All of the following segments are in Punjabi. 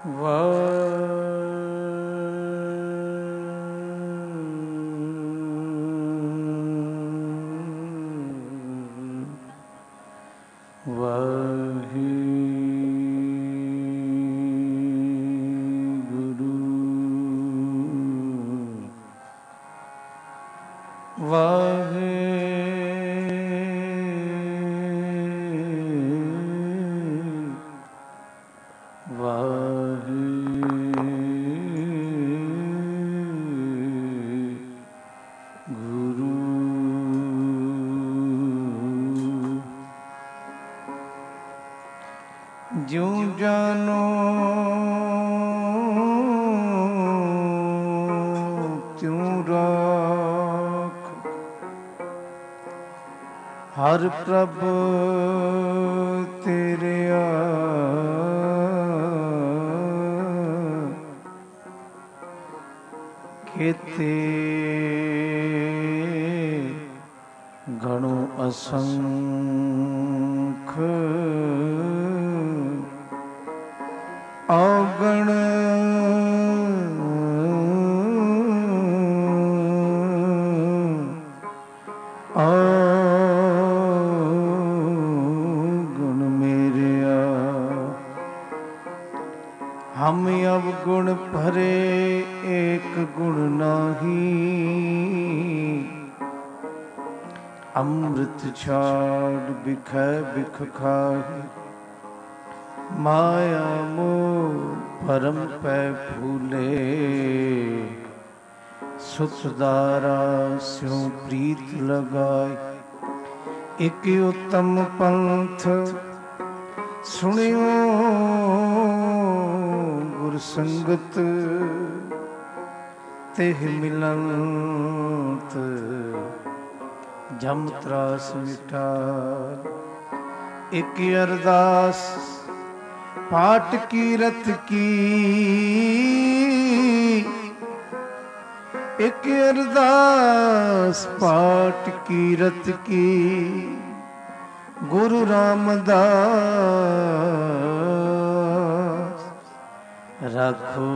ज्यों जानो त्यों राख, हर प्रभ तेरे केते गणो असंख औगण औगुण मेरिया, हम अवगुण भरे एक गुण नाही, अमृत छाड़ बिखै बिख खाहि, माया मोह भरम पै फूले, सुखदारा स्यों प्रीत लगाए। एक उत्तम पंथ सुनियो गुर संगत, तेह मिलंत जम त्रास मिटाए। एक अरदास पाठ कीरत की, एक अरदास पाठ कीरत की, गुरु रामदास राखो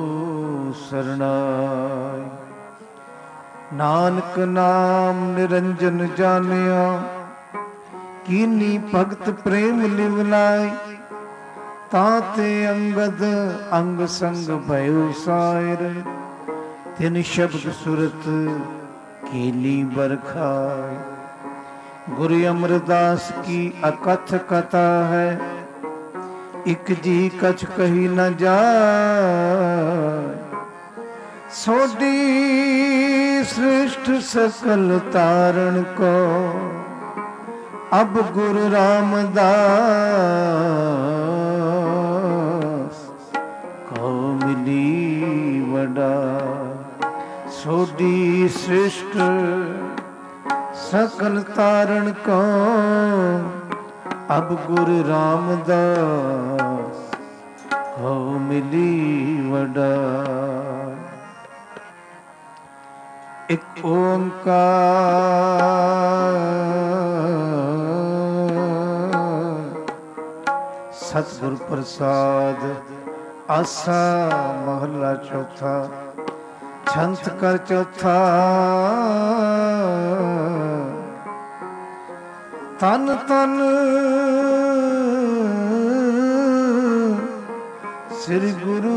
सरनाई। नानक नाम निरंजन जानिया, कीनी भगत प्रेम लिवलाई। ताते अंगद अंग संग भयो सायर, तिन शब्द सुरत कीली बरखाए। गुरु अमरदास की अकथ कथा है, इक जी कछ कही न जाए। सोडी श्रेष्ठ सकल तारण को, अब गुरु रामदास को मिली वडा। सोडी श्रेष्ठ सकल तारण को, अब गुरु रामदास को मिली वडा। एक ओंकार सतगुर प्रसाद। आसा महला चौथा, छंत कर चौथा। तन तन श्री गुरु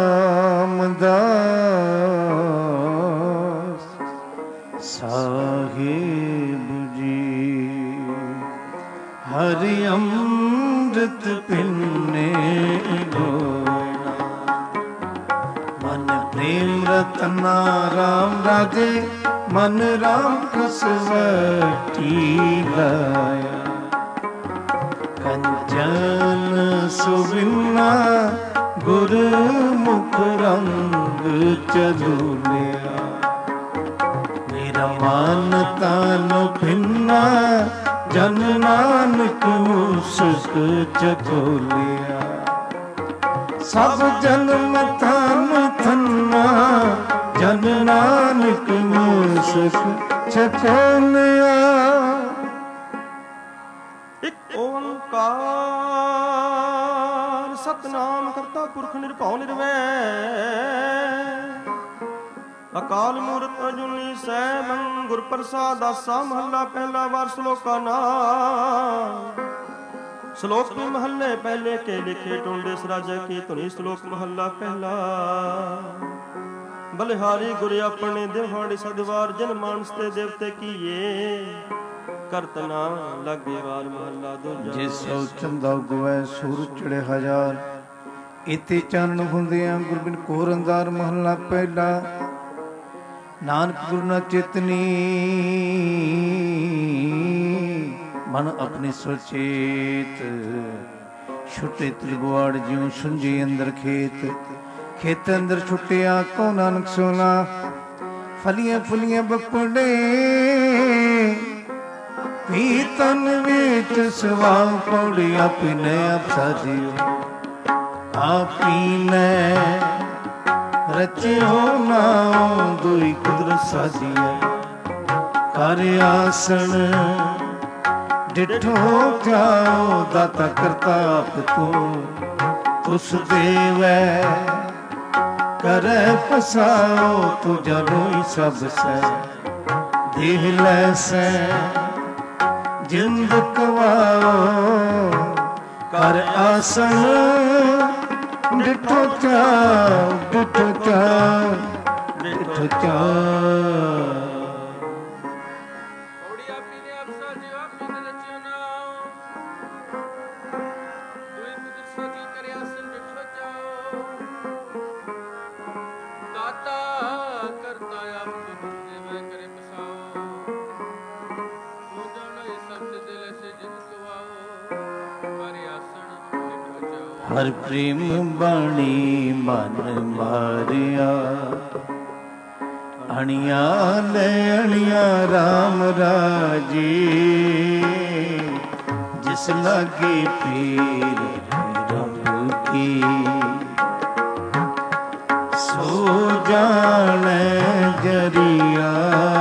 रामदास साहिब जी। हरि अमृत पिन्ने गोना, मन प्रेम रतना राम राजे। मन राम कसवटी लाया, कंचन सुबिना गुरु मुख रंग चलूलिया। मेरा मान तान भिन्ना, जन नानक मुसक चकोलिया। सब जन्म थाम थन्ना, जन नानक मुसक चकोलिया। एक ओंकार ਸਤਨਾਮ ਕਰਤਾ ਪੁਰਖ ਨਿਰਭਉ ਨਿਰਵੈਰ ਅਕਾਲ ਮੂਰਤ ਅਜੂਨੀ ਸੈਭੰ ਗੁਰ ਪ੍ਰਸਾਦ ਆਸਾ ਮਹੱਲਾ ਪਹਿਲਾ ਵਾਰ ਸ਼ਲੋਕਾ ਨਾਮ ਸ਼ਲੋਕ ਵੀ ਮਹੱਲੇ ਪਹਿਲੇ ਕੇ ਲਿਖੇ ਟੁੰਡੇ ਸਰਾਜੈ ਕੀ ਧੁਨੀ ਸ਼ਲੋਕ ਮਹੱਲਾ ਪਹਿਲਾ ਬਲਿਹਾਰੀ ਗੁਰ ਆਪਣੇ ਦਿਵਹਾੜੀ ਸਦਵਾਰ ਜਨ ਮਾਨਸ ਤੇ ਦੇਵਤੇ ਕੀਏ ਕਰਤਨਾ ਲਾਗੇ ਵਾਰ ਮਹੱਲਾ ਦੂਜਾ ਜੇ ਸੋ ਚੰਦਾ ਗਵੈ ਸੂਰ ਚੜੇ ਹਜ਼ਾਰ ਇਤੇ ਚਾਨਣ ਹੁੰਦਿਆਂ ਗੁਰਬਿਨ ਕੋਰ ਅੰਦਾਰ ਮਹੱਲਾ ਪਹਿਲਾ ਨਾਨਕ ਗੁਰੂ ਨਾ ਚੇਤਨੀ ਮਨ ਆਪਣੇ ਸੁਚੇਤ ਛੁੱਟੇ ਤ੍ਰਿਗੁਆੜ ਜਿਉ ਸੁੰਝੇ ਅੰਦਰ ਖੇਤ ਖੇਤ ਅੰਦਰ ਛੁੱਟਿਆ ਕੋ ਨਾਨਕ ਸੋਲਾ ਫਲੀਆਂ ਫੁਲੀਆਂ ਬਪੜੇ ਪੀਤਨ ਵਿੱਚ ਸਵਾ ਪੌੜੀ ਆਪਨੇ ਆਪ ਸਾਜਿਓ ਆਪੀਨੇ ਰਚਿਓ ਨਾਮ ਦੁਈ ਕੁਦਰਤ ਸਾਜੀਐ ਕਰ ਆਸਣ ਡਿਠੋ ਧਿਆਓ ਦਾਤਾ ਕਰਤਾ ਆਪ ਤੂੰ ਤੁਸ ਦੇਵੈ ਕਰੈ ਪਸਾਓ ਤੂੰ ਜਨੋਈ ਸਭ ਸੈ ਦੇਹ ਲੈ ਸੈ ਜਿੰਦ ਕਵਾਓ ਕਰ ਆਸਣ ਡਿਠੋ ਧਿਆਓ ਡਿਠੋ ਧਿਆਓ ਡਿਠੋ ਧਿਆਓ ਹਰ ਪ੍ਰੇਮ ਬਾਣੀ ਮਨ ਮਾਰਿਆ ਅਣੀਆਂ ਲੈ ਅਣੀਆਂ ਰਾਮ ਰਾਜੇ ਜਿਸ ਲਾਗੇ ਪੀਰ ਰੱਬ ਕੀ ਸੋ ਜਾਣੈ ਜਰੀਆ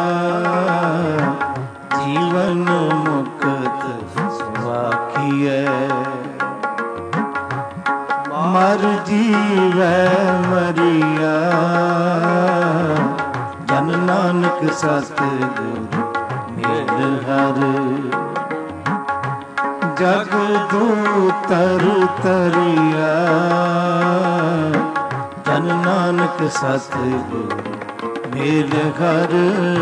ਜੀਵਨ ਮੁਕਤ ਸਵਾਖੀਐ ਮਰ ਜੀਵੈ ਮਰੀਆ ਜਨ ਨਾਨਕ ਸਤਿਗੁਰ ਮੇਲ ਹਰ ਜਗ ਦੂਤਰ ਤਰੀਆ ਜਨ ਨਾਨਕ ਸਤਿਗੁਰ ਮੇਲ ਹਰ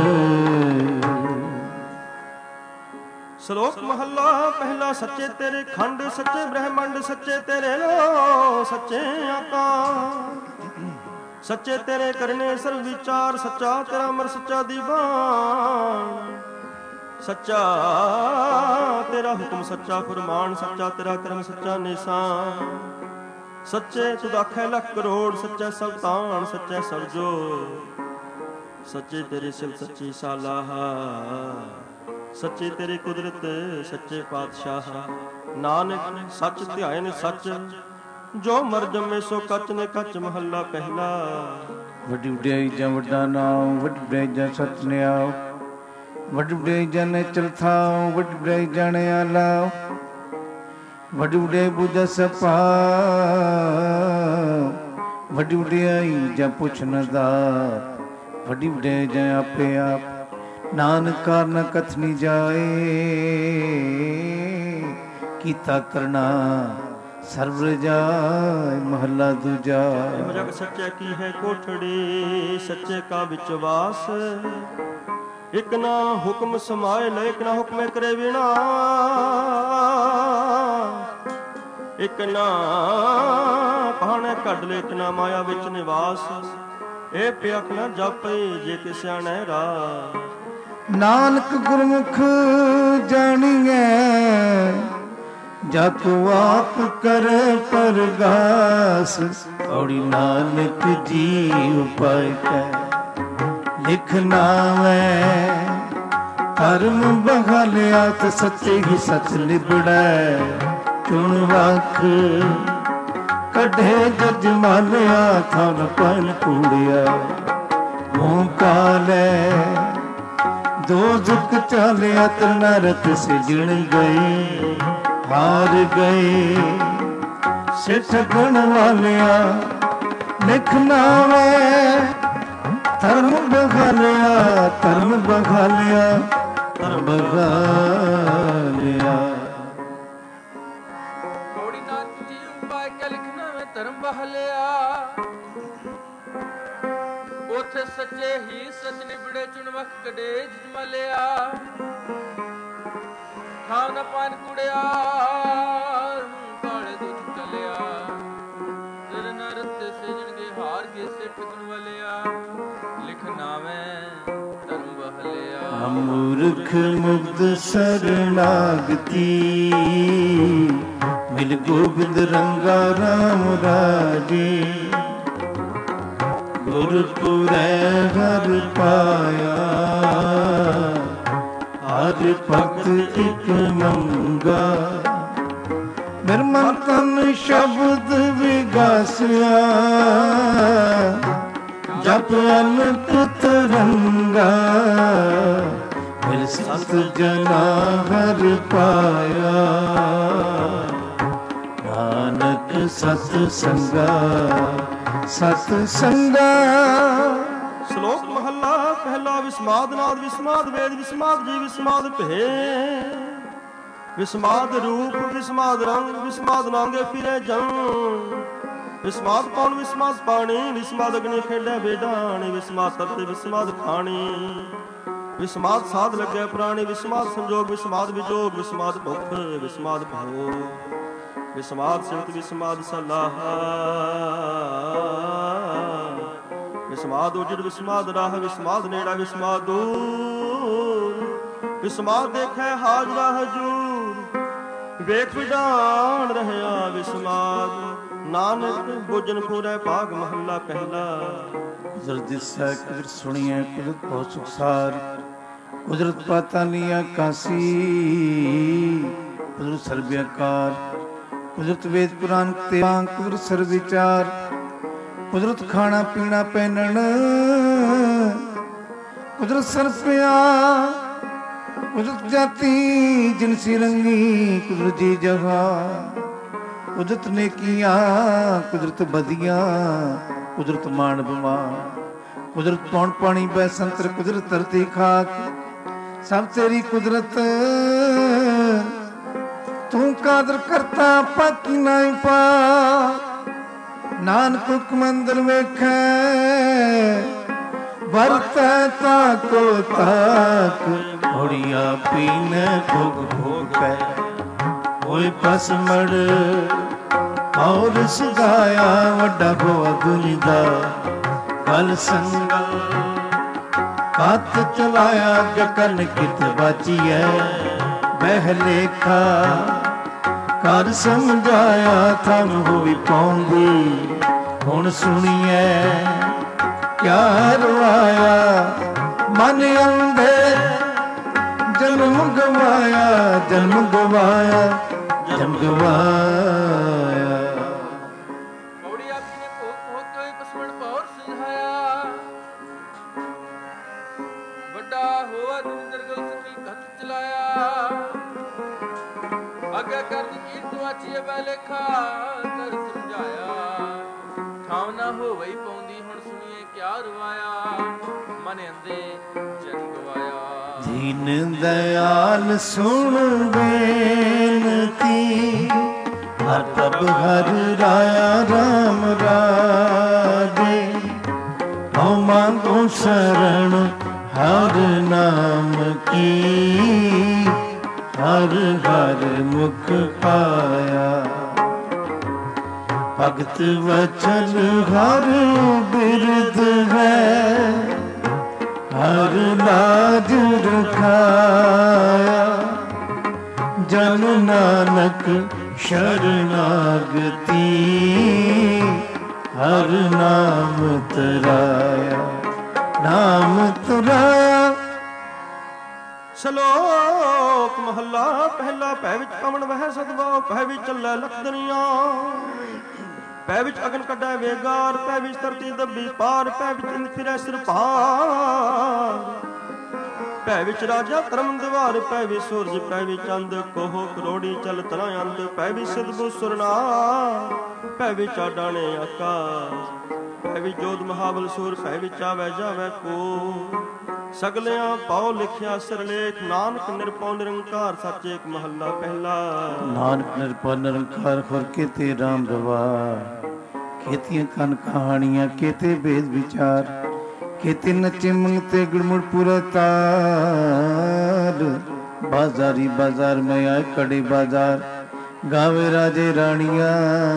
ਸ਼ਲੋਕ ਮਹੱਲਾ ਪਹਿਲਾ ਸੱਚੇ ਤੇਰੇ ਖੰਡ ਸੱਚੇ ਬ੍ਰਹਮੰਡ ਸੱਚੇ ਤੇਰੇ ਲੋ ਸੱਚੇ ਆਕਾਰ ਸੱਚੇ ਤੇਰੇ ਕਰਨੇ ਸਰਬ ਵਿਚਾਰ ਸੱਚਾ ਤੇਰਾ ਅਮਰ ਸੱਚਾ ਦੀਵਾਨ ਸੱਚਾ ਤੇਰਾ ਹੁਕਮ ਸੱਚਾ ਫਰਮਾਨ ਸੱਚਾ ਤੇਰਾ ਕਰਮ ਸੱਚਾ ਨਿਸ਼ਾਨ ਸੱਚੇ ਤੁਧ ਆਖੈ ਲੱਖ ਕਰੋੜ ਸੱਚਾ ਸਭ ਤਾਣ ਸੱਚਾ ਸਭ ਜੋ ਸੱਚੇ ਤੇਰੇ ਸਿਵ ਸੱਚੀ ਸਾਲਾਹਾ ਸੱਚੇ ਤੇਰੇ ਕੁਦਰਤ ਸੱਚੇ ਪਾਤਸ਼ਾਹ ਨਾਨਕ ਸੱਚ ਧਿਆਇਨ ਸੱਚ ਜੋ ਮਰ ਜੰਮੇ ਸੋ ਕੱਚ ਨੇ ਕੱਚ ਮਹੱਲਾ ਪਹਿਲਾ ਵੱਡੀ ਵਡਿਆਈ ਜਾਂ ਵੱਡਾ ਨਾਮ ਵੱਡੀ ਵਡਿਆਈ ਜਾਂ ਸਤਿਨਾਮ ਵੱਡੀ ਵਡਿਆਈ ਜਾਂ ਨੇਚਰ ਥਾਉ ਵੱਡੀ ਵਡਿਆਈ ਜਾਣੇ ਆਲਾ ਵੱਡੀ ਵਡਿਆਈ ਬੁੱਝ ਸਪਾ ਵੱਡੀ ਵਡਿਆਈ ਜਾਂ ਪੁੱਛਣ ਦਾ ਵੱਡੀ ਵਡਿਆਈ ਜਾਂ ਆਪੇ ਆਪ ਨਾਨਕ ਕਾਰਨ ਕਥਨੀ ਜਾਏ ਕੀਤਾ ਕਰਨਾ ਸਰਬ ਰਜਾਇ ਮਹੱਲਾ ਦੂਜਾ ਜਗ ਸੱਚੇ ਕੀ ਹੈ ਕੋਠੜੀ ਸੱਚੇ ਕਾ ਵਿਚਵਾਸ ਇਕ ਨਾ ਹੁਕਮ ਸਮਾਏ ਲੈ ਇਕ ਨਾ ਹੁਕਮੇ ਕਰੇ ਵਿਨਾ ਇਕ ਨਾ ਪਾਣੇ ਕੱਢ ਲੈ ਇਕ ਨਾ ਮਾਇਆ ਵਿੱਚ ਨਿਵਾਸ ਇਹ ਪਿਆਖ ਨਾ ਜਾਪੇ ਜੇ ਕਿ ਸਿਆਣੈ ਰਾ ਨਾਨਕ ਗੁਰਮੁਖ ਜਾਣੀਐ ਜਾ ਤੂੰ ਆਪ ਕਰੇ ਪਰਗਾਸ ਔੜੀ ਨਾਨਕ ਜੀ ਉਪਾਇ ਕੈ ਲਿਖ ਨਾਵੈ ਧਰਮ ਬਹਾਲਿਆ ਤੇ ਸੱਚੇ ਹੀ ਸੱਚ ਲਿਬੜੈ ਚੁਣ ਵਖ ਕੱਢੇ ਜਜ ਮਾਲਿਆ ਥਨ ਪਨ ਕੂੜਿਆ ਮੂੰਹ ਕਾਲੇ ਦੋਜ਼ਖ ਚਾਲਿਆ ਤੇ ਨਰਕ ਸਿਜਣ ਗਏ ਹਾਰ ਗਏ ਸਿੱਠ ਗੁਣ ਵਾਲਿਆ ਲਿਖਣਾ ਵੇ ਧਰਮ ਬਖਾਲਿਆ ਧਰਮ ਬਖਾਲਿਆ ਧਰਮ ਬਖਾਲਿਆ। ਕੋੜੀ ਨਾਨਕ ਜੀ ਉਪਾਇ ਕੇ ਲਿਖਣਾ ਵੇ ਧਰਮ ਬਖਾਲਿਆ। ਉਥੇ ਸੱਚੇ ਹੀ ਸੱਚ ਨਿਬੜੇ ਚੁਣ ਵਖ ਕਡੇ ਜਮਲਿਆ। ਖਾਉ ਨਾ ਪਾਨ ਕੁੜਿਆ ਕਾਲੇ ਦੁੱਧ ਚਲਿਆ। ਦਰ ਨਰਤ ਸਜਣਗੇ ਹਾਰ ਕੇ ਸਿੱਠ ਗੁਣ ਵਲਿਆ। ਲਿਖਣਾ ਵੇ ਧਰਮ ਬਖਲਿਆ। ਮੂਰਖ ਮੁਗਧ ਸਰਨਾਗਤੀ ਮਿਲ ਗੋਬਿੰਦ ਰੰਗਾ ਰਾਮ ਰਾਜੇ। ਗੁਰਪੁਰੈ ਹਰ ਪਾਇਆ ਹਰ ਭਗਤ ਇਕ ਮੰਗਾ। ਨਿਰਮਲ ਤਨ ਸ਼ਬਦ ਵਿਗਾਸਿਆ ਜਪ ਅਨੰਤ ਰੰਗਾ। ਫਿਰ ਸਤ ਜਨਾ ਹਰ ਪਾਇਆ ਨਾਨਕ ਸਤ ਸੰਗਾ ਸਤ ਸੰਗਾ। ਸ਼ਲੋਕ ਮਹੱਲਾ ਪਹਿਲਾ। ਵਿਸਮਾਦ ਨਾਦ ਵਿਸਮਾਦ ਵੇਦ ਵਿਸਮਾਦ ਜੀ ਵਿਸਮਾਦ ਭੇ। ਵਿਸਮਾਦ ਰੂਪ ਵਿਸਮਾਦ ਰੰਗ ਵਿਸਮਾਦ ਨਾਂਗੇ ਫਿਰੇ ਜੰਗ। ਵਿਸਮਾਦ ਪੌਣ ਵਿਸਮਾਦ ਪਾਣੀ ਵਿਸਮਾਦ ਅਗਨੀ ਖੇਡੇ ਬੇਡਾਣੀ। ਵਿਸਮਾਦ ਤਰਤੇ ਵਿਸਮਾਦ ਖਾਣੀ ਵਿਸਮਾਦ ਸਾਧ ਲੱਗੇ ਪ੍ਰਾਣੀ। ਵਿਸਮਾਦ ਸੰਜੋਗ ਵਿਸਮਾਦ ਵਿਜੋਗ ਵਿਸਮਾਦ ਭੁੱਖ ਵਿਸਮਾਦ ਭੋਗ। ਵਿਸਮਾਦ ਸਿਮਤ ਵਿਸਮਾਦ ਸਲਾਹ ਵਿਸਮਾਦ ਉਜੜ ਵਿਸਮਾਦ ਰਾਹ। ਵਿਸਮਾਦ ਨੇੜਾ ਵਿਸਮਾਦ ਦੂਰ। ਵਿਸਮਾਦ ਦੇਖੈ ਹਾਜ਼ਰਾ ਹਜੂਰ। ਵੇਖ ਵਿਡਾਣ ਰਹਿਆ ਵਿਸਮਾਦ। ਨਾਨਕ ਬੁਝਨ ਪੂਰੈ ਭਾਗ ਮਹੱਲਾ ਪਹਿਲਾ। ਕੁਦਰਤ ਦਿਸੈ ਕੁਦਰਤ ਸੁਣੀਐ ਕੁਦਰਤ ਬਹੁ ਸੁਖਸਾਰ। ਕੁਦਰਤ ਪਾਤਾਲੀਆਂ ਕਾਸੀ ਕੁਦਰਤ ਸਰਬਿਆਕਾਰ। ਕੁਦਰਤ ਵੇਦ ਪੁਰਾਨ ਤੇ ਕੁਦਰਤ ਸਰਬ ਵਿਚਾਰ। ਕੁਦਰਤ ਖਾਣਾ ਪੀਣਾ ਪਹਿਨਣ ਕੁਦਰਤ ਸਰਪਿਆ। ਕੁਦਰਤ ਜਾਤੀ ਜਿਨਸੀ ਰੰਗੀ ਕੁਦਰਤ ਜੀ ਜਹਾ। ਕੁਦਰਤ ਨੇਕੀਆਂ ਕੁਦਰਤ ਬਦੀਆਂ ਕੁਦਰਤ ਮਾਣ ਬਿਮਾਰ। ਕੁਦਰਤ ਪੌਣ ਪਾਣੀ ਬੈ ਸੰਤਰ ਕੁਦਰਤ ਧਰਤੀ ਖਾਕ। ਸਭ ਤੇਰੀ ਕੁਦਰਤ ਤੂੰ ਕਾਦਰ ਕਰਤਾ ਪਾਕੀ ਨਾਈ ਪਾ। ਨਾਨਕ ਹੁਕਮ ਅੰਦਰ ਵੇਖੈ ਵਰਤੈ ਤਾਕੋ ਤਾਕ। ਹੋੜੀਆ ਪੀਨੈ ਭੋਗ ਭੋਗੈ ਹੋਏ ਪਸਮੜ। ਔਰ ਸੁਧਾਇਆ ਵੱਡਾ ਹੋਆ ਦੁਨੀ ਦਾ ਕਲ ਸੰਗਲ। ਹੱਥ ਚਲਾਇਆ ਜਕਨ ਕਿਤ ਬਾਚੀਐ ਬਹਿ ਲੇਖਾ। ਕਰ ਸਮਝਾਇਆ ਥਮ ਹੋਈ ਪੌਂਦੀ। ਹੁਣ ਸੁਣੀਐ ਕਿਆ ਰਵਾਇਆ। ਮਨ ਅੰਧੇ ਜਨਮ ਗਵਾਇਆ ਜਨਮ ਗਵਾਇਆ ਜਨਮ ਗਵਾਇਆ। ਕੋੜੀ ਆਪੀ ਨੇ ਭੋਗ ਭੋਗ ਕੇ ਹੋਈ ਪਸਵਣ ਪੌਰ ਸੁਝਾਇਆ। ਵੱਡਾ ਹੋਆ ਦੁਨ ਦਰਗਲ ਸਕਲ ਘੱਟ ਚਲਾਇਆ। ਅੱਗੇ ਕਰਦੀ ਕੀਰਤ ਵਾਚੀਏ ਬੈ ਲੇਖਾ ਕਰ ਸਮਝਾਇਆ। ਠਾਉ ਨਾ ਹੋਵਈ ਪਉਂਦੀ ਹੁਣ ਸੁਣੀਏ ਕਿਆ ਰਵਾਇਆ। ਮਨ ਅੰਦੇ ਜਨ ਗਵਾਇਆ। ਦੀਨ ਦਇਆਲ ਸੁਣ ਬੇਨਤੀ। ਹਰ ਪ੍ਰਭ ਹਰ ਰਾਇਆ ਰਾਮ ਰਾਜੇ। ਹਉ ਮੰਗੋ ਸਰਣ ਹਰ ਨਾਮ ਕੀ। ਹਰ ਹਰ ਮੁਖ ਪਾਇਆ। ਭਗਤ ਵਚਨ ਹਰ ਬਿਰਦ ਹੈ। ਹਰ ਲਾਜ ਰਖਾਇਆ। ਜਨ ਨਾਨਕ ਸ਼ਰਨਾਗਤੀ। ਹਰ ਨਾਮ ਤਰਾਇਆ ਨਾਮ ਤਰਾਇਆ। ਸ਼ਲੋਕ ਮਹੱਲਾ ਪਹਿਲਾ। ਭੈ ਵਿੱਚ ਪਵਨ ਵਹਿ ਸਦਭਾਵ। ਭੈ ਵਿੱਚ ਚੱਲੈ ਲਖ ਦੁਨੀਆ। ਭੈ ਵਿੱਚ ਅਗਨ ਕੱਢੈ ਵੇਗਾਰ। ਭੈ ਵਿੱਚ ਧਰਤੀ ਦੱਬੀ ਪਾਰ। ਭੈ ਵਿੱਚ ਇੰਦ ਫਿਰੈ ਸਿਰ ਭਾਰ। ਭੈ ਵਿੱਚ ਰਾਜਾ ਧਰਮ ਦਵਾਰ, ਭੈ ਵੀ ਸੂਰਜ ਭੈ ਵੀ ਚੰਦ, ਕੋਹ ਕਰੋੜੀ ਚਲ ਤਨਾ ਅੰਤ, ਭੈ ਵੀ ਸਿਦਬੂ ਸੁਰਨਾ, ਭੈ ਵਿੱਚ ਆਡਾਣੇ ਆਕਾਸ਼, ਭੈ ਵੀ ਜੋਧ ਮਹਾਬਲ ਸੂਰ, ਭੈ ਵਿੱਚ ਆਵੈ ਜਾਵੈ ਕੋ, ਸਗਲਿਆਂ ਪਾਉ ਲਿਖਿਆ ਸਿਰਲੇਖ, ਨਾਨਕ ਨਿਰਭਉ ਨਿਰੰਕਾਰ ਸੱਚ ਏਕ ਮਹੱਲਾ ਪਹਿਲਾ। ਨਾਨਕ ਨਿਰਭਉ ਨਿਰੰਕਾਰ ਖੁਰ ਕੀਤੇ ਰਾਮ ਰਵਾਰ, ਕੀਤੀਆਂ ਕਨ ਕਹਾਣੀਆਂ ਕੀਤੇ ਭੇਦ ਵਿਚਾਰ, ਕੀਤੇ ਨੱਚੇ ਮੰਗਤੇ ਗੁਰਮੁੜ ਪੂਰਾ ਤਾਰ, बाजारी बाजार में आए कड़े बाजार, गावे राजे रानियां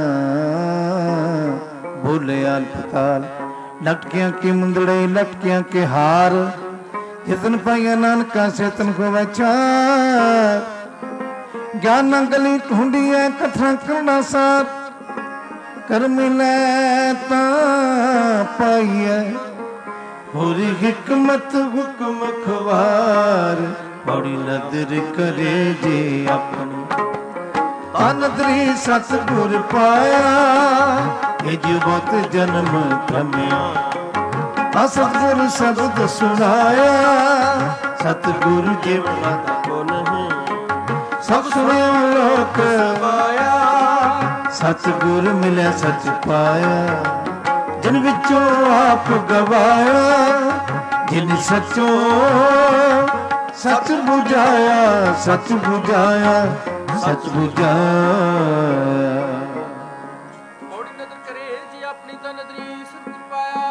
भूले आल पताल, लटकियां के मुंदड़े लटकियां के हार, जितन पाइया नानका से तन को वचार, ज्ञान गली ढूंढी है कथरा करना साथ, कर मिले ता पाइया होरी हिकमत हुक्म खवार, बड़ी नदर करे जे अपनी आनदरी सतगुर पाया, ये जो बहुत जन्म थमिया सतगुर शब्द सुनाया, सतगुरु जे बता को नहीं सब सुने लोक पाया, सतगुर मिले सच पाया, जिन विचों आप गवाया, जिन सचों सच बुझाया, सच बुझाया, सच बुझाया। बड़ी नदर करे जी अपनी तो नदरी सतगुर पाया,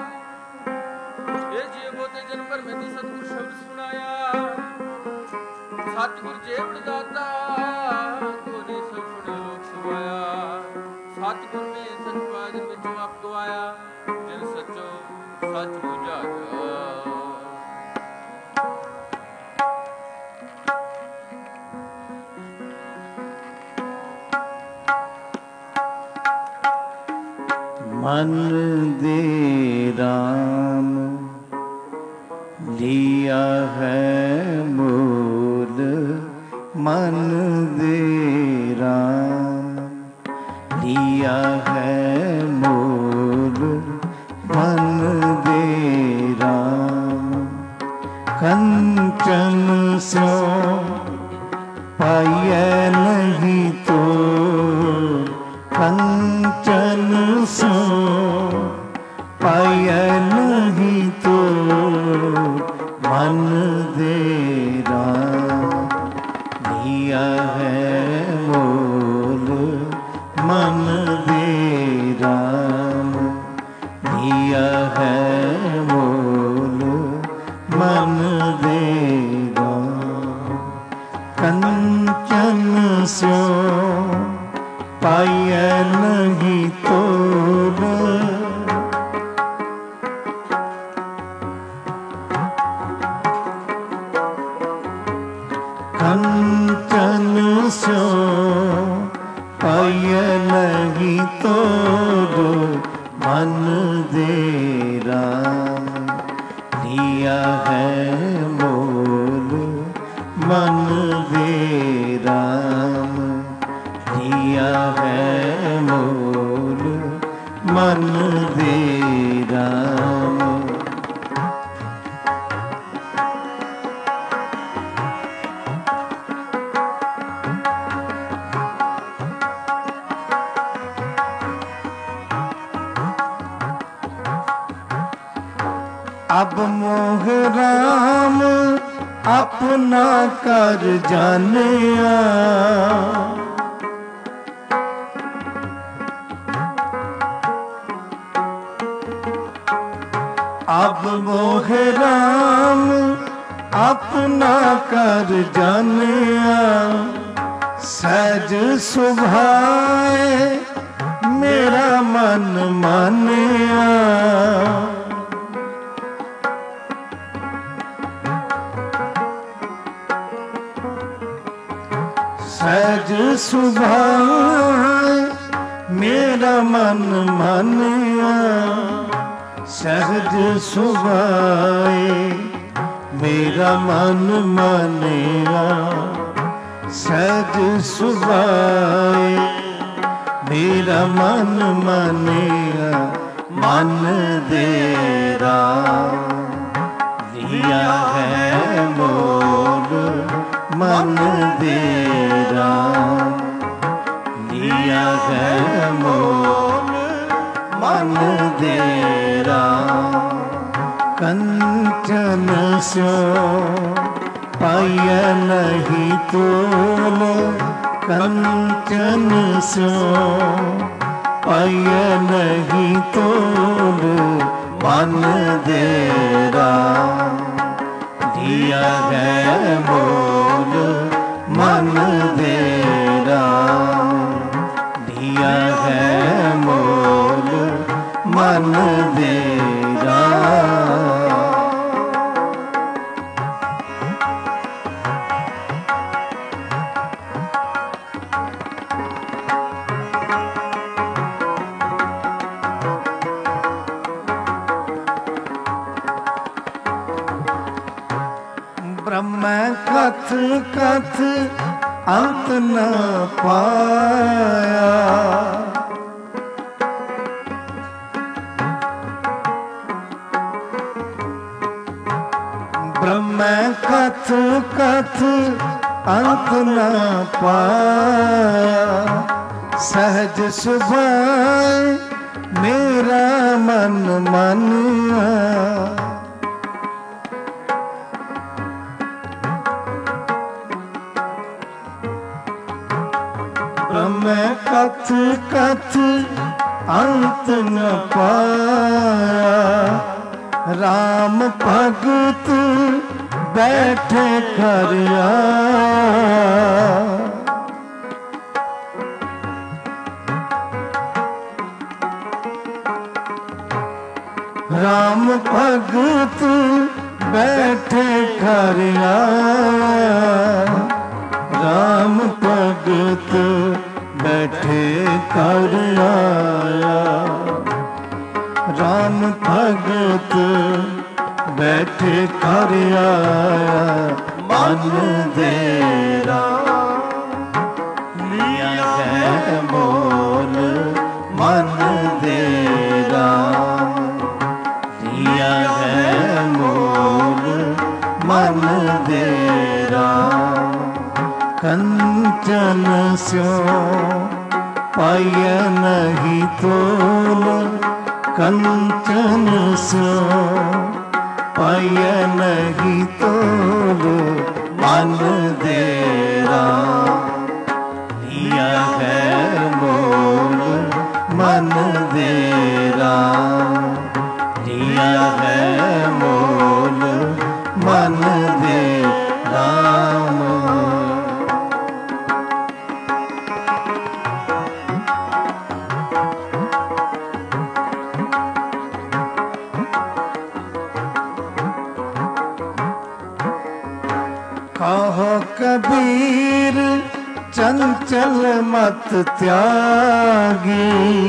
ये जी बोते जन पर में सतगुर शब्द सुनाया, सतगुर जेवड़ दाता कोने सब सुने लोक सुवाया, सतगुर में सच पाया जिन विचों आप गवाया, जिन सचो सच बुझाया। मन दे राम लिया है मोल, मन दे राम लिया है मोल, मन दे राम कंचन सो पाइए नहीं तो, कंचन सो पाया नहीं तो, मन दे राम लिया है मोल, मन दे राम लिया है मोल, मन दे राम कंचन सो पाया नहीं तो, कंचन सो पाया नहीं तो, मन दे राम लिया है मोल, मन दे राम लिया है मोल, मन दे राम। अब मोह राम अपना कर जानिया, अब मोह राम अपना कर जानिया, सहज सुभाए मेरा मन मानिया, सहज सुभाए मेरा मन मानिया, सहज सुभाए मेरा मन मानिया, सहज सुभाए मेरा मन मानिया, मन दे राम लिया है मोल मन देरा, लिया है मोल मन देरा। कंचन स्यो पाय नहीं तोल, कंचन स्यो पाय नहीं तोल मन देरा, दिया है मोल मन देरा, दिया है मोल मन देरा। ब्रह्म कथ कथ अंत न पाया, ब्रह्म कथ कथ अंत न पाया। सहज सुभाए मेरा मन मानिया, ब्रह्म कथ कथ अंत न पाया। राम भगत बैठे कर आया, राम भगत बैठे घर आया, राम भगत बैठे घर आया, राम भगत बैठे घर आया। मन देरा, लिया है मोल मन देरा, लिया है मोल मन देरा। कंचन स्यो पाय नहीं तोल, कंचन स्यो पाय नहीं तोल मन देरा, लिया है मोल मन देरा, लिया है मोल मन देरा। कहो कबीर चंचल मत त्यागी,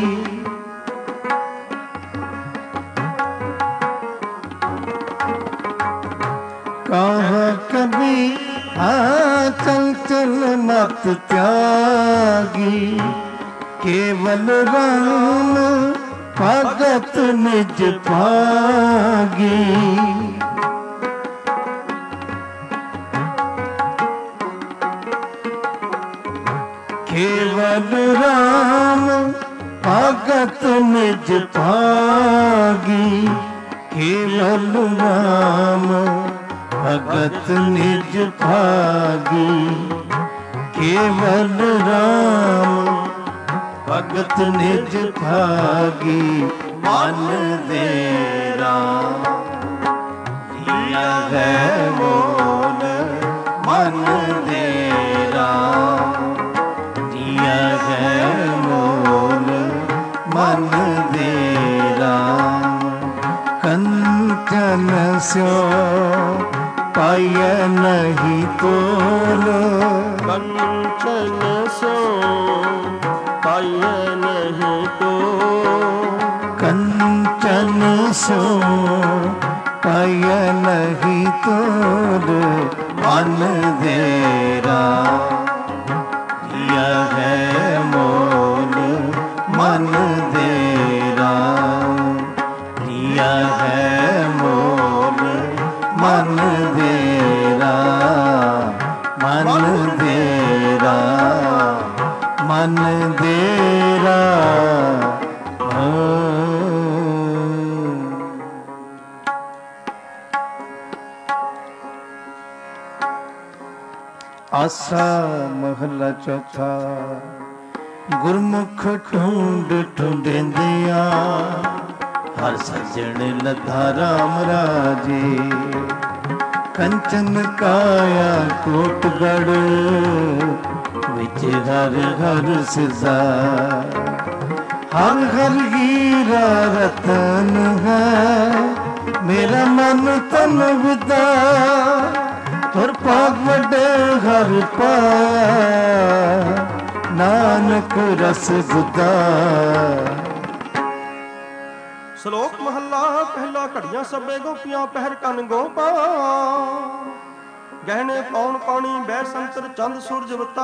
कहो कबीर चंचल मत त्यागी। केवल राम भगत निज भागी, केवल राम भगत निज भागी, केवल राम भगत निज भागी, केवल राम भगत निज भागी। मन देरा, लिया है मोल मन देरा, लिया है मोल मन देरा। कंचन स्यो पाय नहीं तोल, कंचन स्यो पाय नहीं तोल, कंचन स्यो पाय नहीं तोल मन देरा, लिया है मोल मन देरा, लिया है मोल मन देरा। ਆਸਾ ਮਹਲਾ ਚੌਥਾ। ਗੁਰਮੁਖ ਢੂੰਡ ਢੂੰਡਿੰਦਿਆਂ ਹਰ ਸੱਜਣ ਲੱਧਾ ਰਾਮ ਰਾਜੇ। ਕੰਚਨ ਕਾਇਆ ਕੋਟਗੜ੍ਹ ਵਿੱਚ ਹਰ ਹਰ ਸਿਰਜਾ। ਹਰ ਹਰ ਹੀਰਾ ਰਤਨ ਹੈ ਮੇਰਾ ਮਨ ਤਨ ਵਿਦਾ। ਤੁਰ ਭਾਗ ਵੱਡੇ ਹਰ ਪਾਇਆ ਨਾਨਕ ਰਸ ਗੁਦਾ। ਸ਼ਲੋਕ ਮਹੱਲਾ ਪਹਿਲਾ। ਘੜੀਆਂ ਸਭੇ ਗੋਪੀਆਂ ਪਹਿਰ ਕੰਨ ਗੋਪਾ। ਗਹਿਣੇ ਪੌਣ ਪਾਣੀ ਬੈ ਸੰਤਰ ਚੰਦ ਸੂਰਜ ਵਤਾ।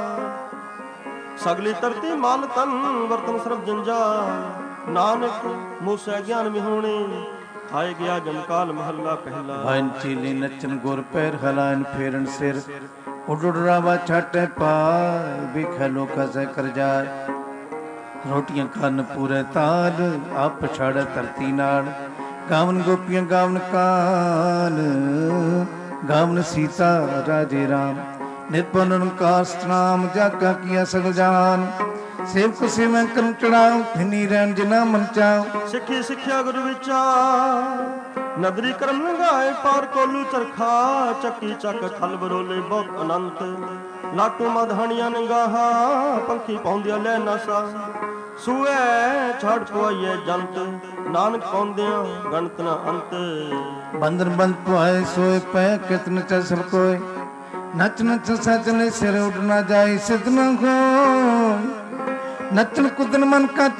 ਸਗਲੀ ਧਰਤੀ ਮਾਲ ਤਨ ਵਰਤਨ ਸਰਬ ਜੰਜਾਲ। ਨਾਨਕ ਮੂਸੈ ਗਿਆਨ ਵਿਹੂਣੇ ਆਏ ਗਿਆ ਜਮਕਾਲ। ਮਹੱਲਾ ਪਹਿਲਾ। ਭਾਇਨ ਚੀਲੀ ਨੱਚਨ ਗੁਰ ਪੈਰ ਹਲਾਇਨ ਫੇਰਨ ਸਿਰ। ਉੱਡ ਰਾਵਾ ਛਾਟੇ ਪਾਏ ਵਿਖੇ ਲੋਕਾ ਸੇ ਕਰ ਜਾਏ। ਰੋਟੀਆਂ ਖਾਨ ਪੂਰੇ ਤਾਲ ਆਪ ਛੜ ਧਰਤੀ ਨਾਲ। ਗਾਵਨ ਗੋਪੀਆਂ ਗਾਵਨ ਕਾਨ ਗਾਵਨ ਸੀਤਾ ਰਾਜੇ ਰਾਮ। ਨਿਰਪਨ ਨਿਰੰਕਾਰ ਸਤਨਾਮ ਜਾਗਾ ਕੀਆ ਸਗਲ ਜਾਨ। ਸੇਵਕ ਸੇਵਨ ਕਰਮ ਚੜਾਉ ਫਿਨੀ ਰਹਿਣ ਜਿਨਾ ਮਨ ਚਾਉ। ਸਿੱਖੀ ਸਿੱਖਿਆ ਗੁਰ ਵਿਚਾਰ ਨਦਰੀ ਕਰਮ ਲੰਘਾਏ ਪਾਰ ਕੋਲੂ ਚਰਖਾ। ਚੱਕੀ ਚੱਕ ਖਲ ਬਰੋਲੇ ਬਹੁਤ ਅਨੰਤ। ਲਾਟੂ ਮਧਾਣੀਆਂ ਨੰਗਾਹਾ ਪੰਖੀ ਪਾਉਂਦਿਆਂ ਲੈ ਨਾਸਾ। ਸੂਏ ਛੜ ਪਵਾਈਏ ਜੰਤ ਨਾਨਕ ਪਾਉਂਦਿਆਂ ਗਣਤ ਨਾ ਅੰਤ। ਬੰਦਰ ਬੰਦ ਪੁਆਏ ਸੋਏ ਪੈ ਕਿਤਨ ਚਸਲ ਕੋਏ। ਨਚ ਨਚ ਸਚਨੇ ਸਿਰ ਉੱਡ ਨਾ ਜਾਏ ਸਿਧ ਨਾ ਹੋਏ। ਨਚਨ ਕੁਦਨ ਮਨ ਕਾ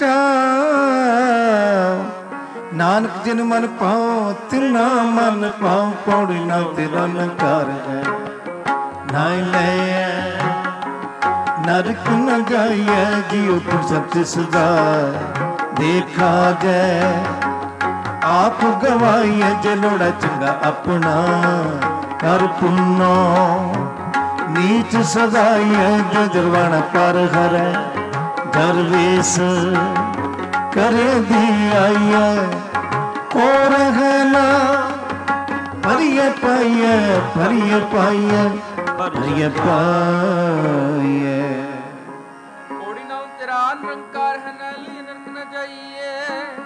ਚਾਉ। ਨਾਨਕ ਜਿਨ ਮਨ ਪਾਉ ਤਿਨਾ ਮਨ ਪਾਉ। ਪੌੜੀ ਨਾ ਤੇਰਾ ਨਕਾਰ ਹੈ ਨਾਇ ਲੈ ਨਰਕ ਨ ਜਾਈਐ। ਜੀਉ ਪੁਰ ਸੱਚ ਸਦਾ ਦੇਖਾ ਜੈ। ਆਪ ਗਵਾਈਐ ਜੇ ਲੋੜਾ ਚੰਗਾ ਆਪਣਾ। ਕਰ ਪੁੰਨੋ ਨੀਚ ਸਦਾਈਐ ਜੋ ਜਰਵਾਣਾ ਪਰ ਹਰੈ। ਦਰਵੇਸ ਕਰੇ ਦੀ ਆਈਐ ਕੋ ਰਹਿਣਾ। ਭਰੀਏ ਪਾਈਐ ਭਰੀਏ ਪਾਈਐ ਭਰੀਏ ਪਾਈਐ। ਕੋੜੀ ਨਾਉ ਤੇਰਾ ਨਿਰੰਕਾਰ ਹੈ ਨਾਲੀ ਨਰਕ ਨ ਜਾਈਏ।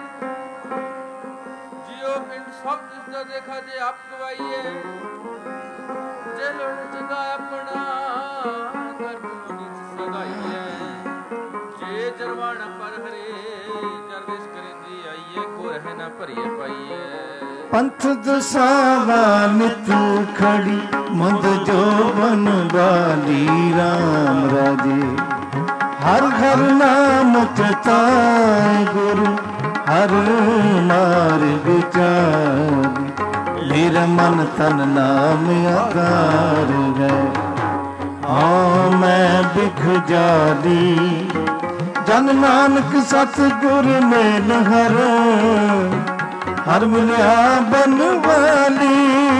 ਜਿਉ ਪਿੰਡ ਸਭ ਜਿਸ ਦਾ ਦੇਖਾ ਜੇ ਆਪ ਗਵਾਈਏ। ਜੇ ਲੋੜ ਜਗਾ ਆਪਣਾ ਕਰ ਪੁਨੀ ਸਦਾਈਏ। ਜੇ ਜਰਵਾਣਾ ਪਰ ਹਰੇ ਜਰਵੇਸ਼ ਕਰੇਂਦੀ ਆਈਏ। ਕੋ ਰਹਿ ਨਾ ਭਰੀਏ ਪਾਈਏ। ਪੰਥ ਦਸਾਵਾ ਨਿਤ ਖੜੀ ਮੁਦ ਜੋਬਨ ਵਾਲੀ ਰਾਮ ਰਾਜੇ। ਹਰ ਹਰ ਨਾਮ ਚਿਤਾਏ ਗੁਰੂ ਹਰ ਮਾਰਗ ਚਾਲੀ। ਮੇਰਾ ਮਨ ਤਨ ਨਾਮ ਆਧਾਰ ਹੈ ਹਾਂ ਮੈਂ ਬਿਖ ਜਾਲੀ। ਜਨ ਨਾਨਕ ਸਤ ਗੁਰ ਮੇਲ ਹਰ ਹਰ ਮਿਲਿਆ ਬਨਵਾਲੀ।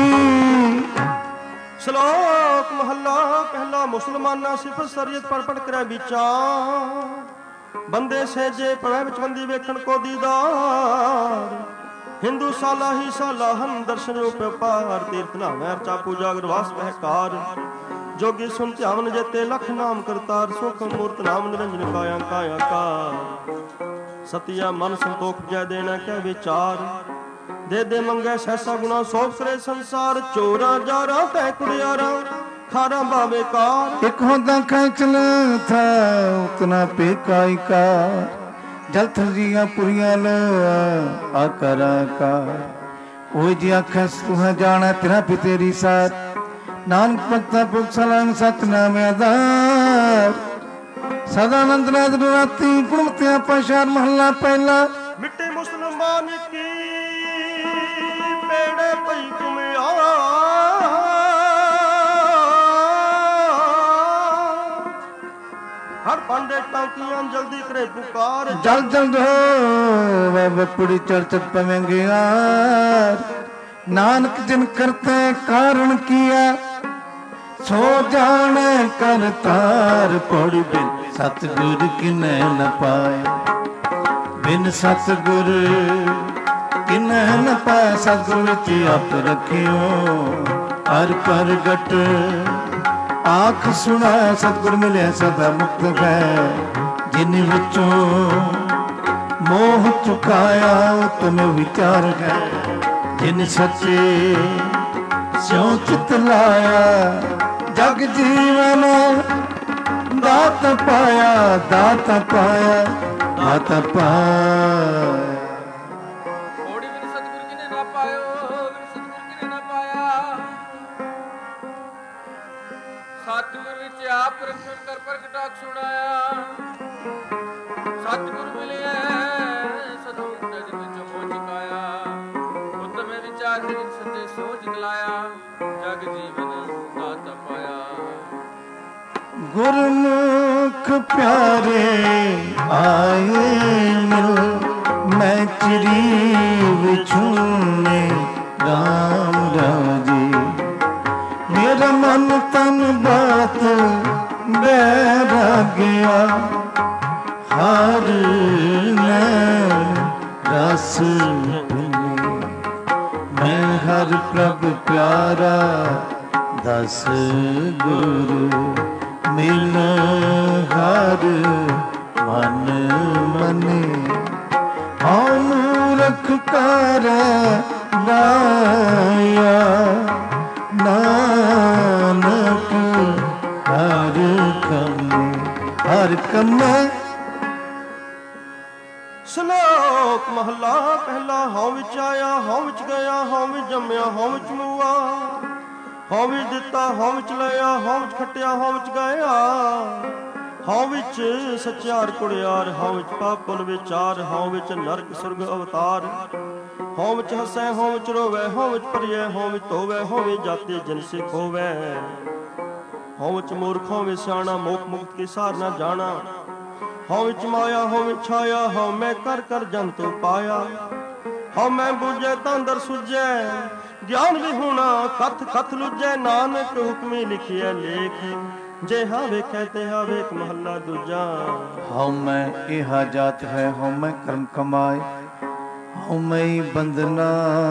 ਸ਼ਲੋਕ ਮਹੱਲਾ ਪਹਿਲਾ। ਮੁਸਲਮਾਨਾਂ ਸਿਫਤ ਸਰੀਅਤ ਪੜ ਪੜ ਕਰੇ ਵਿਚਾਰ। ਬੰਦੇ ਸਹਿਜੇ ਪਵੈ ਵਿੱਚ ਬੰਦੀ ਵੇਖਣ ਕੋ ਦੀਦਾਰ। ਹਿੰਦੂ ਸਾਲਾ ਹੀ ਸਾਲਾ ਹਨ ਦਰਸ਼ਨ ਉਪਾਰ। ਤੀਰਥ ਨਾਮੈ ਅਰਚਾ ਪੂਜਾ ਗੁਰਵਾਸ ਬਹਿਕਾਰ। ਜੋਗੀ ਸੁਨ ਧਿਆਵਨ ਜੇਤੇ ਲਖ ਨਾਮ ਕਰਤਾਰ। ਸੁਖ ਮੂਰਤ ਨਾਮ ਨਿਰੰਜਨ ਕਾਇਆ ਕਾਇਆ ਕਾ। ਸਤਿਆ ਮਨ ਸੰਤੋਖ ਜੈ ਦੇਣਾ ਕਹਿ ਵਿਚਾਰ। ਦੇ ਦੇ ਮੰਗੈ ਸੈਸਾ ਗੁਣਾ ਸੋਭ ਕਰੇ ਸੰਸਾਰ। ਚੋਰਾ ਜਾਰਾ ਤੈ ਕੁੜਿਆਰਾ ਖਾਰਾ ਬਾਵੇ ਕਾਰ। ਇੱਕ ਹੁੰਦਾ ਖੈਚਲ ਥਾ ਉਤਨਾ ਪੇਕਾਈ ਕਾ। ਜਲ ਥਰਜੀਆਂ ਪੁਰੀਆਂ ਲ ਆਕਰਾ ਕਾ। ਉਹ ਜੀ ਆਖੈ ਤੁਹ ਜਾਣਾ ਤੇਰਾ ਪਿਤੇਰੀ ਸਾਥ। ਨਾਨਕ ਭਗਤਾ ਪੁਰਖ ਸਲਾਮ ਸਤਨਾਮ ਆਧਾਰ। ਸਦਾਨੰਦ ਨਾਦ ਰਾਤੀ ਗੁਣਮਤਿਆ ਪਛਾਰ। ਮਹੱਲਾ ਪਹਿਲਾ। ਮਿੱਟੇ ਮੁਸਲਮਾਨ ਕੀ ਪੇੜੇ ਪਈ ਘੁਮਿਆ। ਹਰ ਪਾਂਡੇ ਟਾਂਕੀਆਂ ਜਲਦੀ ਕਰੇ ਪੁਕਾਰ। ਜਲ ਜਲ ਵੇ ਬਪੜੀ ਚਰਚਤ ਪਵੇਂਗੇ ਯਾਰ। ਨਾਨਕ ਜਿਨ ਕਰਤੇ ਕਾਰਨ ਕੀਆ ਸੋ ਜਾਣੇ ਕਰਤਾਰ। ਪੌੜੀ ਬਿਨ ਸਤਿਗੁਰ ਕਿਨੈ ਨ ਪਾਏ। ਬਿਨ ਸਤਿਗੁਰ ਕਿਨੈ ਨ ਪਾਏ। ਸਤਿਗੁਰ ਵਿੱਚ ਆਪ ਰਖਿਓ ਹਰ ਪ੍ਰਗਟ ਆਖ ਸੁਣਾ ਸਤਿਗੁਰ ਮਿਲਿਆ ਸਦਾ ਮੁਕਤ ਹੈ। ਜਿਨ ਵਿੱਚੋਂ ਮੋਹ ਚੁਕਾਇਆ ਤਨ ਵਿਚਾਰ ਹੈ। ਜਿਨ ਸੱਚੇ ਸਿਉ ਚਿਤ ਲਾਇਆ ਜਗ ਜੀਵਨ ਦਾਤ ਪਾਇਆ, ਦਾਤ ਪਾਇਆ, ਦਾਤ ਪਾਇਆ। ਹੋੜੀ ਬਿਨ ਸਤਿਗੁਰ ਕਿਨੇ ਨਾ ਪਾਇਓ, ਬਿਨ ਸਤਿਗੁਰ ਕਿਨੇ ਨਾ ਪਾਇਆ। ਸਤਿਗੁਰ ਵਿੱਚ ਆਪ ਰਖਣ ਕਰ ਪ੍ਰਗਟਾਕ ਸੁਣਾਇਆ। ਸਤਿਗੁਰ ਮਿਲਿਆ ਸਦਾ ਮੁਕਤ ਜਿਨ ਵਿੱਚੋਂ ਮੋਹ ਚੁਕਾਇਆ। ਉਤਮੇ ਵਿਚਾਰ ਜਿਨ ਸੱਚੇ ਸੋਚ ਦਿਲਾਇਆ। ਜਗ ਜੀਵਨ ਦਾਤਾ ਪਾਇਆ। ਗੁਰਮੁਖ ਪਿਆਰੇ ਆਏ ਮਿਲ, ਮੈਂ ਚਿੜੀ ਵਿਛੂਨੇ ਰਾਮ ਰਾਜੇ। ਮੇਰਾ ਮਨ ਤਨ ਬਾਤ ਬੈਰਾਗਿਆ, ਹਰ ਨੈਣ ਰਸ ਭਿੰਨੇ। ਮੈਂ ਹਰ ਪ੍ਰਭ ਪਿਆਰਾ ਦਸ ਗੁਰੂ ਮਿਲ ਹਰ ਮਨ ਮਨੇ। ਹਉ ਮੂਰਖ ਕਰ ਲਾਇਆ, ਨਾਨਕ ਹਰ ਕੰਮੇ, ਹਰ ਕੰਮੇ। ਸ਼ਲੋਕ ਮਹਲਾ ਪਹਿਲਾ। ਹਉ ਵਿੱਚ ਆਇਆ, ਹਉ ਵਿੱਚ ਗਿਆ, ਹਉ ਵਿੱਚ ਜੰਮਿਆ, ਹਉ ਵਿੱਚ ਮੂਆ। ਹਉ ਵਿੱਚ ਦਿੱਤਾ, ਹਉ ਵਿੱਚ ਲਿਆ, ਹਉ ਵਿੱਚ ਖੱਟਿਆ, ਹਉ ਵਿੱਚ ਗਾਇਆ। ਹਉ ਵਿੱਚ ਸੱਚਿਆਰ ਕੁੜਿਆਰ, ਹਉ ਵਿੱਚ ਪਾਪ ਪੁੰਨ ਵਿਚਾਰ। ਹਉ ਵਿੱਚ ਨਰਕ ਸੁਰਗ ਅਵਤਾਰ। ਹਉ ਵਿੱਚ ਹੱਸੈ, ਹਉ ਵਿੱਚ ਰੋਵੈ, ਹਉ ਵਿੱਚ ਭਰੀਐ, ਹਉ ਵਿੱਚ ਧੋਵੈ, ਹਉ ਵਿੱਚ ਜਾਤੇ ਜਿਨ ਸਿੱਖ ਹੋਵੈ। ਹਉ ਵਿੱਚ ਮੂਰਖ, ਹਉ ਵਿੱਚ ਸਿਆਣਾ, ਮੋਖ ਮੁਕਤ ਕੀ ਸਾਰ ਨਾ ਜਾਣਾ। ਹਉ ਵਿੱਚ ਮਾਇਆ, ਹਉ ਵਿੱਚ ਛਾਇਆ, ਹਉ ਮੈਂ ਕਰ ਕਰ ਜੰਤੂ ਪਾਇਆ। ਹਉ ਮੈਂ ਬੁਝੈ ਤਾਂ ਅੰਦਰ ਸੁਝੈ, ਗਿਆਨ ਵਿਹੂਣਾ ਕਥ ਕਥ ਲੁਝੈ। ਨਾਨਕ ਹੁਕਮੀ ਲਿਖਿਐ ਲੇਖ, ਜਿਹਾ ਵੇਖੈ ਤਿਹਾ ਵੇਖ। ਮਹੱਲਾ ਦੂਜਾ। ਹਉ ਮੈਂ ਇਹਾ ਜਾਤ ਹੈ, ਹਉ ਮੈਂ ਕਰਮ ਕਮਾਏ। ਹਉ ਮੈਂ ਬੰਦਨਾ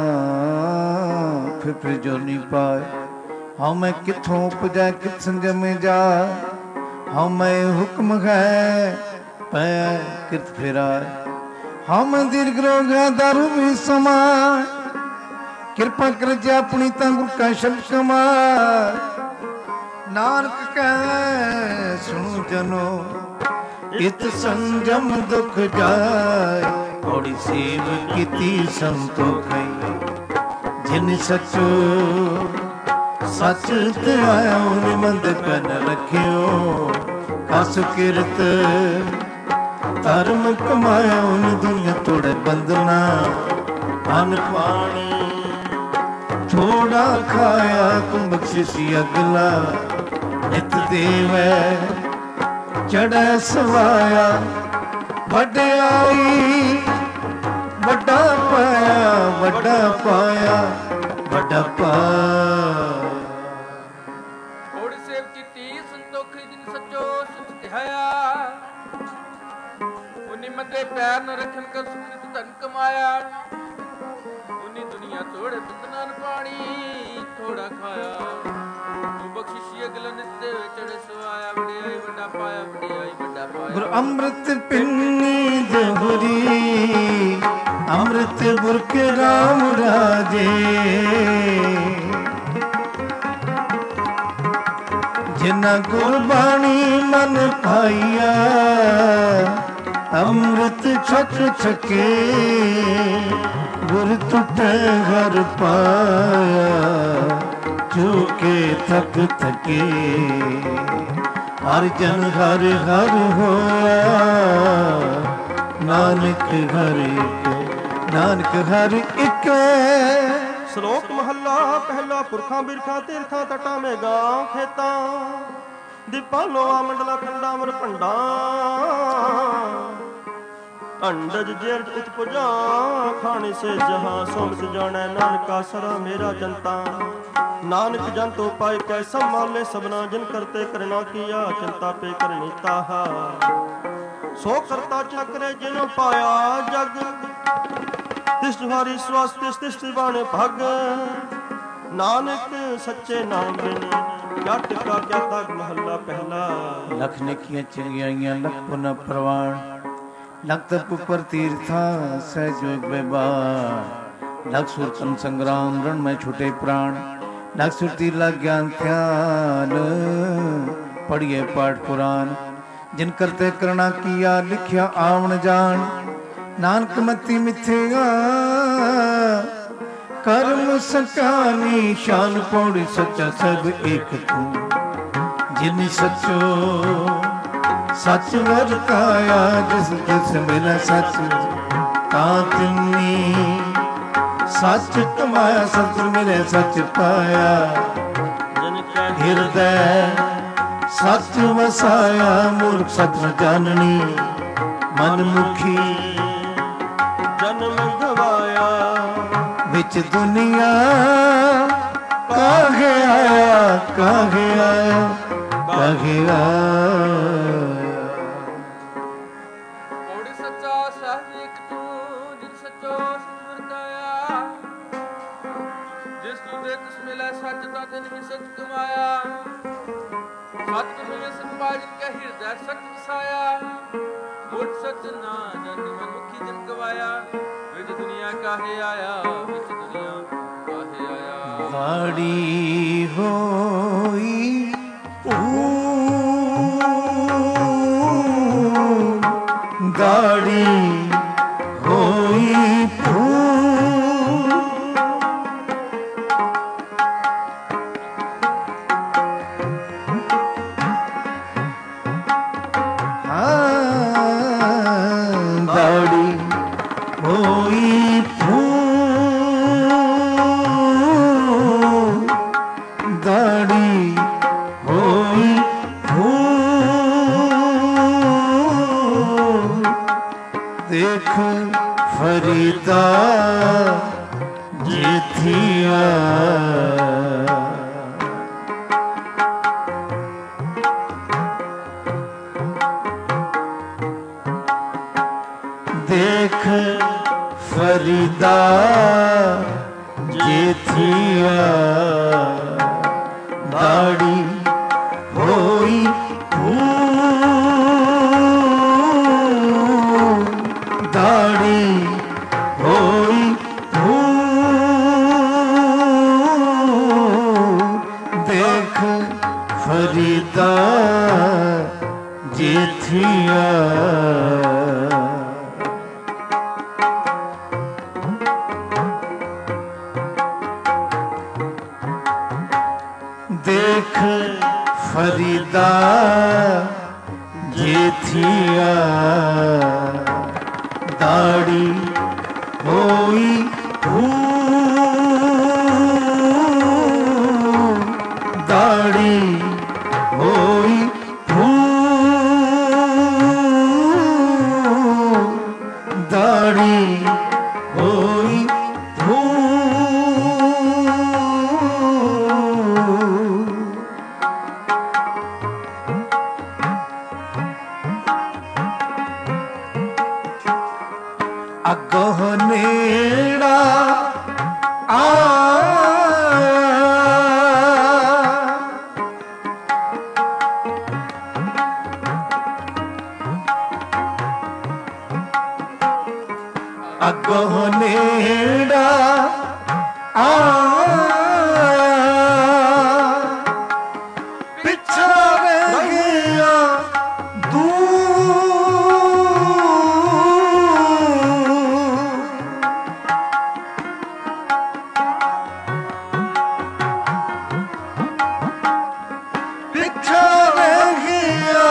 ਫਿਰ ਜੋਨੀ ਪਾਏ। ਹਉ ਮੈਂ ਕਿੱਥੋਂ ਉਪਜੈ ਕਿਤ ਸੰਜਮੇ ਜਾ। ਹਉ ਮੈਂ ਹੁਕਮ ਹੈ ਪੈ ਕਿਰਤ ਫਿਰਾਏ। ਹਉ ਮੈਂ ਦੀਰਘ ਰੋਗ ਹੈ ਦਾਰੂ ਵੀ ਸਮਾਏ। ਕਿਰਪਾ ਕਰ ਜੇ ਆਪਣੀ ਤਾਂ ਗੁਰ ਕਾ ਸ਼ਬਦ ਕਮਾਏ। ਨਾਨਕ ਕਹਿ ਸੁਣੋ ਜਨੋ ਇਤ ਸੰਜਮ ਦੁਖ ਜਾਏ। ਔੜੀ ਸੇਵ ਕੀਤੀ ਸੰਤੋਖਈ, ਜਿਨ ਸਚੋ ਸਚ ਧਿਆਇਓ। ਨਿਮੰਦ ਪੈਨ ਰੱਖਿਓ, ਕਸ ਕਿਰਤ ਧਰਮ ਕਮਾਇਓ। ਦੁਨੀਆ ਤੋੜੇ ਬੰਦਨਾ, ਅਨ ਪਾਣੀ ਥੋੜਾ ਖਾਇਆ। ਤੂੰ ਬਖਸ਼ਿਸ਼ੀ ਅਗਲਾ ਨਿਤ ਦੇਵੈ, ਚੜ੍ਹੈ ਸਵਾਇਆ। ਵਡਿਆਈ ਵੱਡਾ ਪਾਇਆ, ਵੱਡਾ ਪਾਇਆ, ਵੱਡਾ ਪਾਇਆ। ਹੋੜੀ ਸੇਵ ਕੀਤੀ ਸੰਤੋਖੀ ਜਿਨ ਸੱਚੋ ਸੁਚ ਧਿਆਇਆ। ਉਨੀ ਮੰਦੇ ਪੈਰ ਨ ਰੱਖਣ ਕਰ ਸੁਕ੍ਰਿਤ ਧਨ ਕਮਾਇਆ। ਉਨੀ ਦੁਨੀਆ ਤੋੜੇ ਬੰਦਨਾਂ ਪਾਣੀ ਥੋੜਾ ਖਾਇਆ। ਤੂੰ ਬਖਸ਼ਿਸ਼ੀ ਅਗਲਾ ਨਿਤ ਚੜੇ ਸਵਾਇਆ। ਵਡਿਆਈ ਵੱਡਾ ਪਾਇਆ, ਵਡਿਆਈ ਵੱਡਾ ਪਾਇਆ। ਗੁਰ ਅੰਮ੍ਰਿਤ ਪਿੰਨੀ ਦੋਹਰੀ, ਅੰਮ੍ਰਿਤ ਬੁਰਕ ਰਾਮ ਰਾਜੇ। ਜਿਨਾ ਗੁਰਬਾਣੀ ਮਨ ਪਾਈਆ, ਅੰਮ੍ਰਿਤ ਛਕ ਛਕੇ। ਗੁਰ ਟੁੱਟੇ ਘਰ ਪਾਇਆ, ਝੂਕੇ ਥਕ ਥਕੇ। ਹਰ ਜਨ ਹਰ ਹਰ ਹੋਇਆ, ਨਾਨਕ ਹਰ ਇੱਕ, ਨਾਨਕ ਹਰ ਇੱਕ। ਸ਼ਲੋਕ ਮਹੱਲਾ ਪਹਿਲਾ। ਪੁਰਖਾਂ ਬਿਰਖਾਂ ਤੀਰਥਾਂ ਤਟਾਂ ਮੇਗਾਂ ਖੇਤਾਂ। ਦੀਪਾਂ ਲੋਆ ਮੰਡਲਾ ਖੰਡਾਂ ਮਰ ਭੰਡਾਂ। ਅੰਡਜ ਜੇਰਜ ਉਤ ਪੁਜਾਂ, ਖਾਣੇ ਸੇ ਜਹਾਂ ਸੋਮਤ ਜਾਣੈ। ਨਾਨਕਾ ਸਰਾ ਮੇਰਾ ਜਨਤਾ। ਨਾਨਕ ਜੰਤੋ ਪਾਇ ਕੈ ਸੰਭਾਲੇ ਸਭਨਾ। ਜਿਨ ਕਰਤੇ ਕਰਨਾ ਕੀਆ, ਚਿੰਤਾ ਪੇ ਕਰਨੀ ਤਾਹਾ। ਸੋ ਕਰਤਾ ਚੱਕਰੇ ਜਿਨੋ ਪਾਇਆ ਜਗ। ਤਿਸ ਜੁਹਾਰੀ ਸਵਾਸ ਤਿਸ ਤਿਸ ਬਾਣੇ ਭਗ। ਨਾਨਕ ਸੱਚੇ ਨਾਮ ਬਿਨ क्या टिका क्या ताक महला पहला। लख ने किया चंगियाइयां लख पुन प्रवाण, लख तप पर तीर्था सहजोग बेबार। लख सुरतन संग्राम रण में छूटे प्राण, लख सुरती लग ज्ञान ध्यान पढ़िए पाठ पुराण। जिन करते करना किया लिखिया आवन जान, नानक मति मिथ्या कर्म सकानी। शान पौड़ी सच्चा सब एक तू, जिन सचो सच वरताया। जिस जिस मिला सच तातनी, सच कमाया सच मिले सच पाया। हृदय सच वसाया, मूर्ख सच न जाननी। मन मुखी जन्म गवाया, विच दुनिया काहे आया काहे आया काहे आया। पौड़ी सच्चा सहज एक तू, जिन सचो सच वरताया। जिस तू दे तिस मिलै सच, ता तिन ही सच कमाया। सत तुझे सत पाए, जिनके हृदय सच वसाया। मूर्ख सच ना जानी, मन मुखी जन गवाया। विच दुनिया काहे आया, विच दुनिया काहे आया। गाड़ी होई गाड़ी होई गाड़ी होई गाड़ी होई देख फरीदा जेठिया। देख फरीदा जेठिया, दाढ़ी होई दाढ़ी होई देख फरीदा जेठिया। देख फरीदा जेठिया, दाढ़ी होई दाढ़ी होई दाढ़ी होई अगोह नेड़ा अगोह नेड़ा पिछा रह गया पिछा रह गया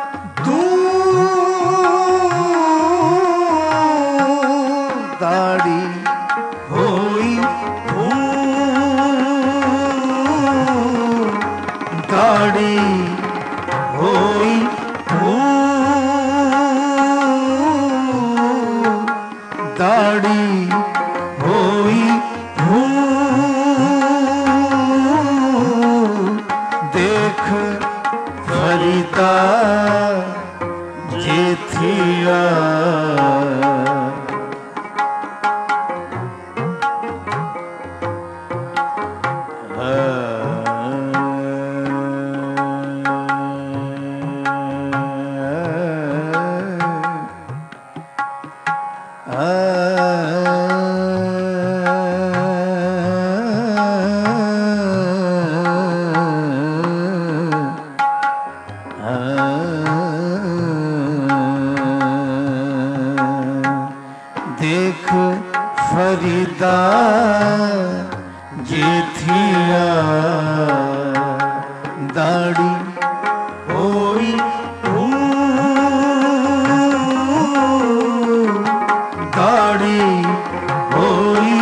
दाढ़ी होई दाढ़ी होई दाढ़ी होई देख फरीदा जेठिया। फरीदा जेठिया दाढ़ी होई दाढ़ी होई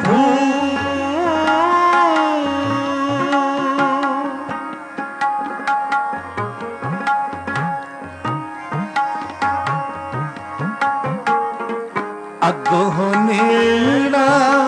अगों नेड़ा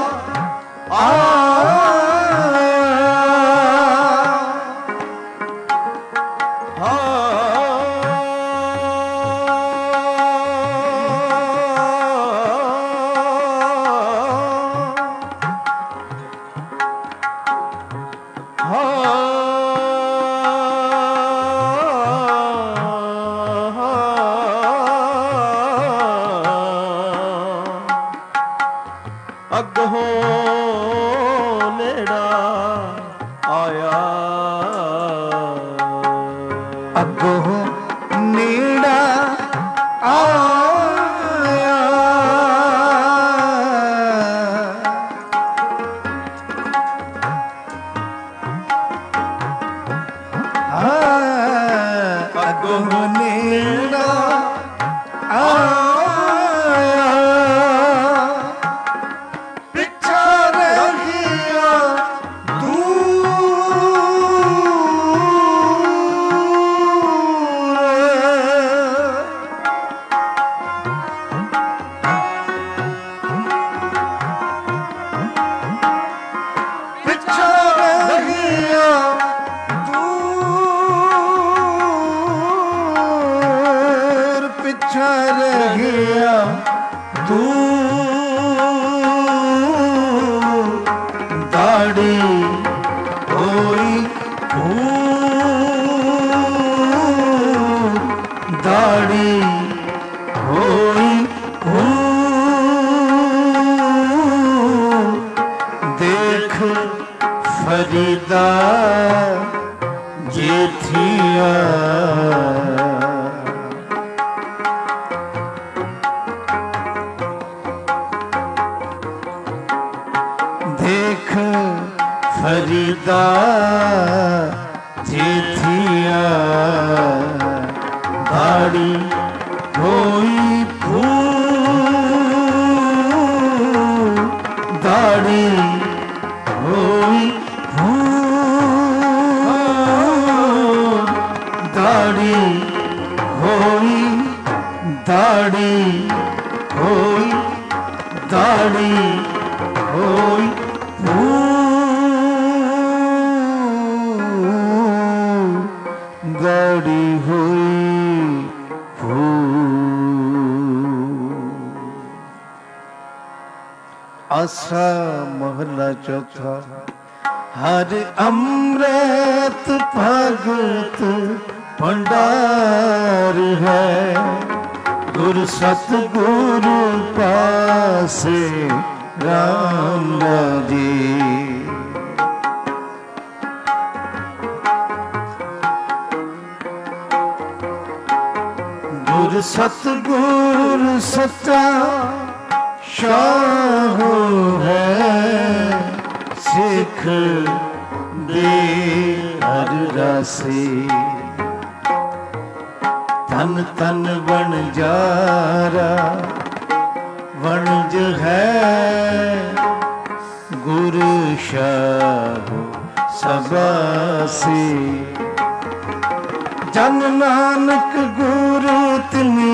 फरीदा जेठिया देख फरीदा जेठिया दाढ़ी होई दाढ़ी होई दाढ़ी होई दाढ़ी होई दाढ़ी होई दाढ़ी हुई आसा महला चौथा हर अमृत भगत भंडार है गुरु सतगुरु पासे राम जी गुरु सतगुरु सच्चा शाह है सिख दे हर रासे तन तन बन जारा वणज है गुरु शाह सबासी जन नानक गुरु तिनी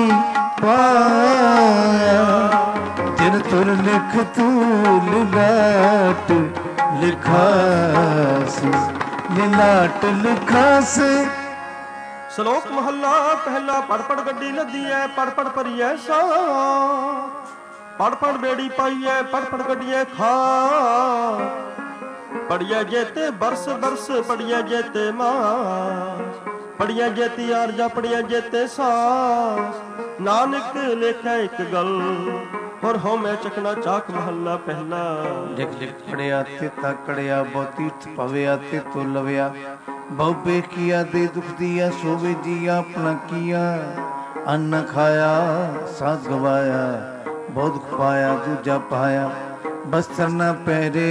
पाया जिन तुर लिख तूल लाट लिखासी लीलाट लिखासी। श्लोक महला पहला पढ़ पढ़ गड्डी लदी है पढ़ पढ़ भरीए सा पढ़ पढ़ बेड़ी पाइए पढ़ पढ़ गड्डिए खा पढ़िया जेते बरस बरस पढ़िया जेते मास पढ़िया जेती आरजा पढ़िया जेते सास नानक लेखा एक गल और हो मैं चकना चाक महला पहला लिख लिख पढ़िया ते तकड़िया बहुती पविया ते तो लविया बहुबे किया दे दुख दिया सोवे जिया अपना किया अन्न खाया साथ गवाया ਬਹੁਤ ਖਪਾਇਆ ਦੂਜਾ ਪਾਇਆ ਬਸਤਰ ਨਾ ਪਹਿਰੇ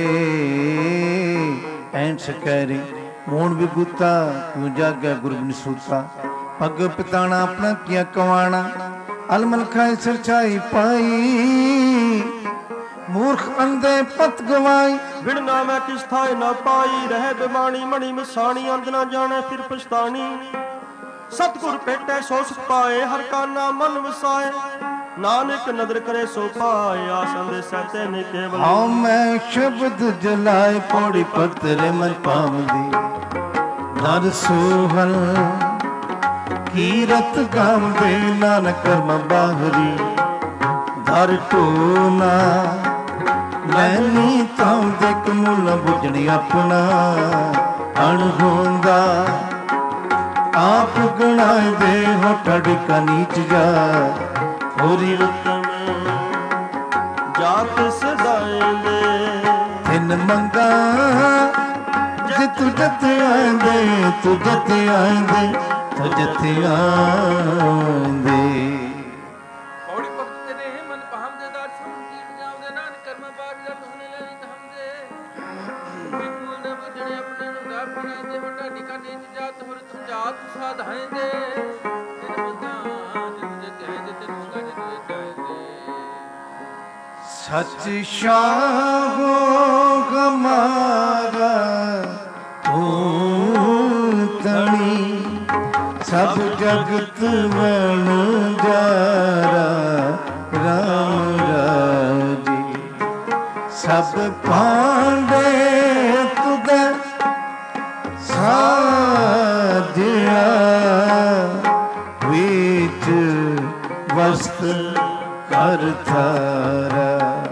ਐਨ ਸਕੈਰੇ ਮੋਣ ਵਿਗੁਤਾ ਕਿਉਂ ਜਾਗਿਆ ਗੁਰਬਿਨ ਸੂਤਾ ਪੱਗ ਪਿਤਾਣਾ ਆਪਣਾ ਕੀਆ ਕਵਾਣਾ ਅਲਮਲ ਖਾਏ ਸਰਚਾਈ ਪਾਈ ਮੂਰਖ ਅੰਦੇ ਪਤ ਗਵਾਈ ਵਿਣ ਨਾ ਮੈਂ ਕਿਸ ਥਾਏ ਨਾ ਪਾਈ ਰਹਿ ਬਿਮਾਣੀ ਮਣੀ ਮਸਾਣੀ ਅੰਦ ਨਾ ਜਾਣੇ ਫਿਰ ਪਛਤਾਣੀ ਸਤਿਗੁਰ ਭੇਟੇ ਸੋ ਸੁਖ ਪਾਏ ਹਰ ਕਾ ਨਾਮ ਮਨ ਵਸਾਏ ਨਾਨਕ ਨਦਰ ਕਰੇ ਸੋ ਪਾਏ ਆਸਨ ਦੇ ਸਹਤੇ ਨੇ ਕੇਵਲ ਹਉ ਮੈਂ ਸ਼ਬਦ ਜਲਾਏ ਪੌੜੀ ਪਤਰੇ ਮਨ ਪਾਵਦੀ ਦਰ ਸੋਹਲ ਕੀਰਤ ਗਾਵਦੇ ਨਾਨਕ ਕਰਮ ਬਾਹਰੀ ਦਰ ਢੋਨਾ ਲੈਨੀ ਤਾਂ ਦੇਖ ਮੁੱਲ ਬੁਝਣੀ ਆਪਣਾ ਅਣ ਹੁੰਦਾ ਆਪ ਗਣਾਏ ਦੇ ਹੋਠ ਡਿਕਾ ਨੀਚ ਜਾ ਹੋਰੀ ਉਤਮ ਜਾਤ ਸਦਾਏ ਦੇ ਤਿੰਨ ਮੰਗਾ ਜੇ ਤੂੰ ਜਤ ਆਂਦੇ ਤੂੰ ਜਤ ਆਂਦੇ ਤੂੰ ਜਤ ਆਂਦੇ ਔੜੀ ਭਗਤ ਨੇ ਮਨ ਪਹਮ ਦੇ ਦਰ ਸੰਕੀਟ ਜਾਉਂਦੇ ਨਾਨਕ ਕਰਮ ਬਾਗ ਦਾ ਤੁਮਨੇ ਲੈ ਤਹਮਦੇ ਬਿਕੁਲ ਨੇ ਬੁਝਣੇ ਆਪਣੇ ਨੂੰ ਗਾ ਪਣਾ ਦੇ ਵੱਡਾ ਨਿਕਾ ਨੀਚ ਜਾਤ ਹੋਰ ਤੁਮ ਜਾਤ ਸਾਧਾਏ ਦੇ ਤਿਨ ਮੰਗਾ ਜਿਤ ਜਤ ਹੈ ਜਿਤ ਮੰਗਾ ਜਿਤ ਜਾਏ ਸੱਚ ਸ਼ਾਹੋ ਗਮਾਰਾ ਤੂੰ ਤਣੀ ਸਭ ਜਗਤ ਵਣ ਜਾਰਾ ਰਾਮ ਰਾਜੀ ਸਭ ਪਾਂਡੇ ਤੁਧ ਸਾਧਿਆ ਵਿੱਚ ਵਸਤ ਕਰ ਥਾਰਾ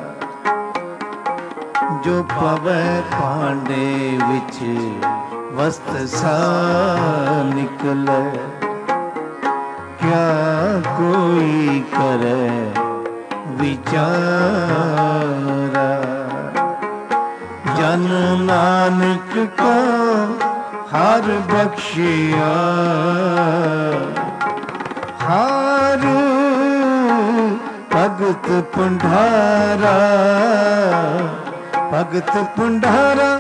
ਜੋ ਪਵੈ ਭਾਂਡੇ ਵਿੱਚ ਵਸਤ ਸਾ ਨਿਕਲੇ ਕਿਆ ਕੋਈ ਕਰੇ ਵਿਚਾਰਾ ਜਨ ਨਾਨਕ ਕੋ ਹਰ ਬਖਸ਼ਿਆ ਹਰ ਭਗਤ ਪੰਡਾਰਾ ਭਗਤ ਪੰਡਾਰਾ।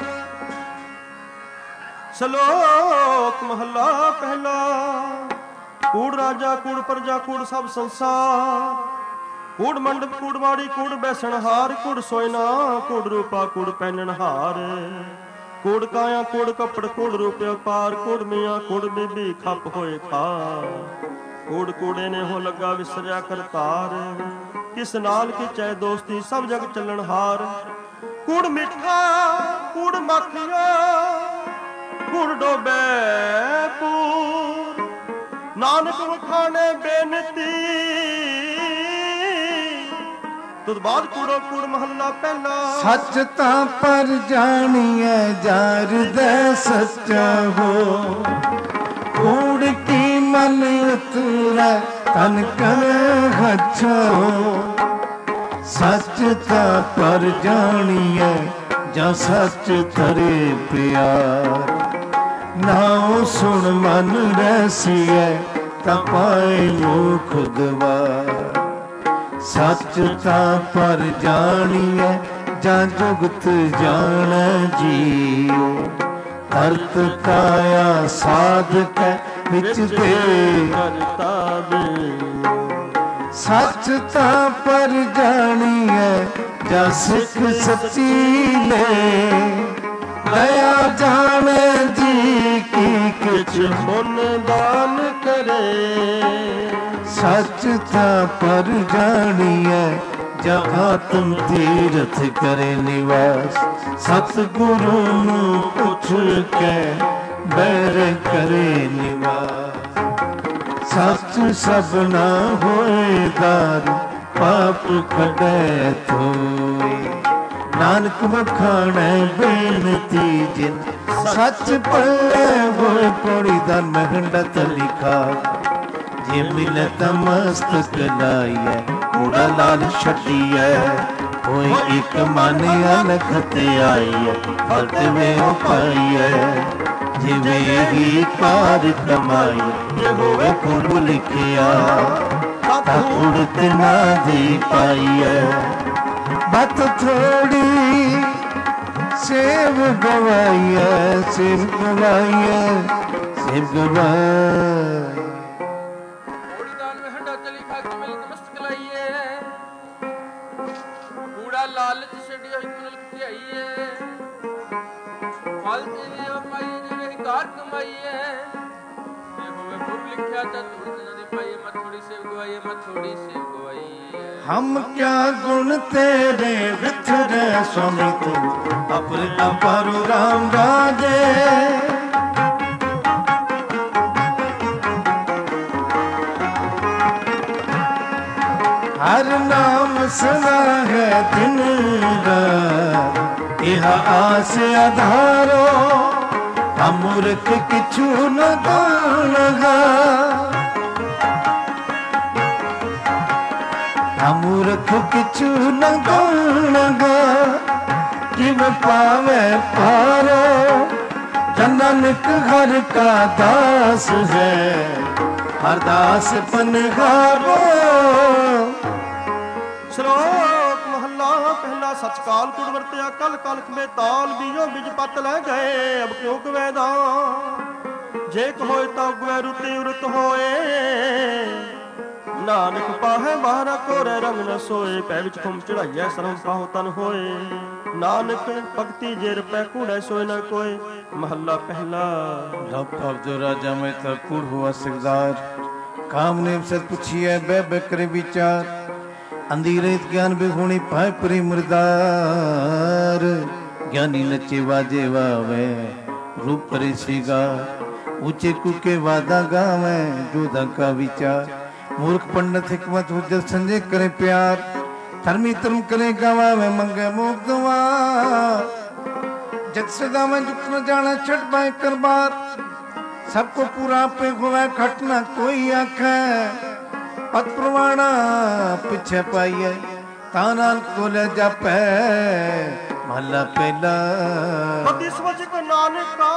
ਸ਼ਲੋਕ ਮਹਲਾ ਪਹਿਲਾ। ਕੂੜ ਰਾਜਾ ਕੂੜ ਪ੍ਰਜਾ ਕੂੜ ਸਭ ਸੰਸਾਰ, ਕੂੜ ਮੰਡਪ ਕੂੜ ਮਾੜੀ ਕੂੜ ਬੈਸਣ ਹਾਰ, ਕੂੜ ਸੋਇਨਾ ਕੂੜ ਰੂਪਾ ਕੂੜ ਪਹਿਨਣ ਹਾਰ, ਕੂੜ ਕਾਇਆ ਕੂੜ ਕੱਪੜ ਕੂੜ ਰੂਪਿਆ ਪਾਰ, ਕੂੜ ਮੀਆਂ ਕੂੜ ਬੀਬੀ ਖੱਪ ਹੋਏ ਖਾਰ, ਕੂੜ ਕੂੜੇ ਨੇ ਹੋ ਲੱਗਾ ਵਿਸਰਿਆ ਕਰਤਾਰ, ਕਿਸ ਨਾਲ ਕੀਚੈ ਦੋਸਤੀ ਸਭ ਜਗ ਚੱਲਣ ਹਾਰ, ਕੂੜ ਮਿੱਠਾ ਕੂੜ ਮਾਖੀਆ ਕੂੜ ਡੋਬੇ ਪੂਰ, ਨਾਨਕ ਵਖਾਣੇ ਬੇਨਤੀ ਤੁਧ ਬਾਦ ਕੂੜੋ ਕੂੜ ਮਹੱਲਾ ਪਹਿਲਾ। ਸੱਚ ਤਾਂ ਪਰ ਜਾਣੀਐ ਜਾਰ ਦੇ ਸੱਚਾ ਹੋ, ਕੂੜ ਕੀ ਮਨ ਉਤਰੈ ਤਨ ਕਰ ਹੱਛਾ ਹੋ, ਸੱਚ ਤਾਂ ਪਰ ਜਾਣੀਐ ਜਾਂ ਸੱਚ ਧਰੇ ਪਿਆਰ, ਨਾਉ ਸੁਣ ਮਨ ਰਸੀਐ ਤਾਂ ਪਾਏ ਮੁਖ ਗਵਾਰ, ਸੱਚ ਤਾਂ ਪਰ ਜਾਣੀਐ ਜਾਂ ਜੁਗਤ ਜਾਣੈ ਜੀਉ, ਅਰਥ ਕਾਇਆ ਸਾਧਕੈ ਵਿੱਚ ਦੇ ਕਰਤਾ ਦੇ, ਸੱਚ ਤਾਂ ਪਰ ਜਾਣੀਐ ਜਾਂ ਸਿੱਖ ਸੱਚੀ ਨੇ, ਦਇਆ ਜਾਣੈ ਜੀ ਕੀ ਕਿਛ ਪੁੰਨ ਦਾਨ ਕਰੇ, ਸੱਚ ਤਾਂ ਪਰ ਜਾਣੀਐ ਜਾਂ ਆਤਮ ਤੀਰਥ ਕਰੇ ਨਿਵਾਸ, ਸਤਿਗੁਰੂ ਨੂੰ ਪੁੱਛ ਕੇ ਬੈਰ ਕਰੇ ਨਿਵਾਸ, ਸੱਚ ਸਭਨਾ ਹੋਏ ਦਾਰੂ ਪਾਪ ਕੱਢੈ ਥੋਏ, ਨਾਨਕ ਵਖਾਣੈ ਬੇਨਤੀ ਜਿਨ ਸੱਚ ਪੱਲੇ ਹੋਏ, ਪੌੜੀ ਦਾ ਮਹਿੰਡਾ ਲਿਖਾ, ਜੇ ਮਿਲੇ ਤਾਂ ਮਸਤਕ ਲਾਈਐ ਕੂੜਾ ਲਾਲ ਛੱਡੀਐ, ਹੋਏ ਇੱਕ ਮਨ ਅਲਖ ਤੇ ਆਈਐ ਫਲਤ ਵੇ ਪਾਈਐ, ਜਿਵੇਂ ਹੀ ਕਾਰ ਕਮਾਈ ਜੇ ਹੋਵੇ ਖੂਬ ਲਿਖਿਆ, ता उड़त ना दी पाइए। बात थोड़ी सेब गवाइए, सेब गवाइए, सेब गवाइए। लालच छड़ी होई कुनल खियाईए, फल तेरी पाई जिवे कार कमाईए। जे होवे गुर लिखया ता तुरत न दे पाईए, मत थोड़ी सेव गवाईए, मत थोड़ी सेव गवाईए। हम क्या गुण तेरे विथरे स्वामी तू अपना पारु राम राजे। हर नाम सुना है दिन रात, यह आस आधारो। हम मूर्ख किछु न लगा, हम मूर्ख किछु न लगा। किव पावे पारो, जननक हर का दास है, हर दास पनहारो। ਸ਼ਲੋਕ ਮਹੱਲਾ ਪਹਿਲਾ। ਸਚ ਕਾਲ ਕੁੜ ਵਰਤਿਆ ਕਲ ਕਲਖ ਮੇ ਤਾਲ, ਬੀਜੋ ਬਿਜ ਪਤ ਲੈ ਗਏ ਅਬ ਕਿਉ ਕਵੈ ਦਾ। ਜੇ ਕਹੋਏ ਤਾਂ ਉਗਵੈ ਰੁਤੀ ਉਰਤ ਹੋਏ, ਨਾਨਕ ਪਾਹੈ ਬਾਹਰਾ ਕੋਰੇ ਰੰਗ ਨ ਸੋਏ। ਪੈ ਵਿੱਚ ਖੁੰਮ ਚੜਾਈਐ ਸਰਮ ਪਾਹੁ ਤਨ ਹੋਏ, ਨਾਨਕ ਭਗਤੀ ਜੇ ਰਪੈ ਕੂੜੈ ਸੋਏ ਨ ਕੋਏ। ਮਹੱਲਾ ਪਹਿਲਾ। रब जो राजा में था कूड़ हुआ सिरदार, काम ने अवसर पूछिए बह करे विचार। अंधेरे ज्ञान बिहुणी पाए परी मुरदार। ज्ञानी नचे वाजे वावे रूप करे श्रीगार। ऊंचे कुके वादा गावे जोधा का विचार। मूर्ख पंडित हिकमत हुज्जत संजय करे प्यार। धर्मी धर्म करे गवावे मंगे मोक्ष द्वार। जग सदा में जुट न जाना छठ पाए करबार। सबको पूरा पे हुआ खटना कोई आखे, पत प्रवाणा पिछे पाइए ताना को ले जापे। महला पहला। पति समझ को नानक का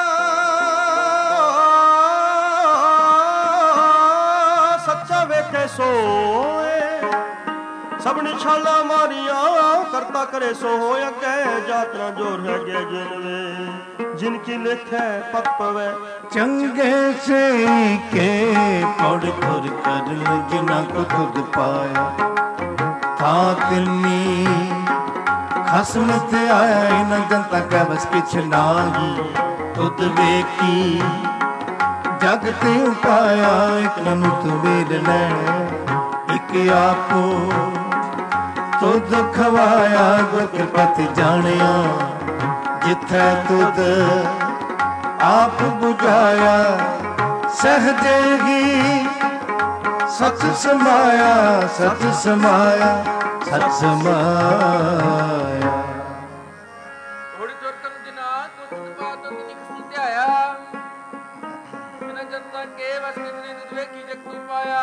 सच्चा वेखे सोए। सबनी छाला मारिया करता करे सो होया। कह जातना जोर है गया जिनवे, जिनकी लिखे पत पवे। चंगे से के पड़ कर कर जिना को खुद पाया। था तिन्नी खसम ते आया न जनता का बस किछ नाही। तुद वेकी जग ते पाया, एक ननु तुमेर ले एक आपो तुद खवाया। गुर कृपत जानिया जिथे तुद आप बुझाया। सहजे ही सच समाया, सच समाया, सच समाया। थोड़ी जोर तन दिना कुछ बात तनिक सुध्याया। बिना जनता के बस कितनी दुधवे की जग तू पाया।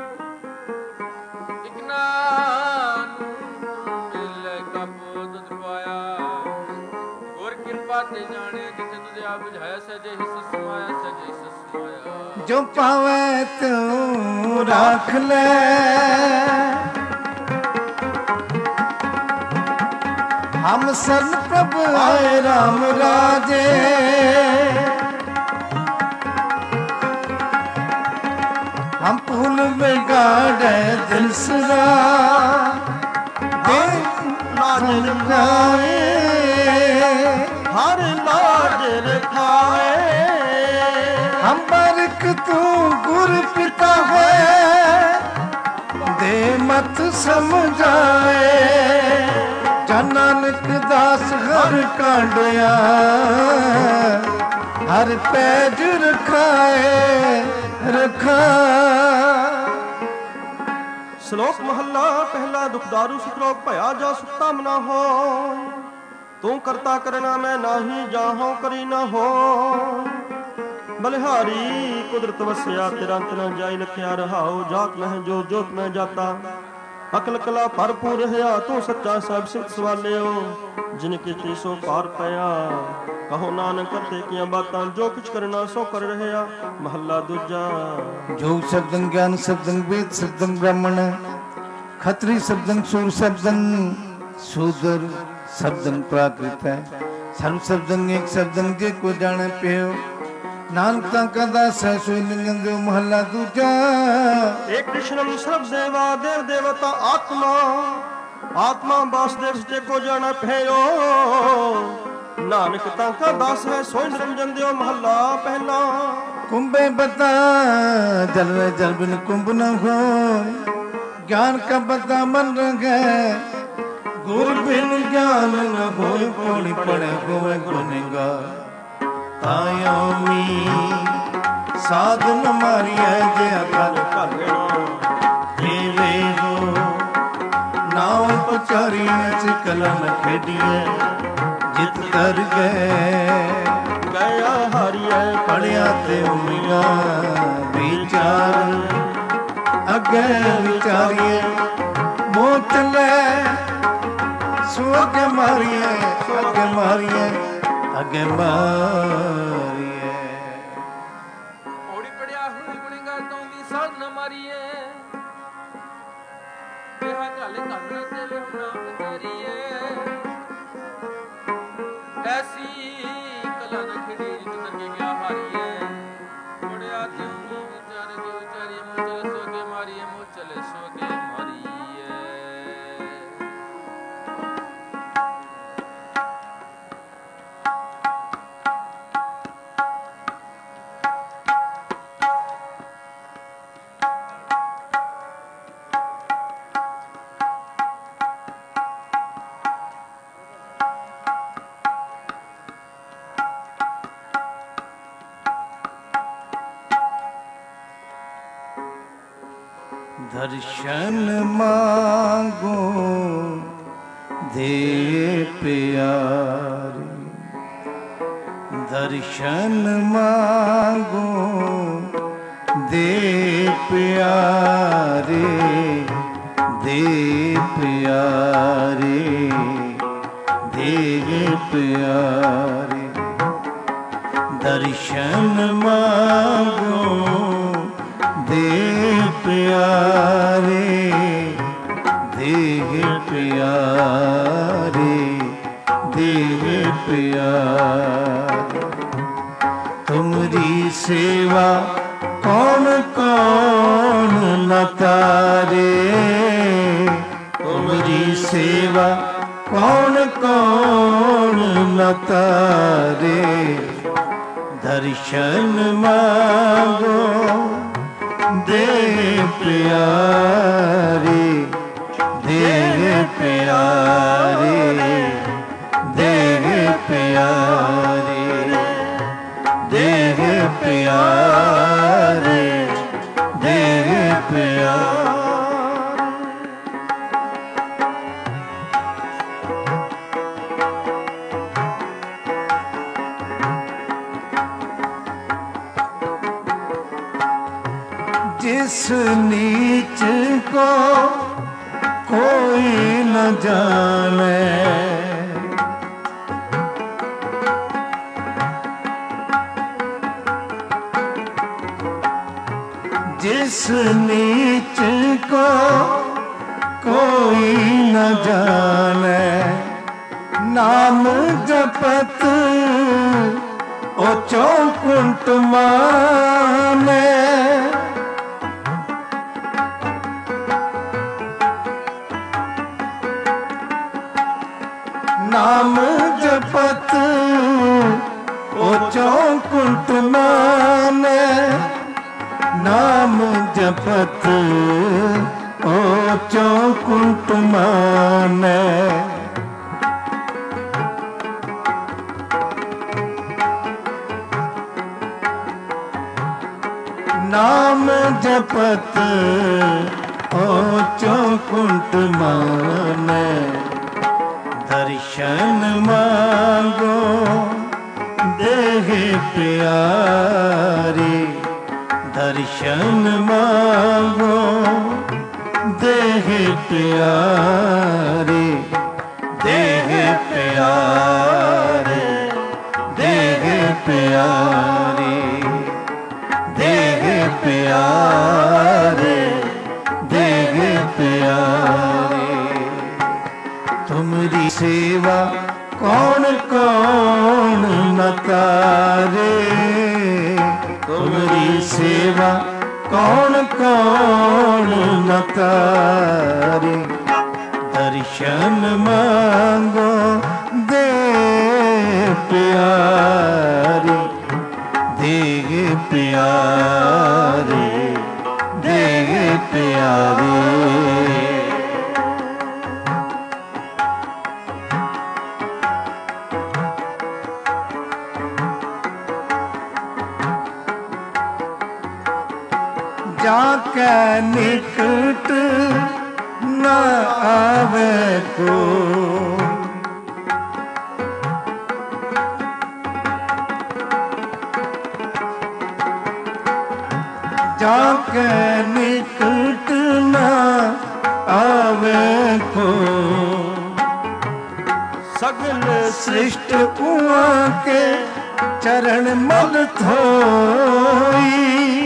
इकना मिले कपो दुध पाया। गुर कृपा ते जाने जिथे तुझे आ बुझाया। सजे ही सस समाया, सजे ही सस समाया। जो पावे तू राख ले, हम सन प्रभु आए राम राजे। हम फूल में गाड़े दिल सरा लाज रखाए, हर लाज रखाए। हम बरक तू गुर पिता है, दे मत समझाए। नानक दास हर कांडया, हर पैज रखाए रखा। श्लोक महला पहला। दुखदारू सुखरोग भया जा सुखता मना हो। तू करता करना मैं नाही जाहो करी न हो। बलिहारी कुदरत वसिया तेरा अंत न जाई लखिया रहाओ। जात में जो जोत में जाता ਅਕਲ ਕਲਾ ਭਰਪੂਰ ਰਹਾ ਤੂੰ ਸੱਚਾ ਸਭ ਸਿੱਖ ਸਵਾਲਿਓ ਜਿਨ ਕੀਤੀ ਸੋ ਪਾਰ ਪਿਆ ਕਹੋ ਨਾਨਕ ਕਰਤੇ ਕੀਆਂ ਬਾਤਾਂ ਜੋ ਕੁਛ ਕਰਨਾ ਸੋ ਕਰ ਰਿਹਾ ਮਹੱਲਾ ਦੂਜਾ ਜੋ ਸ਼ਬਦੰ ਗਿਆਨ ਸ਼ਬਦੰ ਵੇਦ ਸ਼ਬਦੰ ਬ੍ਰਾਹਮਣ ਖੱਤਰੀ ਸ਼ਬਦੰ ਸੂਰ ਸ਼ਬਦੰ ਸ਼ੂਦਰ ਸ਼ਬਦੰ ਪ੍ਰਾਕ੍ਰਿਤ ਹੈ ਸਰਬ ਸ਼ਬਦੰ ਏਕ ਸ਼ਬਦੰ ਜੇ ਕੋ ਜਾਣੇ ਪਿਓ ਨਾਨਕ ਤਾਂ ਕਹਦਾ ਸਹਿ ਸੋਈ ਨਿੰਗਨ ਦਿਓ ਮਹੱਲਾ ਦੂਜਾ ਏਕ ਕ੍ਰਿਸ਼ਨਮ ਸਰਬ ਦੇਵਾ ਦੇਵ ਦੇਵਤਾ ਆਤਮਾ ਆਤਮਾ ਵਾਸੁਦੇਵ ਜੇ ਕੋ ਜਾਣਾ ਪਿਓ ਨਾਨਕ ਤਾਂ ਕਹਦਾ ਸਹਿ ਸੋਈ ਨਿਰੰਜਨ ਦਿਓ ਮਹੱਲਾ ਪਹਿਲਾ ਕੁੰਭੇ ਬਤਾ ਜਲ ਵੇ ਜਲ ਬਿਨ ਕੁੰਭ ਨ ਹੋਇ ਗਿਆਨ ਕਾ ਬਤਾ ਮਨ ਰੰਗੈ ਗੁਰ ਬਿਨ ਗਿਆਨ ਨ ਹੋਇ ਪੌੜੀ ਪੜੈ ਹੋਇ ਗੁਨਗਾ ਤਾਇਓਮੀ ਸਾਧਨ ਮਾਰੀਐ ਜੇ ਅਕਲ ਤੇਰੇ ਹੋ ਨਾਉ ਪਚਾਰੀ ਸਿਕਲਨ ਖੇਡੀਐ ਜਿਤ ਕਰ ਗਏ ਗਿਆ ਹਾਰੀਐ ਪੜਿਆ ਤੇ ਉਮੀਆਂ ਵਿਚਾਰ ਅੱਗੇ ਵਿਚਾਰੀਏ ਮੋਹ ਚੱਲੇ ਸੋ ਅੱਗੇ ਮਾਰੀਏ ਅੱਗੇ ਮਾਰੀਏ ਅੱਗੇ ਮਾਰੀਏ ਪੌੜੀ ਪੜਿਆ ਹੋਈ ਗੁਣਗਾ ਤੋਂ ਵੀ ਸਾਧ ਨਾ ਮਾਰੀਏ ਕਿਹਾ ਘਾਲੇ ਘਾਲਣਾ ਤੇ ਵਿਹਣਾ ਵਿਚਾਰੀਏ ਐਸੀ ਕਲਾ ਨਾ ਖੇੜੀ ਜਿਤ ਕਰਕੇ ਗਿਆ ਹਾਰੀਏ ਪੜਿਆ ਤੇ ਉਹਨੂੰ ਵਿਚਾਰ ਕੇ ਵਿਚਾਰੀਏ ਮੋਹ ਚਲੇ ਸੋ ਕੇ ਮਾਰੀਏ ਮੋਹ ਚਲੇ ਸੋ ਕੇ ਮਾਰੀਏ दर्शन मांगो दे प्यारे दर्शन मांगो दे प्यारे दे प्यारे दे प्यारे दर्शन मांगो दे प्यारे देह प्यारे देह प्यारे तुमरी सेवा कौन कौन न तारे तुमरी सेवा कौन कौन न तारे दर्शन मांगो दे प्यारे दे प्यारे दे प्यारे दे प्यारे दे प्यारे जिस नीच को कोई न जाने जिस नीच को कोई न जाने नाम जपत ओ चौकुंट माने नाम जपत ओ चौकुंट माने नाम जपत ओ चौकुंट माने नाम जपत ओ चौकुंट माने दर्शन मांगो देह प्यारे दर्शन मांगो देह प्यारे, देह प्यारे, देह प्यारे, देह प्यारे, देह प्यारे। तुमरी सेवा कौन कौन न करे, तुमरी सेवा कौन कौन न करे। दर्शन मांगो दे प्यारे, देह प्यारे, देह प्यारे। जाके निकट न आवे को, जाके निकट न आवे को। सगल सृष्ट कुआ के चरण मल थोई,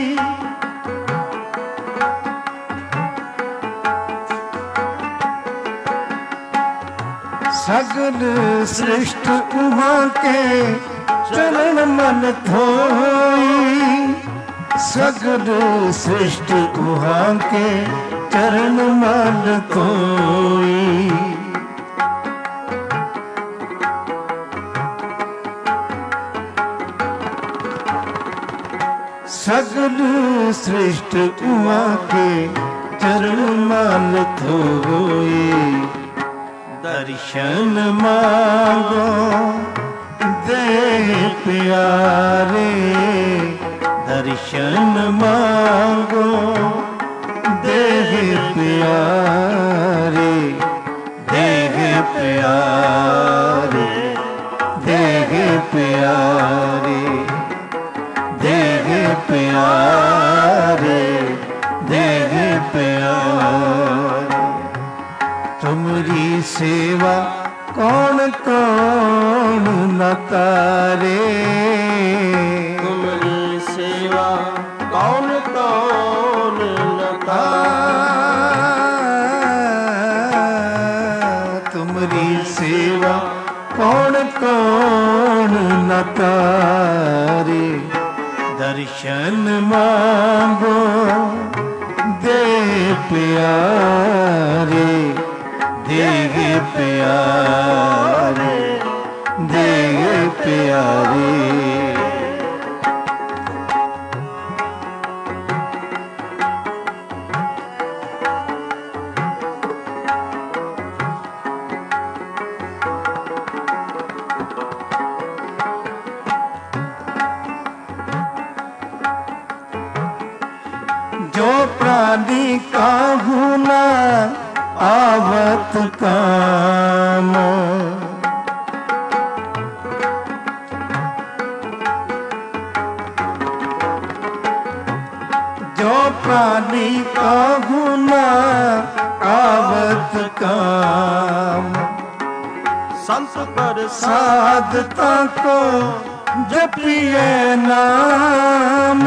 सगल सृष्ट उहाँ के चरण मन धोई, सगल सृष्ट उहाँ के चरण मन धोई। सगल सृष्ट उहाँ के चरण मन धोई। दर्शन मांगो दे प्यारे, दर्शन मांगो देह प्यारे, देह प्यारे, देह प्यारे, देह प्यारे, देह प्यारे। तुमरी सेवा कौन कौन न करे, तुमरी सेवा कौन कौन न करे। तुमरी सेवा कौन कौन न करे। दर्शन मांगो दे प्यारे, देह प्यारे, देह प्यारे। जो प्राणी काहू ना आवत काम, जो प्राणी काहू ना आवत काम। संत पर साधता को जपिए नाम,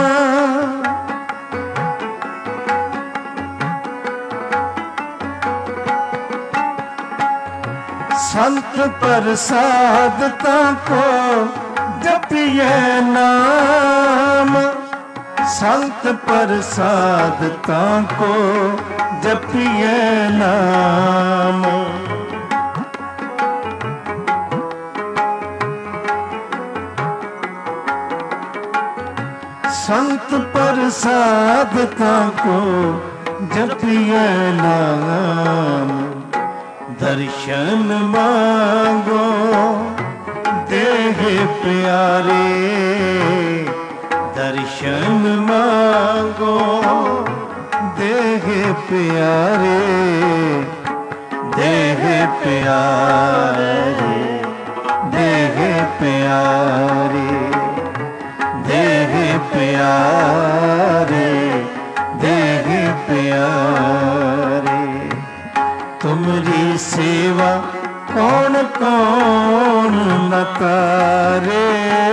संत पर साधता को जपिए नाम, संत पर साधता को जपिए नाम। संत पर साधता को जपिए नाम। दर्शन मांगो देह प्यारे, दर्शन मांगो देह प्यारे, देह प्यारे, देह प्यारे, देह प्यारे, देह प्यारे। कौन न करे,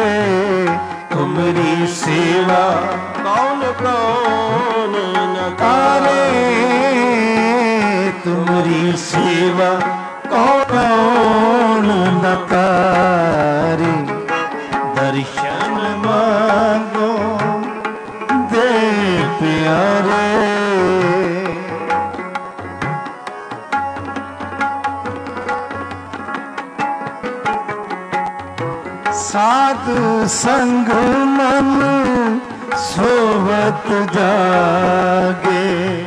तुमरी सेवा कौन कौन न करे, तुमरी सेवा कौन न करे। दर्शन मांगो दे प्यारे, साधु संग मन सोवत जागे,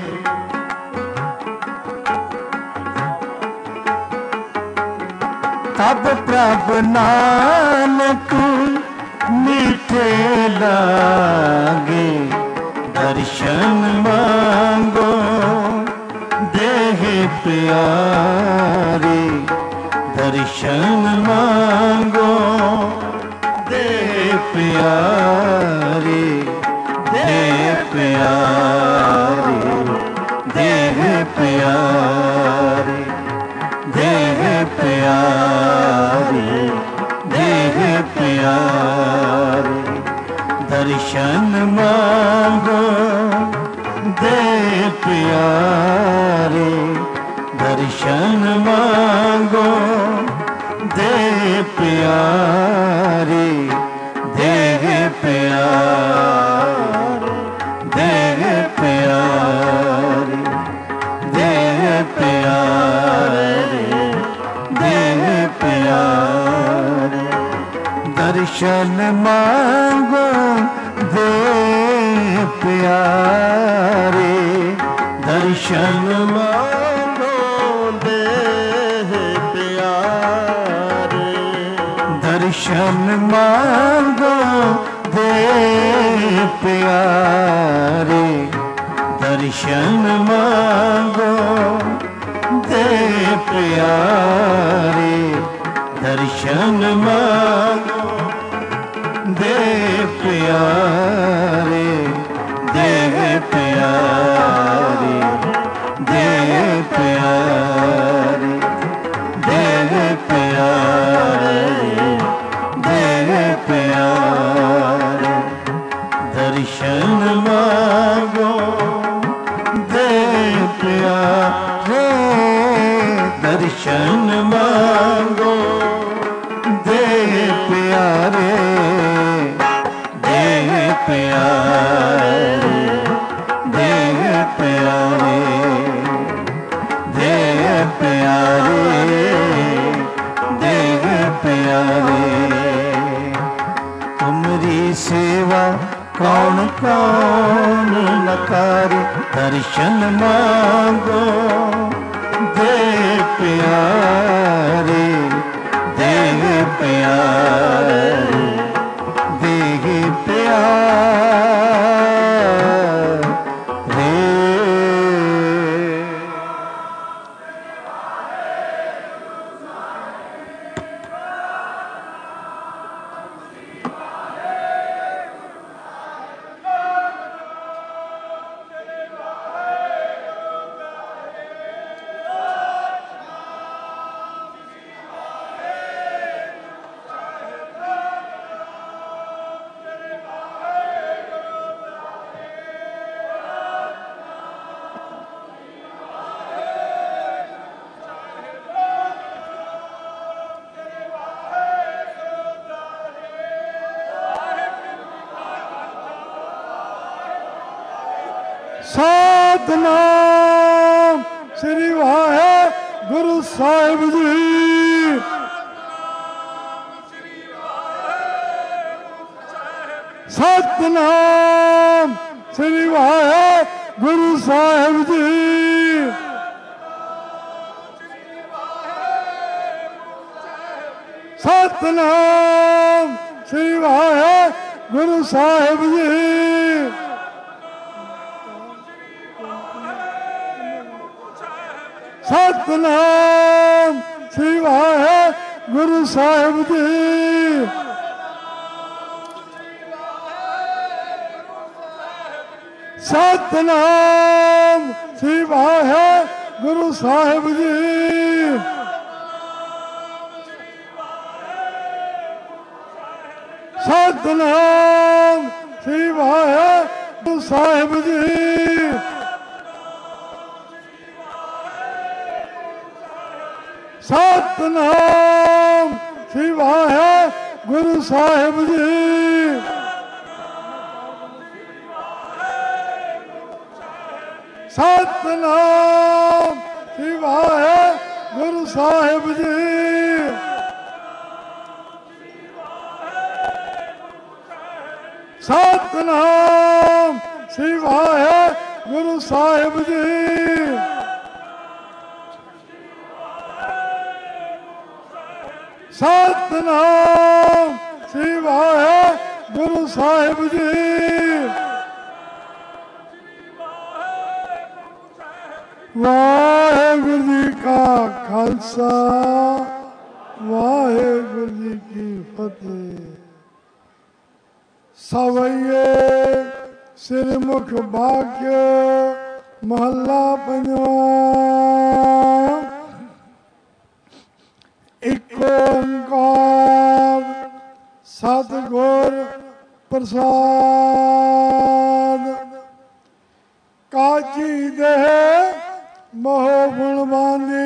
तब प्रभ नानक मीठे लागे। दर्शन मांगो देह प्यारे, दर्शन मांगो देह प्यारे, देह प्यारे, देह प्यारे, देह प्यारे, देह प्यारे। दर्शन मांगो देह प्यारे, दर्शन मांगो देह प्यारे, देह प्यारे, देह प्यारे, देह प्यारे, देह प्यारे। दर्शन मांगो देह प्यारे, दर्शन मांगो देह प्यारे, दर्शन मांगो देह प्यारे, दर्शन मांगो देह प्यारे, दर्शन मांगो देह प्यारे, देह प्यारे, देह प्यारे, देह प्यारे, देह प्यारे। दर्शन मांगो देह प्यारे, दर्शन मांगो देह प्यारे, देह प्यारे, देह प्यारे, देह प्यारे, देह प्यारे। तुमरी सेवा कौन कौन न करे, दर्शन मांगो देह प्यारे, देह प्यारे, देह प्यारे। सतनाम श्री वाहेगुरु साहिब जी। सतनाम श्री वाहेगुरु साहिब जी। सतनाम श्री वाहेगुरु साहिब जी। सतनाम श्री वाहेगुरु साहिब जी। सतनाम श्री वाहेगुरु साहिब जी। ਸਤਿਨਾਮ ਸ੍ਰੀ ਵਾਹਿਗੁਰੂ ਸਾਹਿਬ ਜੀ। ਸਤਿਨਾਮ ਸ੍ਰੀ ਵਾਹਿਗੁਰੂ ਸਾਹਿਬ ਜੀ। ਸਤਿਨਾਮ ਸ੍ਰੀ ਵਾਹਿਗੁਰੂ ਸਾਹਿਬ ਜੀ। ਸਤਿਨਾਮ ਸ੍ਰੀ ਵਾਹਿਗੁਰੂ ਸਾਹਿਬ ਜੀ। ਸਤਿਨਾਮ ਸ੍ਰੀ ਵਾਹਿਗੁਰੂ ਸਾਹਿਬ ਜੀ। ਵਾਹਿਗੁਰੂ ਜੀ ਕਾ ਖਾਲਸਾ ਵਾਹਿਗੁਰੂ ਜੀ ਕੀ ਫਤਿਹ। ਸਵਈਏ ਸਿਰਮੁਖ ਭਾਗਯ ਮਹੱਲਾ ਪੰਜਵਾਂ। ਇਕ ਓੰਕਾਰ ਸਤਿਗੁਰ ਪ੍ਰਸਾਦ। ਕਾਜੀ ਦੇ ਮੋਹ ਗੁਣ ਬਾਂਦੀ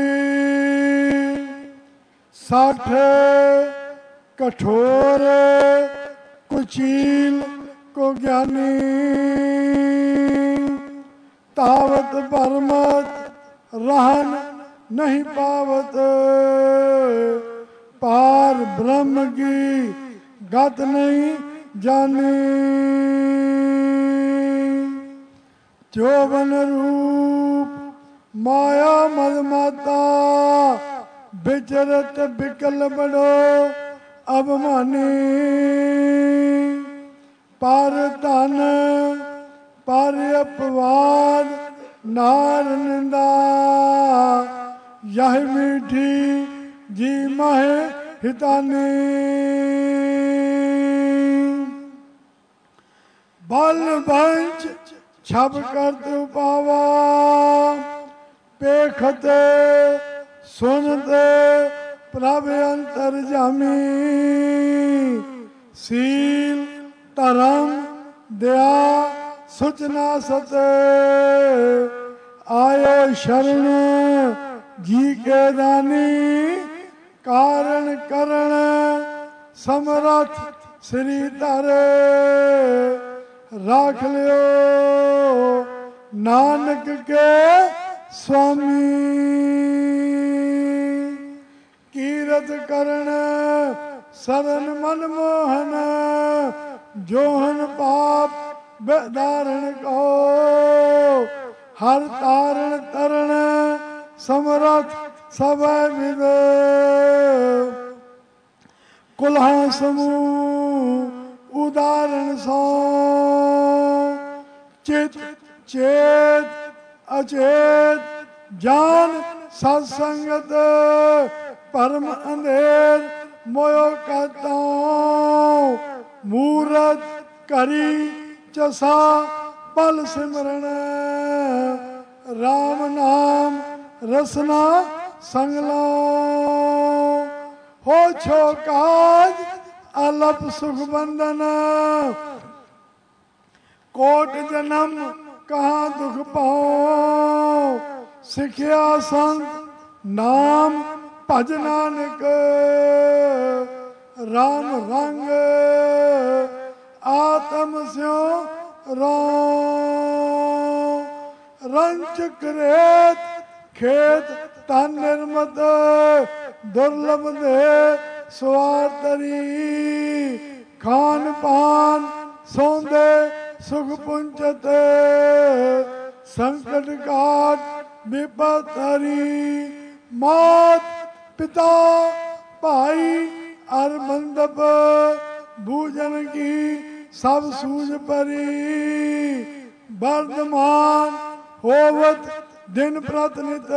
ਸਾਠ ਕਠੋਰ कुचील को ज्ञानी तावत परमत रहन नहीं पावत पार ब्रह्म की गत नहीं जानी। चौवन रूप माया मदमाता विचरत बिकल बड़ो अभिमानी। पर धन पर अपवाद नार निंदा यह मीठी जी महे हितानी। बल बंच छप करत पावा पेखते सुनते प्रभ अंतर जामी। सील धर्म दया सुचना सत आयो शरण जी के दानी। कारण करण समरथ श्री धर राख लियो नानक के स्वामी। कीरत करण सरन मन मोहन जोहन पाप बेदारण को हर तारण तरण समरथ सब विद। कुल्हा समूह उदाहरण सो चित चेत अचेत जान सत्संगत परम अंधेर मोयो कहता मूरत करी चसा पल सिमरण। राम नाम रसना संगलो हो छो काज अलप सुख बंधन। कोट जन्म कहाँ दुख पाओ सिखिया संत नाम भज नानक। राम रंग आत्म स्यो रो रंच करेत खेत तन निर्मत दुर्लभ दे स्वातरी। खान पान सौंदे सुख पुंचत संकट काट विपत हरी। मात पिता भाई अर मंदप भूजन की सब सूझ परी। वर्धमान होवत दिन प्रतिनित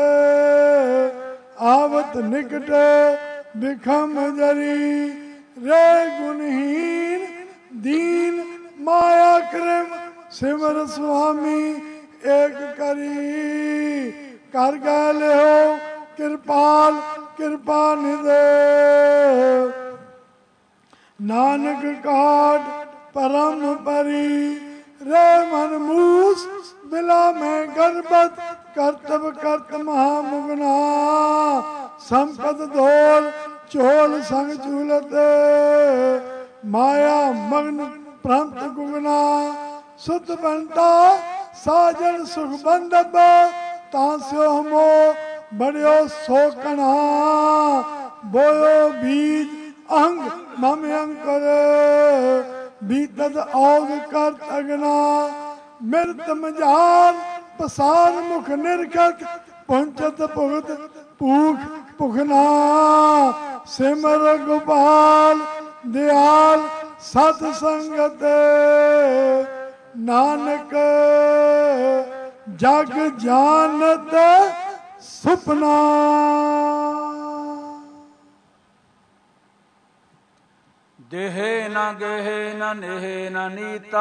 आवत निकट बिखम जरी। रे गुणहीन दीन माया कृम सिमर स्वामी एक करी। कर गए हो कृपाल कृपा निधे नानक काट परम परी रे मन मूस बिला में गर्भत कर्तव कर्त महामुगना संपत धोल चोल संग चूलत माया मग्न प्रंत गुगना सुत बनता साजन सुख बंदब तांस्यो हमो बड़ियो सोकना बोयो बीज अंग मम अंकर बीतद औग कर तगना मिर्त मजार पसार मुख निर्खत पहुंचत भुगत भूख भुखना सिमर गोपाल दयाल सत संगत नानक जग जानत सुपना। देहे न गेहे न नेहे न नीता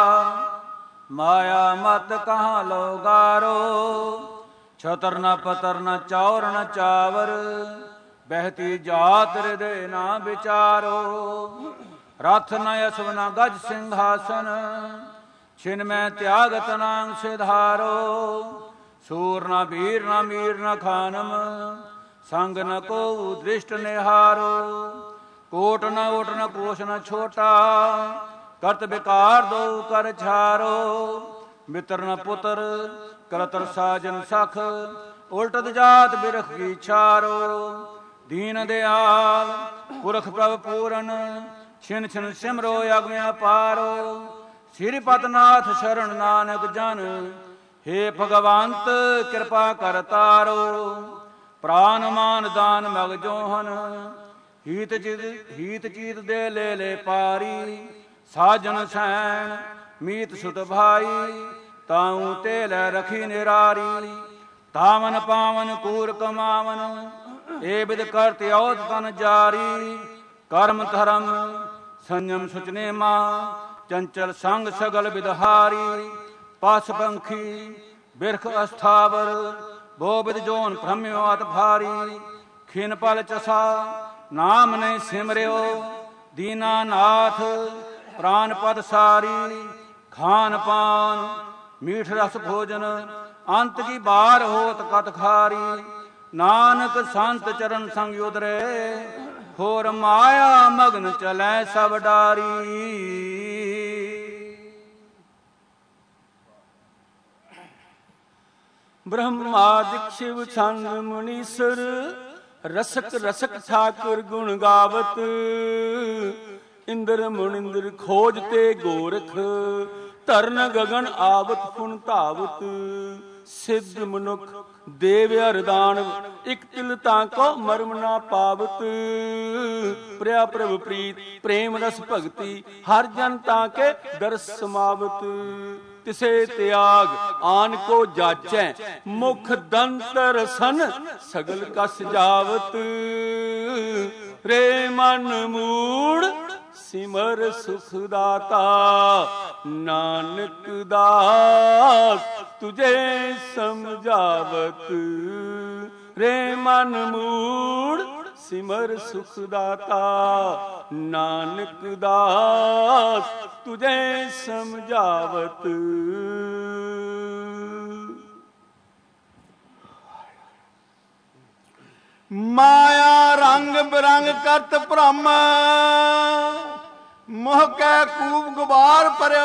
माया मत कहाँ लो गारो छतर न पतर न चौर न चावर बहती जात हृदय न विचारो रथ न यशव न गज सिंहासन छिन में त्यागत नांग सिधारो सूर न वीर न मीर न खानम संग न को दृष्ट निहारो कोट न ओट न कोश न छोटा करत विकार दो कर छारो मित्र न पुत्र करतर साजन सख उल्टत जात बिरख की छारो दीन दयाल पुरख प्रभ पूरन छिन छिन सिमरो अग्नि पारो श्रीपत नाथ शरण नानक जन हे भगवंत कृपा कर तारो प्राण मान दान मग जोहन हीत चीत दे ले पारी साजन सैन मीत सुत भाई ताऊ ते लै रखी निरारी तावन पावन कूर कमावन ए विद करत औत तन जारी कर्म धर्म संयम सुचने मां चंचल संग सगल विदहारी पास पंखी बिरख अस्थावर भो विद जोन भ्रम्यो अत भारी खिन पल चसा नाम ने सिमरियो दीनानाथ प्राण पद सारी खान पान मीठ रस भोजन अंत की बार होत कत खारी नानक संत चरण संग उदरे होर माया मग्न चलै सब डारी। ब्रह्मादिक शिव छंद मुनीश्वर रसक रसक ठाकुर गुण गावत इंद्र मुनिंद्र खोजते गोरख तरन गगन आवत पुन धावत सिद्ध मनुख देव अरदानव इक तिल ताको मर्म ना पावत प्रिया प्रभु प्रीत प्रेम रस भगति हर जन ताके दर्श समावत तिसे त्याग आन को जाचै मुख दंतर सन सगल कस जावत रे मन मूड सिमर सुख दाता नानक दास तुझे समझावत रे मन मूड सिमर सुख दाता नानक दास तुझे समझावत। माया रंग बिरंग करत भ्रम मोह कै कूप गुबार परयो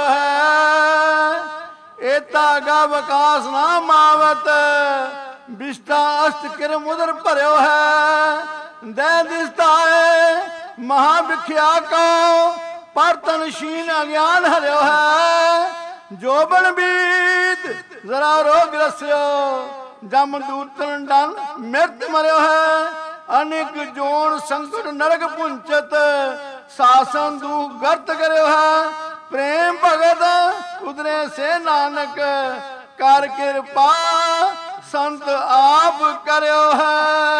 है एता गा विकास ना मावत विष्टा अष्ट किर मुदर भरयो है दे दिसता है महाभिख्या को पर तन शीन अज्ञान हरियो है जो बन बीत जरा रोग रस्यो जम दूतन डन मृत मरियो है अनेक जोन संकट नरक पुंचत शासन दुख गर्त करियो है प्रेम भगत उदरे से नानक कर कृपा संत आप करियो है।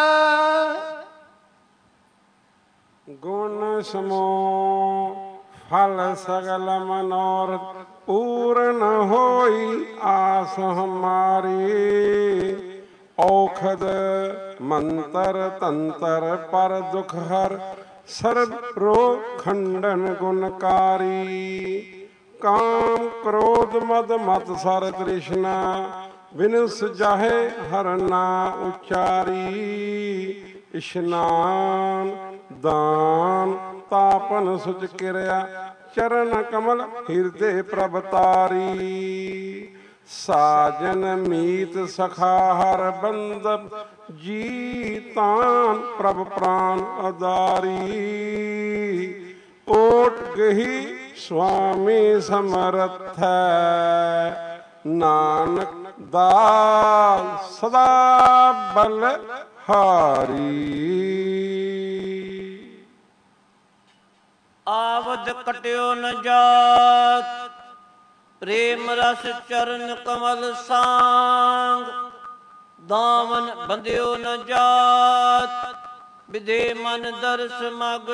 गुण समो फल सगल मनोरथ पूर्ण होई आस हमारी औखद मंत्र तंत्र पर दुख हर ਸਰਬ ਰੋਗ ਖੰਡਨ ਗੁਣਕਾਰੀ। ਕਾਮ ਕ੍ਰੋਧ ਮਦ ਮਤ ਸਰ ਤ੍ਰਿਸ਼ਨਾ ਬਿਨਸ ਜਾਹੇ ਹਰ ਨਾ ਉਚਾਰੀ। ਇਸ਼ਨਾਨ ਦਾਨ ਤਾਪਨ ਸੁਚ ਕਿਰਿਆ ਚਰਨ ਕਮਲ ਹਿਰਦੇ ਪ੍ਰਭ ਤਾਰੀ। ਸਾਜਨ ਮੀਤ ਸਖਾ ਹਰ ਬੰਦਪ ਜੀ ਤਾਨ ਪ੍ਰਭ ਪ੍ਰਾਨ ਆਧਾਰੀ। ਓਟ ਗਹੀ ਸੁਆਮੀ ਸਮਰਥ ਹੈ ਨਾਨਕ ਦਾਲ ਸਦਾ ਬਲ ਹਾਰੀ। ਆਵਦ ਕਟਿਓ ਨ ਜਾਤ ਪ੍ਰੇਮ ਰਸ ਚਰਨ ਕਮਲ ਸਾਂਗ। ਦਾਮਨ ਬੰਧਿਓ ਨ ਜਾਤ ਵਿਦੇ ਮਨ ਦਰਸ ਮਗ।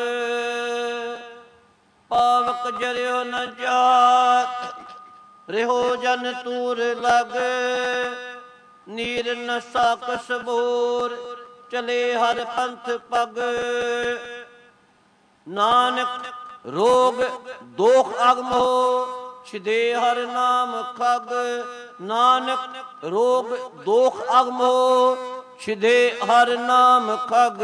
ਪਾਵਕ ਜਰਿਓ ਨ ਜਾਤ ਰਿਹੋ ਜਨ ਤੂਰ ਲਗ। ਨੀਰ ਨ ਸਾਕਸ ਬੋਰ ਚਲੇ ਹਰ ਪੰਥ ਪਗ। ਨਾਨਕ ਰੋਗ ਦੋਖ ਅਗਮ ਹੋ ਛਿਦੇ ਹਰ ਨਾਮ ਖਗ। ਨਾਨਕ ਰੋਗ ਦੋਖ ਅਗਮ ਹੋ ਛਿਦੇ ਹਰ ਨਾਮ ਖਗ।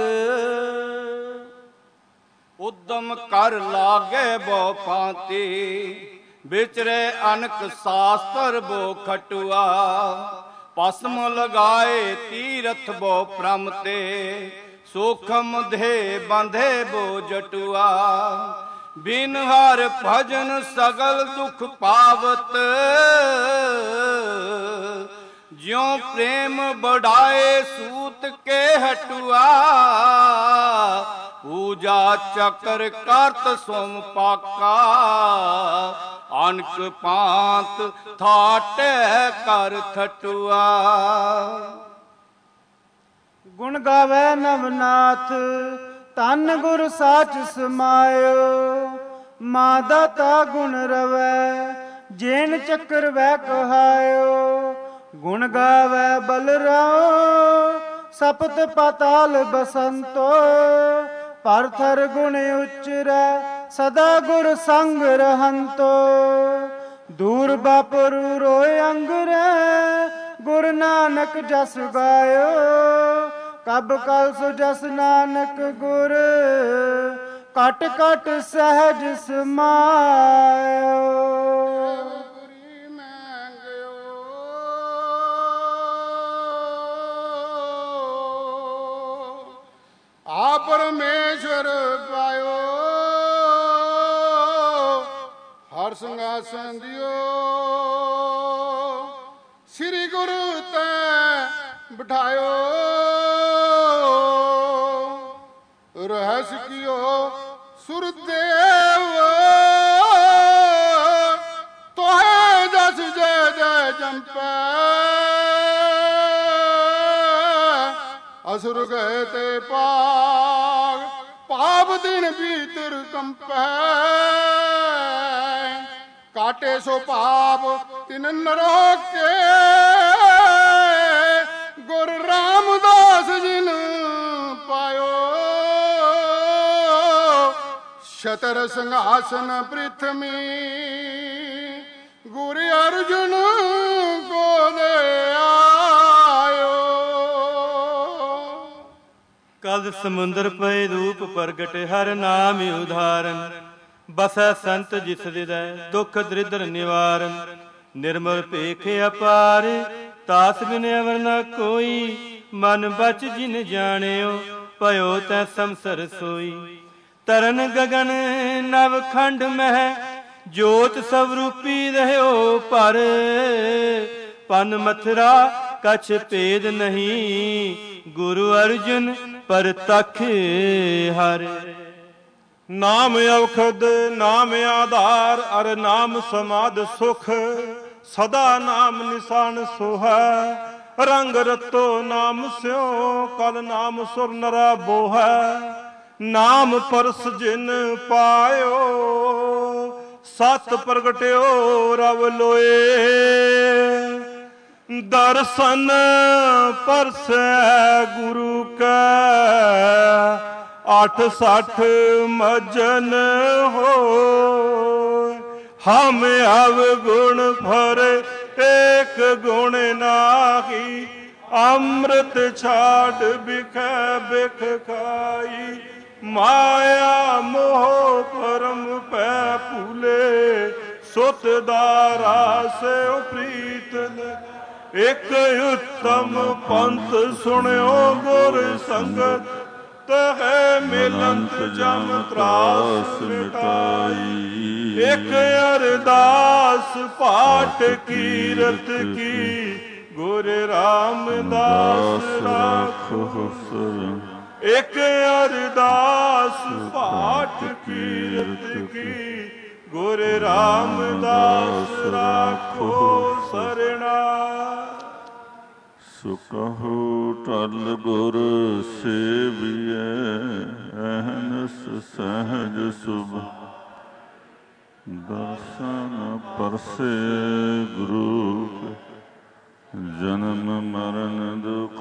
ਉਦਮ ਕਰ ਲਾਗੇ ਬੋ ਭਾਂਤੀ ਵਿਚਰੇ ਅਨਕ ਸਾਸਤਰ ਬੋ ਖਟੁਆ। ਭਸਮ ਲਗਾਏ ਤੀਰਥ ਬੋ ਭ੍ਰਮ ਤੇ ਸੂਖਮ ਦੇ ਬੰਧੇ ਬੋ ਜਟੁਆ। ਬਿਨ ਹਰ ਭਜਨ ਸਗਲ ਦੁਖ ਪਾਵਤ ਜਿਉ ਪ੍ਰੇਮ ਬੜਾਏ ਸੂਤ ਕੇ ਹਟੁਆ। ਪੂਜਾ ਚੱਕਰ ਕਰਤ ਸੋਮ ਪਾਕਾ ਅਨਕ ਪਾਂਤ ਥਾਟੇ ਕਰ ਥਟੁਆ। ਗੁਣ ਗਾਵੇ ਨਵਨਾਥ ਧੰਨ ਗੁਰ ਸਾਚ ਸਮਾਇਓ। ਮਾਂ ਦਾਤਾ ਗੁਣ ਰਵੈ ਜੇਨ ਚੱਕਰ ਵੈ ਕਹਾਇਓ। ਗੁਣ ਗਾਵੇ ਬਲਰਾਓ ਸਪਤ ਪਾਤਾਲ ਬਸੰਤੋ। ਪਰਥਰ ਗੁਣ ਉਚਰੈ ਸਦਾ ਗੁਰ ਸੰਗ ਰਹੰਤੋ। ਦੂਰ ਬਾਪਰੂ ਰੋਏ ਅੰਗਰੈ ਗੁਰ ਨਾਨਕ ਜਸ ਗਾਇਓ। ਕਬ ਕਲ ਸੋ ਜਸ ਨਾਨਕ ਗੁਰ ਕਟ ਕਟ ਸਹਿਜ ਸਮਾਇਓ। ਆ ਪਰਮੇਸ਼ਵਰ ਪਾਇਓ ਹਰ ਸਿੰਘਾਸਨ ਦਿਓ। ਸ੍ਰੀ ਗੁਰੂ ਤੈ ਬਿਠਾਇਓ ਰਹਿਸ ਕੀਓ ਸੁਰਦੇਵ। ਤੋਹੇ ਜਸ ਜੈ ਜੈ ਜੰਪੈ ਅਸੁਰ ਗਏ ਤੇ ਪਾਗ। ਪਾਪ ਦਿਨ ਭੀਤਰ ਕੰਪੈ ਕਾਟੇ ਸੋ ਪਾਪ ਤਿਨ ਨਰੋਕੇ। ਗੁਰ ਰਾਮਦਾਸ ਜਿਨ ਪਾਇਓ ਸ਼ਤਰ ਸਿੰਘਾਸਨ ਪ੍ਰਿਥਮੀ। ਗੁਰ ਅਰਜੁਨ ਕੋ ਦੇ ਆਇਓ। ਕਦ ਸਮੁੰਦਰ ਪਏ ਰੂਪ ਪ੍ਰਗਟ ਹਰ ਨਾਮ ਉਧਾਰਨ। ਬਸੈ ਸੰਤ ਜਿਸ ਹਿਰਦੈ ਦੁਖ ਦਰਿਦ੍ਰ ਨਿਵਾਰਨ। ਨਿਰਮਲ ਭੇਖ ਅਪਾਰ ਤਾਸ ਬਿਨ ਅਵਰ ਨ ਕੋਈ। ਮਨ ਬਚ ਜਿਨ ਜਾਣਿਓ ਭਇਓ ਤੈ ਸੰਸਰ ਸੋਈ। ਤਰਨ ਗਗਨ ਨਵ ਖੰਡ ਮਹਿ ਜੋਤ ਸਭ ਰੂਪੀ ਰਹਿਓ ਪਰ। ਪਨ ਮਥੁਰਾ ਕਛ ਭੇਦ ਨਹੀਂ ਗੁਰੂ ਅਰਜੁਨ ਪਰਤਖ ਹਰਿ। ਨਾਮ ਔਖਦ ਨਾਮ ਆਧਾਰ ਅਰ ਨਾਮ ਸਮਾਦ ਸੁਖ। ਸਦਾ ਨਾਮ ਨਿਸ਼ਾਨ ਸੋਹੈ ਰੰਗ ਰਤੋ ਨਾਮ ਸਿਓ। ਕਲ ਨਾਮ ਸੁਰ ਨਰਾ ਬੋਹੈ ਨਾਮ ਪਰਸ ਜਿਨ ਪਾਇਓ। ਸਤ ਪ੍ਰਗਟਿਓ ਰਵ ਲੋਏ ਦਰਸ਼ਨ ਪਰਸੈ ਗੁਰੂ ਕੈ। 68 ਮਜਨ ਹੋ ਹਮ ਅਵਗੁਣ ਭਰੇ ਏਕ ਗੁਣ ਨਾਹੀ ਅੰਮ੍ਰਿਤ ਛਾੜ ਬਿਖੈ ਬਿਖ ਖਾਈ ਮਾਇਆ ਮੋਹ ਪਰਮ ਪੈ ਭੂਲੇ ਸੁਤ ਦਾ ਰਾਸਿਓ ਪ੍ਰੀਤ ਇਕ ਉੱਤਮ ਪੰਥ ਸੁਣਿਓ ਗੁਰ ਸੰਗਤ ਤਹਿ ਮਿਲੰਤ ਜਮ ਤਰਾਸ ਮਿਟਾਈ ਇਕ ਅਰਦਾਸ ਪਾਠ ਕੀਰਤ ਕੀ ਗੁਰ ਰਾਮਦਾਸ ਰਾਖੋ ਸਰ ਇਕ ਅਰਦਾਸ ਪਾਠ ਕੀਰਤ ਕੀ ਗੁਰ ਰਾਮਦਾਸ ਰਾਖੋ ਸਰਣਾ ਸੋ ਕਹੋ ਟਲ ਗੁਰ ਸੇਵੀਐ ਅਹਨਸ ਸਹਜ ਸੁਭ ਦਰਸ਼ਨ ਪਰਸੇ ਗੁਰੂ ਜਨਮ ਮਰਨ ਦੁਖ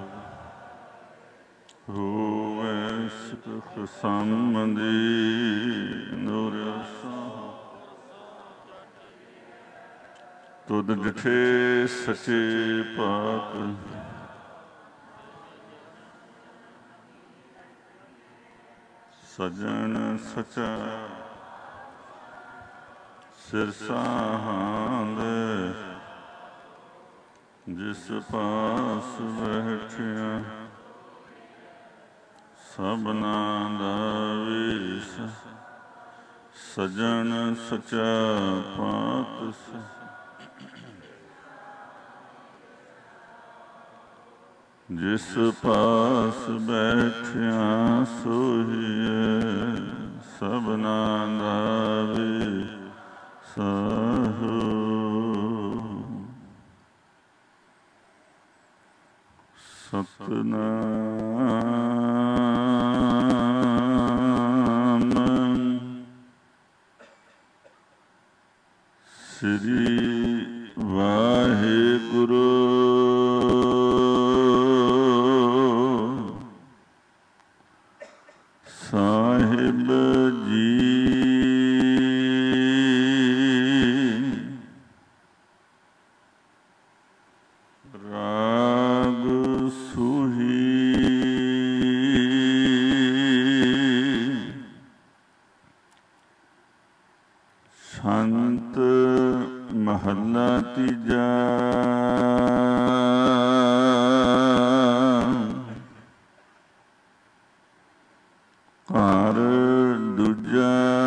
ਹੋਵੇ ਸੁਖ ਸੰਬੰਧੀ ਨੂਰ ਤੁਧ ਡਿਠੇ ਸੱਚੇ ਪਾਕ ਸਜਣ ਸਚਾ ਸਿਰਸਾਹਾਂਦ ਜਿਸ ਪਾਸ ਬੈਠਿਆ ਸਭਨਾ ਦਾ ਵੀਸ ਸਜਣ ਸਚਾ ਪਾਤਸ ਜਿਸ ਪਾਸ ਬੈਠਿਆ ਸੋਹੀਏ ਸਭਨਾ ਦਾ ਵੀਸ ਸਤਨਾਮ ਸ੍ਰੀ ਵਾਹਿਗੁਰੂ ਸਾਹਿਬ ਜੀ ਰਾਗ ਸੂਹੀ ਸੰਤ ਮਹੱਲਾ ਤੀਜਾ ਘਰ ਦੂਜਾ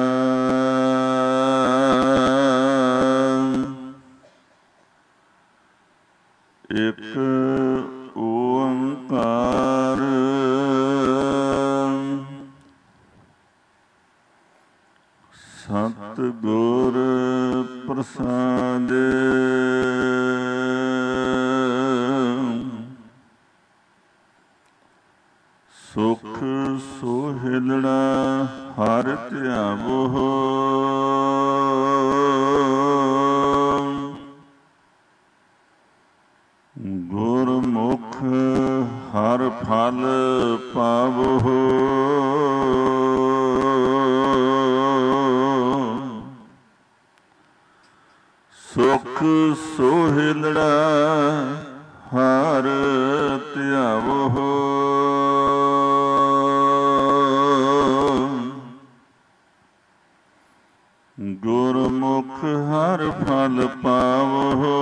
ਇਕ ਓੰਕਾਰ ਸਤਿਗੁਰ ਪ੍ਰਸਾਦ ਸੁਖ ਸੋਹਿਲੜਾ ਹਰਿ ਧਿਆਵੋ ਗੁਰਮੁਖ ਹਰ ਫਲ ਪਾਵੋ ਸੁਖ ਸੋਹਿਲੜਾ ਹਰ ਧਿਆਵੋ ਗੁਰਮੁਖ ਹਰ ਫਲ ਪਾਵੋ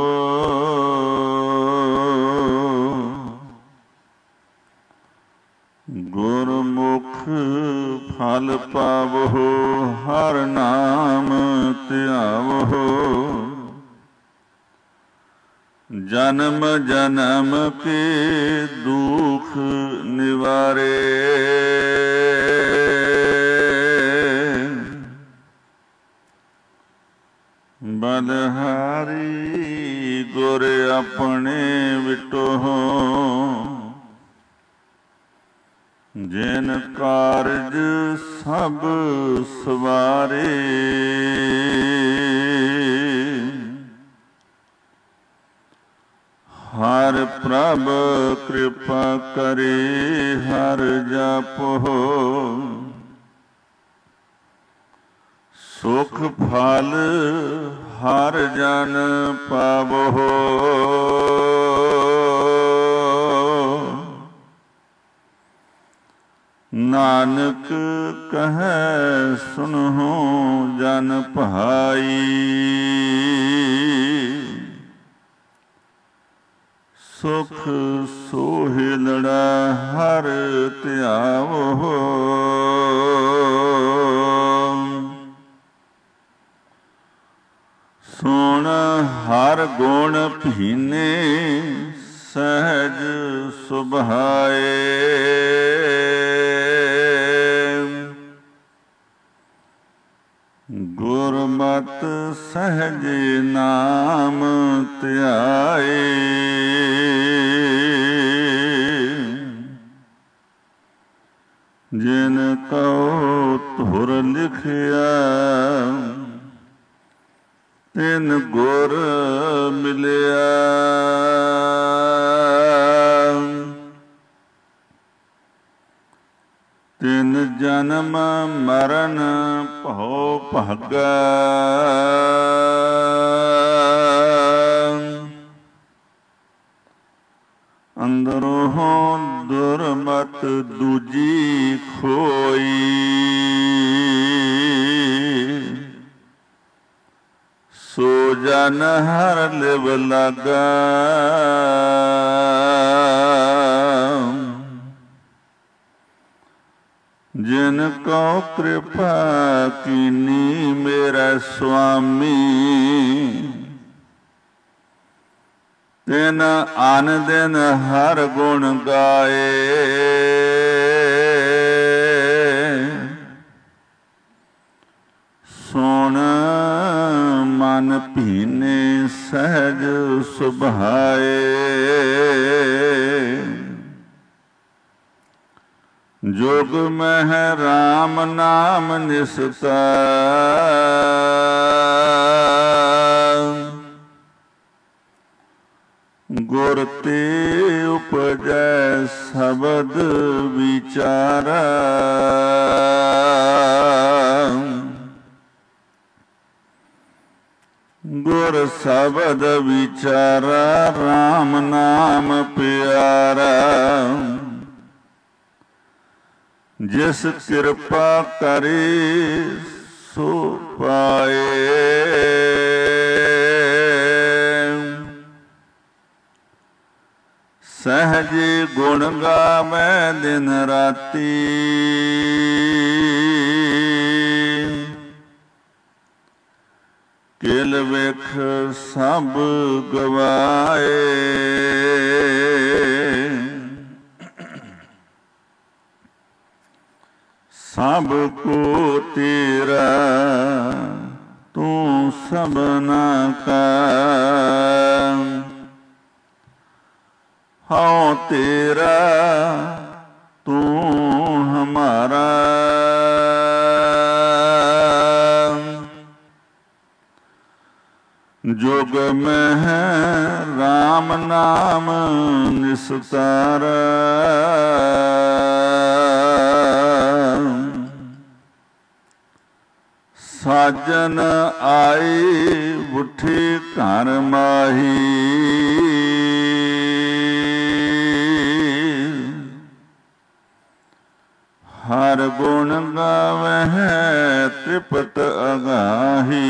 ਗੁਰਮੁਖ ਫਲ ਪਾਵੋ ਹਰ ਨਾਮ ਧਿਆਵੋ ਜਨਮ ਜਨਮ ਕੇ ਦੁਖ ਨਿਵਾਰੇ ਬਲਹਾਰੀ ਗੁਰ ਆਪਣੇ ਵਿਟੋ ਜਿਨ ਕਾਰਜ ਸਭ ਸਵਾਰੇ ਹਰ ਪ੍ਰਭ ਕਿਰਪਾ ਕਰੇ ਹਰ ਜਪੋ ਸੁਖ ਫਲ ਹਰ ਜਨ ਪਾਵੋ ਨਾਨਕ ਕਹੈ ਸੁਨਹੁ ਜਨ ਭਾਈ ਸੁਖ ਸੋਹਿਲੜਾ ਹਰ ਧਿਆਵੋ ਸੁਣ ਹਰ ਗੁਣ ਭੀਨੇ ਸਹਿਜ ਸੁਭਾਏ ਗੁਰਮਤਿ ਸਹਿਜ ਨਾਮ ਧਿਆਏ ਜਿਨ ਕਉ ਧੁਰ ਲਿਖਿਆ ਤਿਨ ਗੁਰ ਮਿਲਿਆ ਤਿਨ ਜਨਮ ਮਰਨ ਭਉ ਭਾਗਾ ਅੰਦਰੋਂ ਦੁਰਮਤ ਦੂਜੀ ਖੋਈ ਸੋ ਜਨ ਹਰ ਲਿਵ ਲਾਗਾ ਜਿਨ ਕਉ ਕਿਰਪਾ ਕੀਨੀ ਮੇਰਾ ਸੁਆਮੀ ਤਿਨ ਆਨ ਦਿਨ ਹਰ ਗੁਣ ਗਾਏ ਸੁਣ ਮਨ ਭੀਨੇ ਸਹਿਜ ਸੁਭਾਏ ਜੋਗ ਮਹਿ ਰਾਮ ਨਾਮ ਨਿਸਤਾ ਗੁਰ ਤੇ ਉਪਜੈ ਸ਼ਬਦ ਵਿਚਾਰਾ ਗੁਰ ਸ਼ਬਦ ਵਿਚਾਰਾ ਰਾਮ ਨਾਮ ਪਿਆਰਾ ਜਿਸ ਕਿਰਪਾ ਕਰੇ ਸੋ ਪਾਏ ਸਹਿਜ ਗੁਣ ਗਾਵੈ ਦਿਨ ਰਾਤੀ ਕਿਲ ਵੇਖ ਸਭ ਗਵਾਏ ਸਭ ਕੋ ਤੇਰਾ ਤੂੰ ਸਭਨਾ ਕਾ ਹਉ ਤੇਰਾ ਤੂੰ ਹਮਾਰਾ ਜੋਗ ਮਹਿ ਰਾਮ ਨਾਮ ਨਿਸਤਾਰਾ ਸਾਜਨ ਆਈ ਉਠੀ ਘਰ ਮਾਹੀ ਹਰ ਗੁਣ ਗਾਵਹਿ ਤ੍ਰਿਪਤ ਅਗਾਹੀ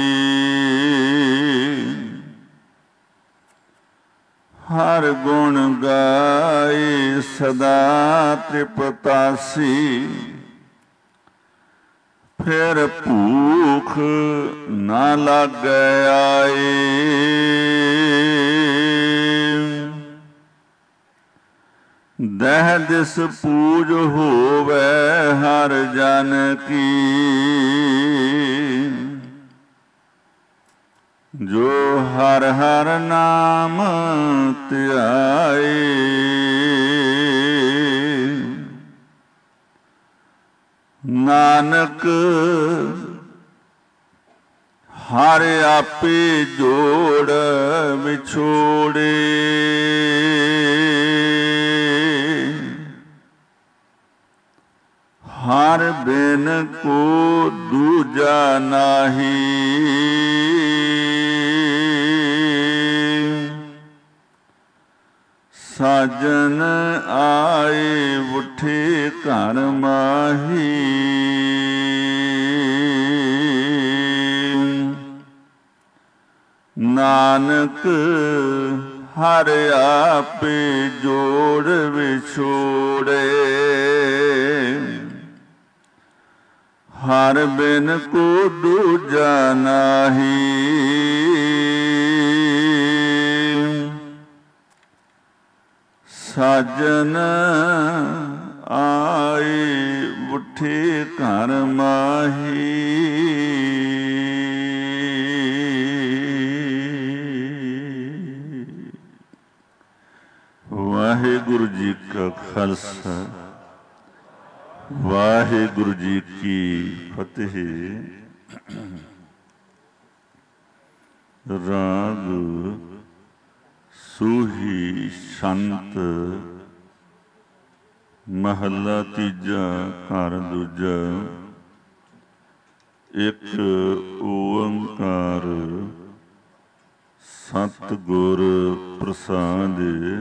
ਹਰ ਗੁਣ ਗਾਏ ਸਦਾ ਤ੍ਰਿਪਤਾਸੀ ਫਿਰ ਭੂਖ ਨਾ ਲਾਗੈ ਆਏ ਦਹਿ ਦਿਸ ਪੂਜ ਹੋਵੈ ਹਰ ਜਨ ਕੀ ਜੋ ਹਰ ਹਰ ਨਾਮ ਧਿਆਏ ਨਾਨਕ ਹਰ ਆਪੇ ਜੋੜ ਵਿਛੋੜੇ ਹਰ ਬਿਨ ਕੋ ਦੂਜਾ ਨਾਹੀ ਸਾਜਨ ਆਏ ਉਠੇ ਘਰ ਮਾਹੀ ਨਾਨਕ ਹਰ ਆਪੇ ਜੋੜ ਵਿਛੋੜੇ ਹਰ ਬਿਨ ਕੋ ਦੂਜਾ ਨਾਹੀ ਸਾਜਨ ਆਏ ਉਠੇ ਘਰ ਮਾਹੀ ਵਾਹਿਗੁਰੂ ਜੀ ਕਾ ਖਾਲਸਾ ਵਾਹਿਗੁਰੂ ਜੀ ਕੀ ਫਤਿਹ। ਰਾਗ ਸੂਹੀ ਸੰਤ ਮਹੱਲਾ ਤੀਜਾ ਘਰ ਦੂਜਾ। ਇੱਕ ਓੰਕਾਰ ਸਤਿਗੁਰ ਪ੍ਰਸਾਦ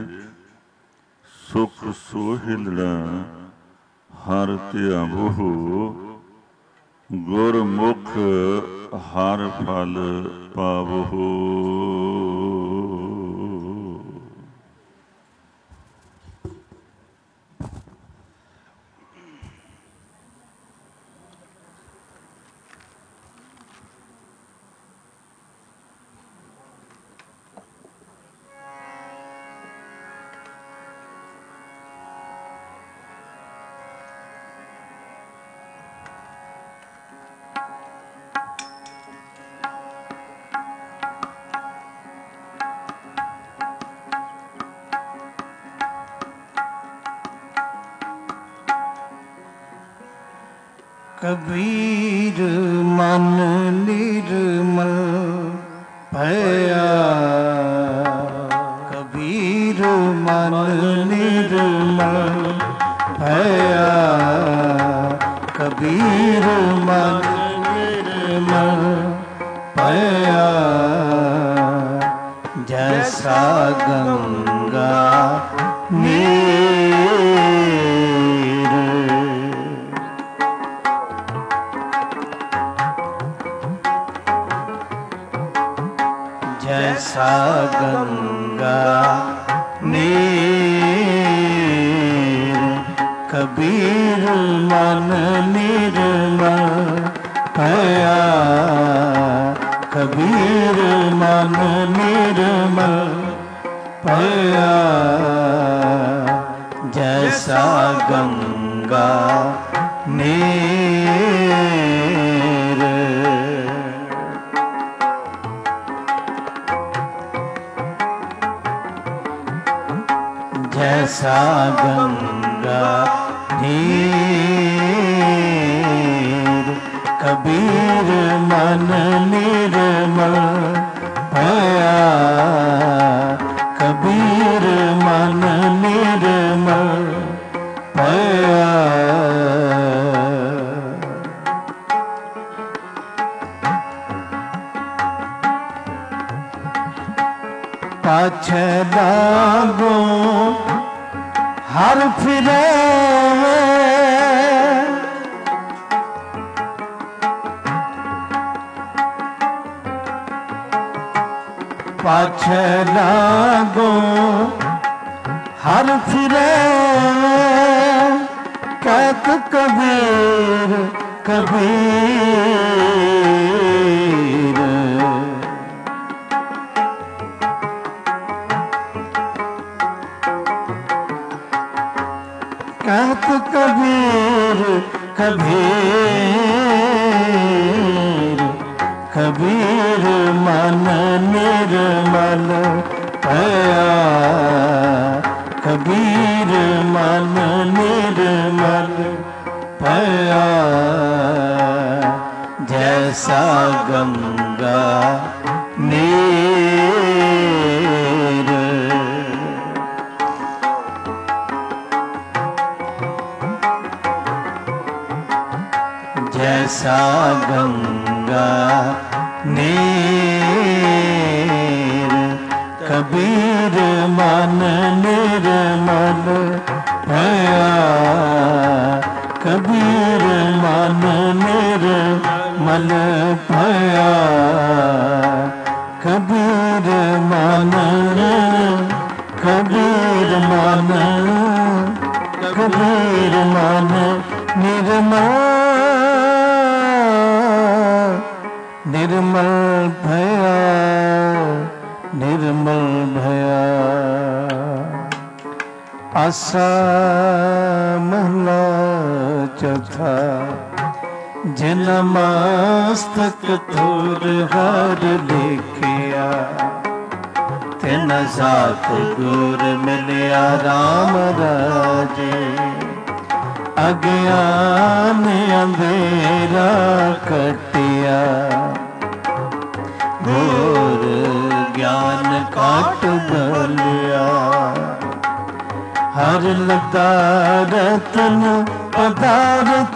ਸੁਖ ਸੋਹਿਲੜਾ ਹਰ ਧਿਆਵੋ ਗੁਰਮੁਖ ਹਰ ਫਲ ਪਾਵੋ। कबीर मन निर्मल भया, कबीर मन निर्मल भया, कबीर मन निर्मल भया। जैसा गंगा जैसा गंगा नीर, कबीर मन निर्मल भया, कबीर मन निर्मल भया। जैसा गंगा नीर, जैसा गंगा नीर, कबीर मन निर्मल भया, कबीर मन निर्मल भया। पाछे लागो हर फिरे, पाछे लागो हर फिरे। कहत कबीर कबीर, कहत कबीर कबीर, कबीर मन निर्मल भया, कबीर मन निर्मल भया। जैसा ਜੈਸਾ ਗੰਗਾ ਨੀਰ ਜੈਸਾ ਗੰਗਾ ਨੀਰ ਕਬੀਰ ਮਨ ਨਿਰਮਲ ਭਇਆ ਕਬੀਰ ਮਨ ਨਿਰਮਲ ਭਇਆ ਕਬੀਰ ਮਨ ਕਬੀਰ ਮਨ ਕਬੀਰ ਮਨ ਨਿਰਮਲ ਨਿਰਮਲ ਭਇਆ ਨਿਰਮਲ ਭਇਆ ਆਸਾ ਮਹਲਾ ਚੌਥਾ ਜਿਨ ਮਸਤਕ ਤੁਰ ਹਰ ਲਿਖਿਆ ਤਿਨ ਸਾਤ ਗੁਰ ਮਿਲਿਆ ਰਾਮ ਰਾਜੇ ਅਗਿਆਨ ਅੰਧੇਰਾ ਕਟਿਆ ਘੋਰ ਗਿਆਨ ਕਾਟ ਬਲਿਆ ਹਰ ਲਤਾ ਰਤਨ ਪਦਾਰਥ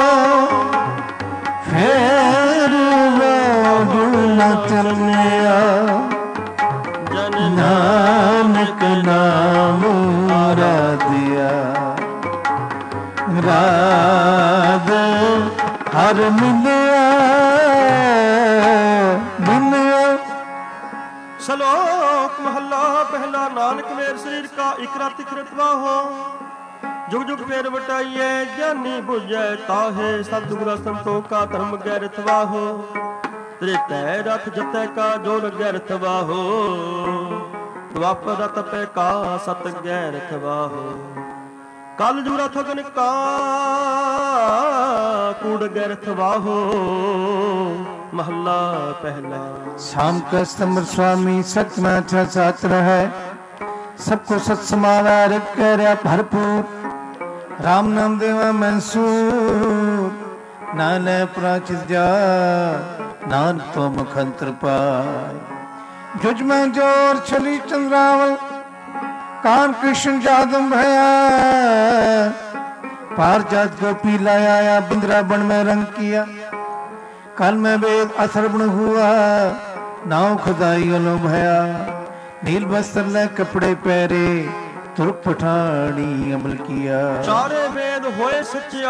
ਫੇਰ ਲੋਭ ਨ ਚਲਿਆ ਨਾਨਕ ਨਾਮ ਰਾਧਿਆ ਰਾਧ ਹਰ ਮਿਲਿਆ ਮਿਲਿਆ। ਸ਼ਲੋਕ ਮਹੱਲਾ ਪਹਿਲਾ। ਨਾਨਕ ਮੇਰ ਸਰੀਰ ਕਾ ਇਕ ਰਾਤਿ ਖਿਰਤਵਾ ਹੋ ਜੁਗ ਜੁਗ ਫੇਰ ਵਟਾਈਏ ਗਿਆਨੀ ਬੁਝੈ ਤਾਹੇ ਸਤਿਗੁਰ ਸੰਤੋਖਾ ਧਰਮ ਗੈ ਰਤਵਾ ਹੋ ਤ੍ਰੇਤੈ ਰਥ ਜਤੈ ਕਾ ਜੋ ਲਗੈ ਰਤਵਾ ਹੋ ਦੁਆਪਰ ਰਤ ਪੈ ਕਾ ਸਤ ਗੈ ਰਤਵਾ ਹੋ ਕਲ ਜੁਰਾ ਥਗਨ ਕਾ ਕੂੜ ਗੈ ਰਤਵਾ ਹੋ ਮਹੱਲਾ ਪਹਿਲਾ। शाम का स्तंभ स्वामी सच में अच्छा छात्र है सबको सत समावा रख कर भरपूर राम नाम देवा मंसूर नाने प्राचित जा नान तो मुखंत्र पाय जुज में जोर छली चंद्रावल कान कृष्ण जादम भया पार जात गोपी लाया बिंद्रावन में रंग किया कल में वेद अथर्वण हुआ नाव खुदाई लो भया नील वस्त्र ले कपड़े पहरे तुर्क पठानी अमल किया चारे वेद होए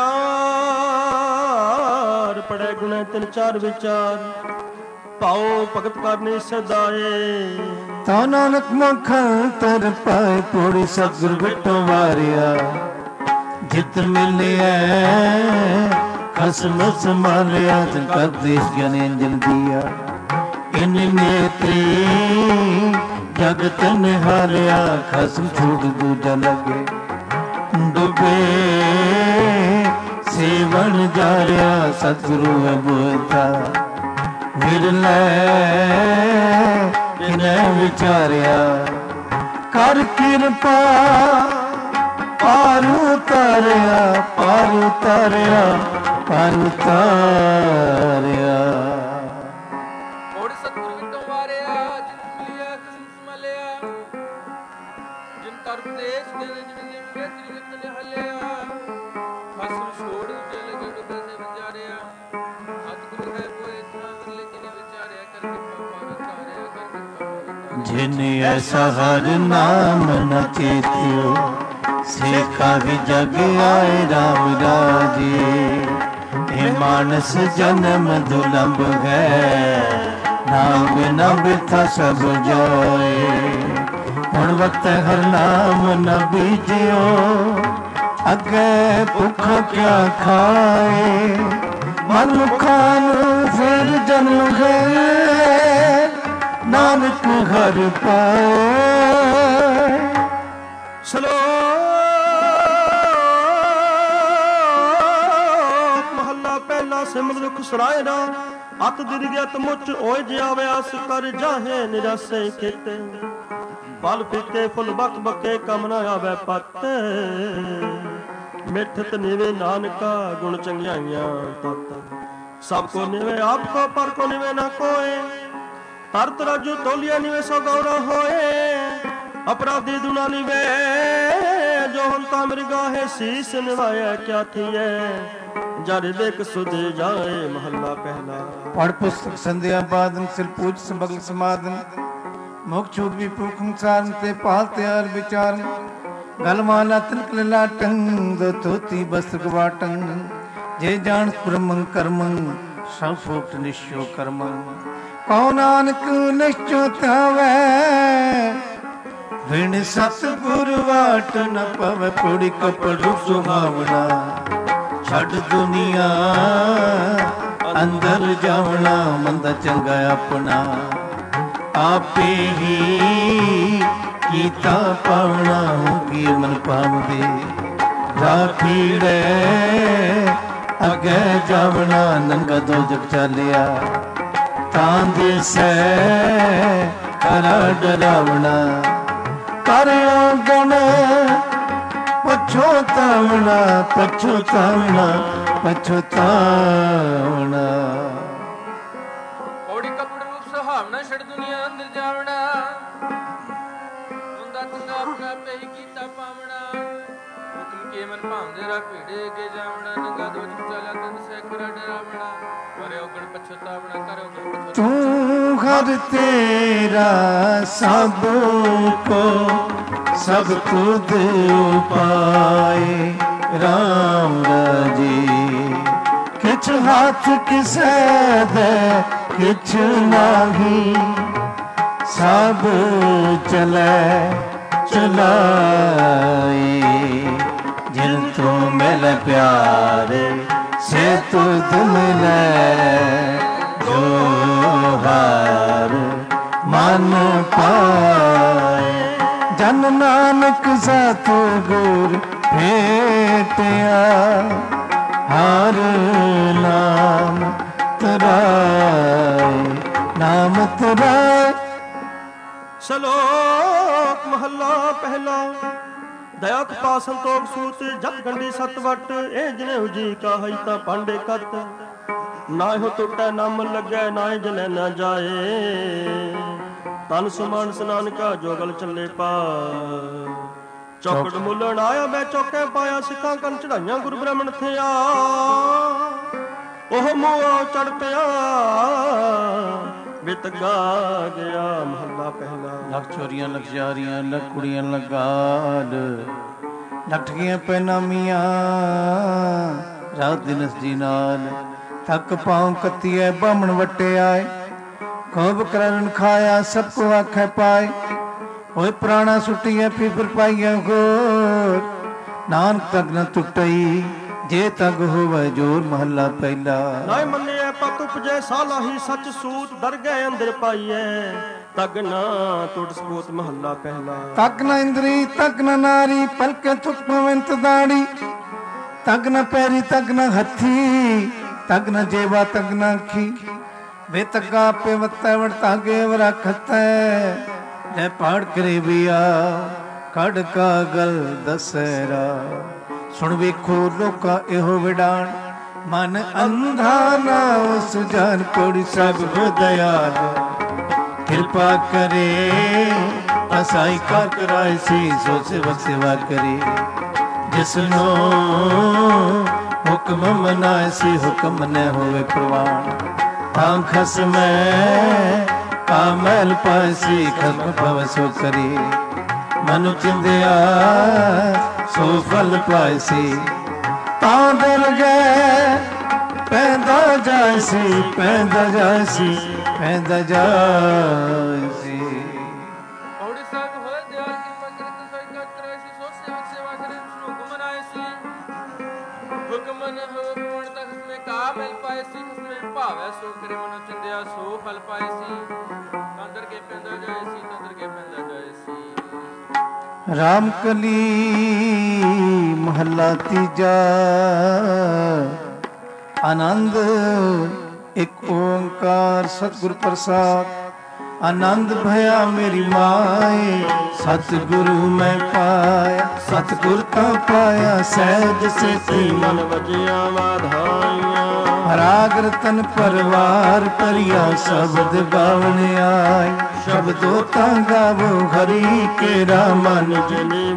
सच्चार पढ़े गुण तिन चार विचार पाओ भगत करने सदाए तो नानक मखन तर पाए पूरी सतगुर बिटो वारिया जित मिलिया खसम संभालिया कर देश ज्ञानेंजल दिया इन नेत्री जगत निहालिया खसम छोड़ दूजा लगे डूबे सेवन जारिया सतगुरु अबोधा विरले इन्हें विचारिया कर कृपा पार उतारिया पार उतारिया पार उतारिया ਔੜ ਸਤਿਗੁਰ ਵਿਟੋ ਵਾਰਿਆ ਜਿਨ ਮਿਲਿਆ ਕਿਸਮ ਸਮਲਿਆ ਜਿਨ ਤਰ ਦੇਸ਼ ਦੇ ਜਿਵੇਂ ਜਿਵੇਂ ਤ੍ਰਿਗਤ ਨਿਹਲਿਆ ਫਸਲ ਛੋੜ ਉਤੇ ਲਗੇ ਡੁੱਬੇ ਸੇ ਵਿਚਾਰਿਆ ਸਤਿਗੁਰ ਹੈ ਕੋਈ ਇਤਨਾ ਵਰਲੇ ਕਿਨੇ ਵਿਚਾਰਿਆ ਕਰ ਕਿਰਪਾ ਪਾਰ ਉਤਾਰਿਆ ਕਰ ਕਿਰਪਾ जिन ऐसा हर नाम न चेतियो सेखा भी जग आए राम राजे हे मानस जन्म दुलंब है नाम बिना बिथा सब जाए हुण वक्त हर नाम न बीजियो अगे भुख क्या खाए मन खान फिर जन्म गए नानक हर पाए। ਸ਼ਲੋਕ ਮਹੱਲਾ ਪਹਿਲਾ। ਸਿਮਰ ਦੁਖ ਸਰਾਏ ਨਾ ਅਤ ਦਿਨ ਗਿਆਤ ਮੁੱਚ ਓਏ ਜਿਆ ਵਿਆਸ ਕਰ ਜਾਹੇ ਨਿਰਾਸੇ ਖਿਤ ਫਲ ਫਿੱਕੇ ਫੁੱਲ ਬਕ ਬਕੇ ਕਮ ਨਾ ਆਵੇ ਪਤ ਮਿੱਠਤ ਨੀਵੇ ਨਾਨਕਾ ਗੁਣ ਚੰਗਿਆਈਆਂ ਤਤ सबको निवे आपको पर को निवे न कोय। हर तराजू तोलिया निवे सो गौरा होए। अपराधी दुना निवे जो हंता मृगा है शीस निवाया क्या थिए। जर देख सुधे जाए महला पहला। पढ़ पुस्तक संध्या बादन सिर पूज सबगल समादन। मुख छूट भी पुरखम सारन ते पाल त्यार विचारन। गलमाला तिलक लाटन दो तोती बस्त्र गवाटन। जे जान ब्रह्मं कर्मं सब फूट निश्चो कर्मं। कौ नानक निश्चो त्यावै विण सतगुरु वाट न पवै। पुड़ी कपड़ रूप सुहावना छड़ दुनिया अंदर जावना। मंदा चंगा अपना आपे ही कीता पावना। होगी मन पावदे राखीड़े अगे जावना। नंगा दो जग चालिया तां दिसै करा डरावना। करियो गुण पछोतावना पछोतावना पछोतावना। पौड़ी कपड़ रूप सुहावना छड़ दुनिया अंदर जावना। मुंदा चंगा अपना पे ही कीता पावना। हुक्म के मन भावदे रा भीड़े अगे जावना। नंगा दो जग चालिया तन सैकड़ा डरावना। करियो गुण पछोतावना करियो गुण पछोतावना। तू हर तेरा सब को सब खुद पाए। राम राजी किछ हाथ किसे दे किछ नाही। सब चले चलाए। जिन तू मिल प्यारे से तुद मिले। जो हार मन पाए। जन नानक सातो गुर भेटिया। हर नाम तराए नाम तराए। श्लोक महला पहला। दया कृपा संतोख सूत जप गंडी सतवट। ए जिने जी का हईता पांडे कत। ना हो टुटा नाम लगे ना जले न जाए। तन सुमान स्नान का जोगल चले पा। चौकड़ मुलन आया मैं चौके पाया। सिखा कन चढ़ाइया गुरु ब्राह्मण थे आ। ओह मुआ चढ़ पिया बित गा गया महला पहला। लख चोरियां लख जारियां लख कुड़ियां लगाल। लख ठगियां पैनामियां रात दिन जी नाल। थक पाँव कत्तिया बामण वटे आए। खूब करन खाया सबको आखे पाए। होए प्राणा सुटिया पीपर पाइया गोर। नानक तक न टुटई जे तग होवे जोर। महला पहला। नाय मन्निए पत उपजे साला ही सच सूत। डर गए अंदर पाइए तग ना टुट सपूत। महला पहला। तक न इंद्री तक न नारी पलके थुक पवंत दाड़ी। तक न पैरी तक न हथी तक न जेवा तक न अखी। वे तगा पे वत्ता वड़ता गेव रखत। जय पहाड़ करे बिया कड़ का गल दसरा। सुन वेखो लोका एहो विडान। मन अंधा ना उस जान कोड़ी सब दयाल। कृपा करे असाई का कराए सी। सो सेवक सेवा करे जिसनो हुक्म मनाए सी। हुक्म न होवे प्रवान। तां खसमै कामल पासी। खत्म पव सो करे मनु चिंदिया सो फल पासी। तां दिल गए पैदा जासी पैदा जासी पैदा जासी। पौड़ी साग होए दयाल कृपा करे साई का कराए सी। सो सेवक सेवा करे जिसनो हुक्म मनाए सी। हुक्म न हो प्रवण तक में का मिल पाए सी। जिसमें भावे सो करे मनो चंदिया सो फल पाए सी। तंदर के पैदा जाए सी तंदर के पैदा जाए सी। राम कली महला तीजा। आनंद एक ओंकार सतगुर प्रसाद। आनंद भया मेरी माए सतगुरु मैं पाया। सतगुर का पाया सहज से मन वजिया वाधाइया। ਰਾਗ ਰਤਨ ਪਰਵਾਰ ਭਰਿਆ ਸ਼ਬਦ ਗਾਵਣ ਆਏ। ਸ਼ਬਦੋ ਤਾਂ ਗਾਵੋ ਹਰੀ ਕੇਰਾ ਮਨ ਜਿਨੀ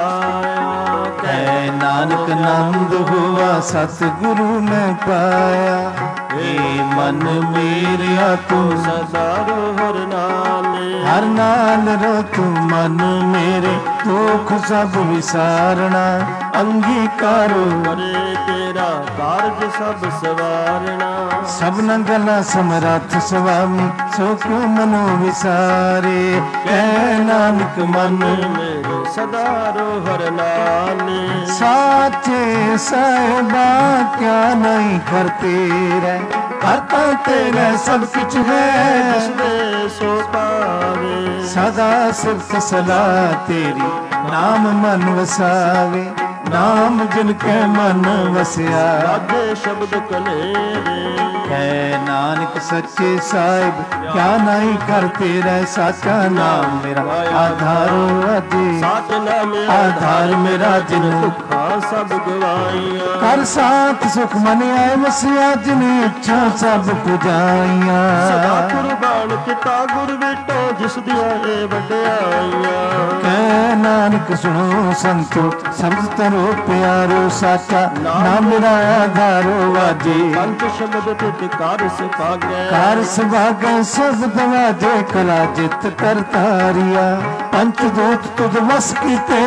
ਵਸਾਇਆ। ਕਹਿ ਨਾਨਕ ਨੰਦ ਹੋਆ ਸਤਿਗੁਰੂ ਮੈਂ ਪਾਇਆ। ਏ ਮਨ ਮੇਰਿਆ ਤੂੰ ਸਦਾ ਰੋ ਹਰ ਨਾਲੇ। ਹਰ ਨਾਲ ਰੋ ਤੂੰ ਮਨ ਮੇਰੇ ਦੁਖ ਸਭ ਵਿਸਾਰਣਾ। ਅੰਗੀਕਾਰੋ ਕਰੇ ਤੇਰਾ ਕਾਰਜ ਸਭ ਸਵਾਰਣਾ। ਸਭਨਾ ਗਲਾ ਸਮਰੱਥ ਸੁਆਮੀ ਸੋ ਕਿਉ ਮਨੋ ਵਿਸਾਰੇ। ਕਹਿ ਨਾਨਕ ਮਨ ਮੇਰੇ ਸਦਾ ਰੋ ਹਰ ਨਾਲੇ। ਸਾਚੇ ਸਾਹਿਬਾ ਕਿਆ ਨਹੀਂ ਕਰਤੇ ਰਹਿ। ਕਰਤਾ ਤੇਰਾ ਸਭ ਕੁਛ ਹੈ ਜਿਸਦੇ ਸੋ ਪਾਵੇ। ਸਦਾ ਸਿਫਤ ਸਲਾਹ ਤੇਰੀ ਨਾਮ ਮਨ ਵਸਾਵੇ। ਨਾਮ ਜਿਨ ਕੈ ਮਨ ਵਸਿਆ ਰਾਧੇ ਸ਼ਬਦ ਕਨੇਰੇ। ਕਹਿ ਨਾਨਕ ਸੱਚੇ ਸਾਹਿਬ ਕਿਆ ਨਹੀਂ ਕਰਤੇ ਰਹਿ। ਸਾਚਾ ਨਾਮ ਮੇਰਾ ਆਧਾਰੋ ਅਜੇ। ਸਾਚ ਨਾਮ ਆਧਾਰ ਮੇਰਾ ਜਿਨ ਦੁੱਖਾਂ ਸਭ ਗਵਾਈਆਂ। ਕਰ ਸਾਥ ਸੁਖ ਮਨ ਆਏ ਵਸਿਆ। ਜਿਨ ਇੱਛਾ ਸਭ ਪੁਜਾਈਆਂ। ਸਦਾ ਕੁਰਬਾਨ ਕੀਤਾ ਗੁਰ ਵਿਟੋ ਜਿਸ ਦੀਆਂ ਇਹ ਵਡਿਆਈਆਂ। ਕਹਿ ਨਾਨਕ ਸੁਣੋ ਸੰਤੋ ਸਬਦ ਤਰੋ ਪਿਆਰੋ। ਸਾਚਾ ਨਾਮ ਮੇਰਾ ਆਧਾਰੋ ਵਾਜੇ। ਪੰਜ ਸ਼ਬਦ ਤਿਤ ਕਰ ਸੁਭਾਗੈ। ਕਰ ਸੁਭਾਗੈ ਸਬਦ ਵਾਜੇ। ਕਲਾ ਜਿਤ ਕਰਤਾਰੀਆ। ਪੰਚ ਦੂਤ ਤੁਧ ਵਸ ਕੀਤੇ।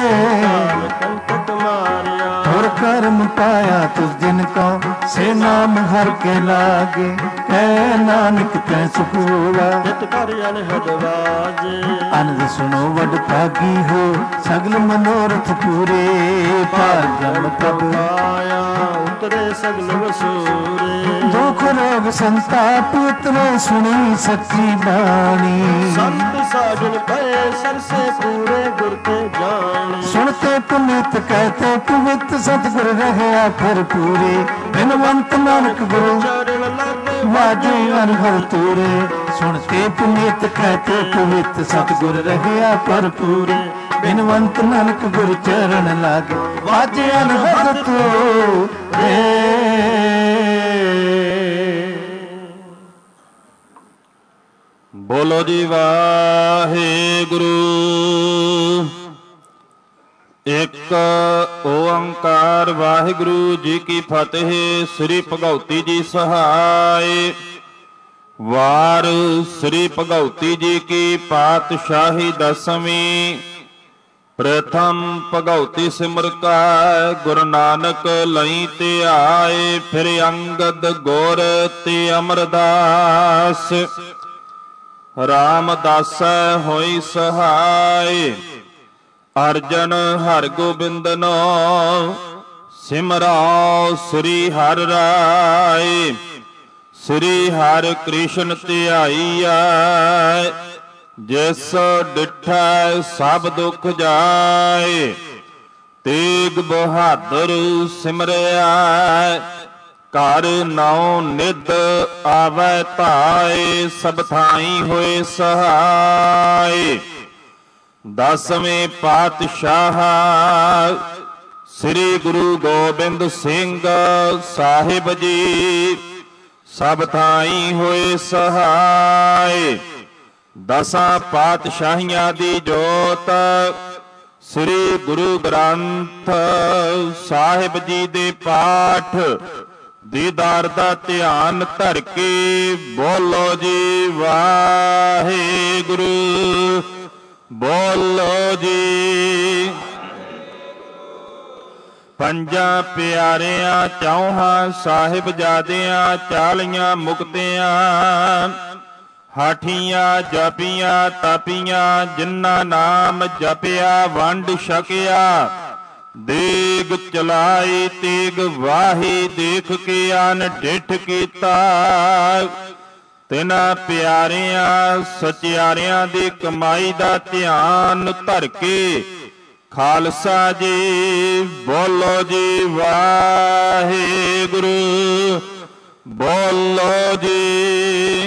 ਕੰਟਕ ਮਾਰਿਆ। ਹੋਰ ਕਰਮ ਪਾਇਆ ਤੁਸ ਜਿਨ ਕੋ ਸੇ ਨਾਮ ਹਰ ਕੇ ਲਾਗੇ। ਕਹਿ ਨਾਨਕ ਤੈ ਸੁਖ ਹੋਵਾ। ਜਿਤ ਕਰ ਅਨਹਦ ਵਾਜੇ। ਅਨੰਦ ਸੁਣੋ ਵਡ ਭਾਗੀ ਹੋ ਸਗਲ ਮਨੋਰਥ ਪੂਰੇ। ਭਾਗਮ ਪ੍ਰਭ ਪਾਇਆ ਉਤਰੇ ਸਗਲ ਵਸੂਰੇ। ਦੁਖ ਰੋਗ ਸੰਤਾਪ ਉਤਰੇ ਸੁਣੀ ਸੱਚੀ ਬਾਣੀ। ਸੰਤ ਸਾਜਨ ਪਏ ਸਰਸੇ ਪੂਰੇ ਗੁਰ ਤੇ ਜਾਣੀ। ਸੁਣਤੇ ਪੁਨੀਤ ਕਹਤੇ ਪਵਿੱਤ ਸਤਿਗੁਰ ਰਹਿਆ ਫਿਰ ਪੂਰੇ। ਬਿਨਵੰਤ ਨਾਨਕ ਗੁਰੂ ਚਰਨ ਲਾਗੇ ਵਾਜੇ ਅਨਹਰ ਤੂਰੇ। ਸੁਣਤੇ ਪੁਨੀਤ ਕਹਤੇ ਪਵਿੱਤ ਸਤਿਗੁਰ ਰਹਿਆ ਪਰ ਪੂਰੇ। ਬਿਨਵੰਤ ਨਾਨਕ ਗੁਰ ਚਰਨ ਲਾਗੇ ਵਾਜੇ ਅਨਹਰ ਤੂਰੇ। ਬੋਲੋ ਜੀ ਵਾਹਿਗੁਰੂ। ਇੱਕ ਓੰਕਾਰ ਵਾਹਿਗੁਰੂ ਜੀ ਕੀ ਫਤਿਹ। ਸ੍ਰੀ ਭਗਉਤੀ ਜੀ ਸਹਾਇ। ਵਾਰ ਸ੍ਰੀ ਭਗਉਤੀ ਜੀ ਕੀ ਪਾਤਸ਼ਾਹੀ ਦਸਵੀਂ। ਪ੍ਰਥਮ ਭਗਉਤੀ ਸਿਮਰ ਕਾ ਗੁਰੂ ਨਾਨਕ ਲਈ ਧਿਆਏ। ਫਿਰ ਅੰਗਦ ਗੁਰ ਤੇ ਅਮਰਦਾਸ। ਰਾਮਦਾਸੈ ਹੋਈ ਸਹਾਇ। ਅਰਜਨ ਹਰਿ ਗੋਬਿੰਦਨੋ ਸਿਮਰੋ ਸ੍ਰੀ ਹਰਿ ਰਾਇ। ਸ੍ਰੀ ਹਰਿ ਕ੍ਰਿਸ਼ਨ ਧਿਆਈਐ। ਜਿਸ ਡਿਠੈ ਸਭ ਦੁਖ ਜਾਏ। ਤੇਗ ਬਹਾਦਰ ਸਿਮਰਿਆ। ਘਰ ਨੌ ਨਿਧ ਆਵੈ ਧਾਏ। ਸਭ ਥਾਈ ਹੋਏ ਸਹਾਇ। ਦਸਵੇਂ ਪਾਤਸ਼ਾਹ ਸ੍ਰੀ ਗੁਰੂ ਗੋਬਿੰਦ ਸਿੰਘ ਸਾਹਿਬ ਜੀ ਸਭ ਥਾਈ ਹੋਏ ਸਹਾਇ। ਦਸਾਂ ਪਾਤਸ਼ਾਹੀਆਂ ਦੀ ਜੋਤ ਸ੍ਰੀ ਗੁਰੂ ਗ੍ਰੰਥ ਸਾਹਿਬ ਜੀ ਦੇ ਪਾਠ ਦੀਦਾਰ ਦਾ ਧਿਆਨ ਧਰ ਕੇ ਬੋਲੋ ਜੀ ਵਾਹਿਗੁਰੂ। ਬੋਲੋ ਜੀ। ਪੰਜਾਂ ਪਿਆਰਿਆਂ ਚੌਹਾਂ ਸਾਹਿਬਜ਼ਾਦਿਆਂ 40 ਮੁਕਤਿਆਂ। ਹਾਠੀਆਂ ਜਪੀਆਂ ਤਪੀਆਂ ਜਿਨ੍ਹਾਂ ਨਾਮ ਜਪਿਆ ਵੰਡ ਛਕਿਆ। ਦੇਗ ਚਲਾਈ ਤੇਗ ਵਾਹੀ ਦੇਖ ਕੇ ਅਨ ਡਿਠ ਕੀਤਾ। ਤਿਨਾਂ ਪਿਆਰਿਆਂ ਸਚਿਆਰਿਆਂ ਦੀ ਕਮਾਈ ਦਾ ਧਿਆਨ ਧਰ ਕੇ ਖਾਲਸਾ ਜੀ ਬੋਲੋ ਜੀ ਵਾਹਿਗੁਰੂ। ਬੋਲੋ ਜੀ।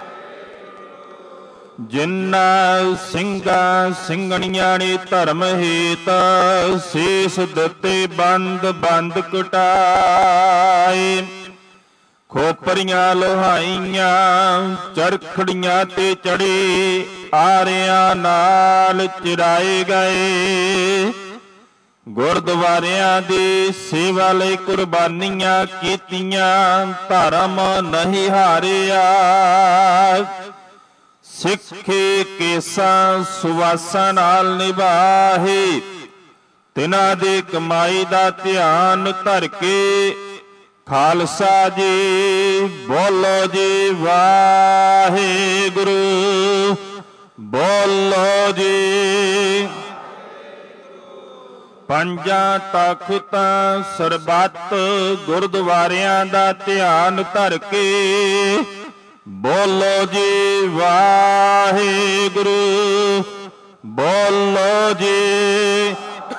ਜਿਨ੍ਹਾਂ ਸਿੰਘਾਂ ਸਿੰਘਣੀਆਂ ਨੇ ਧਰਮ ਹੇਤ ਸੀਸ ਦਿੱਤੇ ਬੰਦ ਬੰਦ ਕਟਾਏ। ਖੋਪਰੀਆਂ ਲੋਹਾਈਆਂ ਚਰਖੜੀਆਂ ਤੇ ਚੜੇ, ਆਰਿਆਂ ਨਾਲ ਚਿਰਾਏ ਗਏ। ਗੁਰਦੁਆਰਿਆਂ ਦੀ ਸੇਵਾ ਲਈ ਕੁਰਬਾਨੀਆਂ ਕੀਤੀਆਂ, ਧਰਮ ਨਹੀਂ ਹਾਰਿਆ। ਸਿੱਖੇ ਕੇਸਾਂ ਸੁਵਾਸਾਂ ਨਾਲ ਨਿਭਾਹੇ, ਤਿਨਾਂ ਦੀ ਕਮਾਈ ਦਾ ਧਿਆਨ ਧਰ ਕੇ। ਖਾਲਸਾ ਜੀ ਬੋਲੋ ਜੀ ਵਾਹਿਗੁਰੂ, ਬੋਲੋ ਜੀ। ਪੰਜਾਂ ਤਖ਼ਤਾਂ ਸਰਬੱਤ ਗੁਰਦੁਆਰਿਆਂ ਦਾ ਧਿਆਨ ਧਰ ਕੇ। ਬੋਲੋ ਜੀ ਵਾਹਿਗੁਰੂ, ਬੋਲੋ ਜੀ।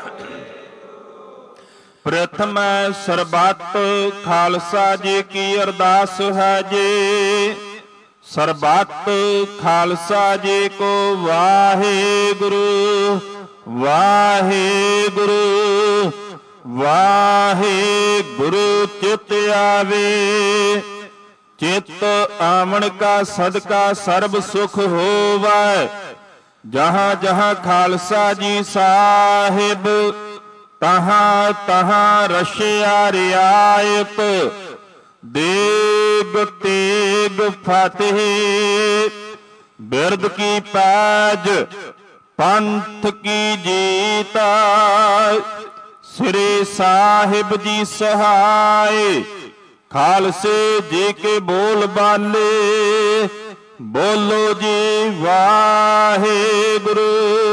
ਪ੍ਰਥਮ ਸਰਬੱਤ ਖਾਲਸਾ ਜੀ ਕੀ ਅਰਦਾਸ ਹੈ ਜੀ। ਸਰਬੱਤ ਖਾਲਸਾ ਜੀ ਕੋ ਵਾਹਿਗੁਰੂ, ਵਾਹਿਗੁਰੂ, ਵਾਹਿਗੁਰੂ ਚਿਤ ਆਵੇ। ਚਿਤ ਆਵਣ ਕਾ ਸਦਕਾ ਸਰਬ ਸੁਖ ਹੋਵੈ। ਜਹਾਂ ਜਹਾਂ ਖਾਲਸਾ ਜੀ ਸਾਹਿਬ, ਤਹਾਂ ਤਹਾਂ ਰਸ਼ਿਆ ਰਿਆਇਤ। ਦੇਗ ਤੇਗ ਫਤਿਹ ਬਿਰਦ ਕੀ ਪੈਜ, ਪੰਥ ਕੀ ਜੀਤ। ਸ੍ਰੀ ਸਾਹਿਬ ਜੀ ਸਹਾਇ, ਖਾਲਸੇ ਜੀ ਕੇ ਬੋਲ ਬਾਲੇ। ਬੋਲੋ ਜੀ ਵਾਹਿਗੁਰੂ,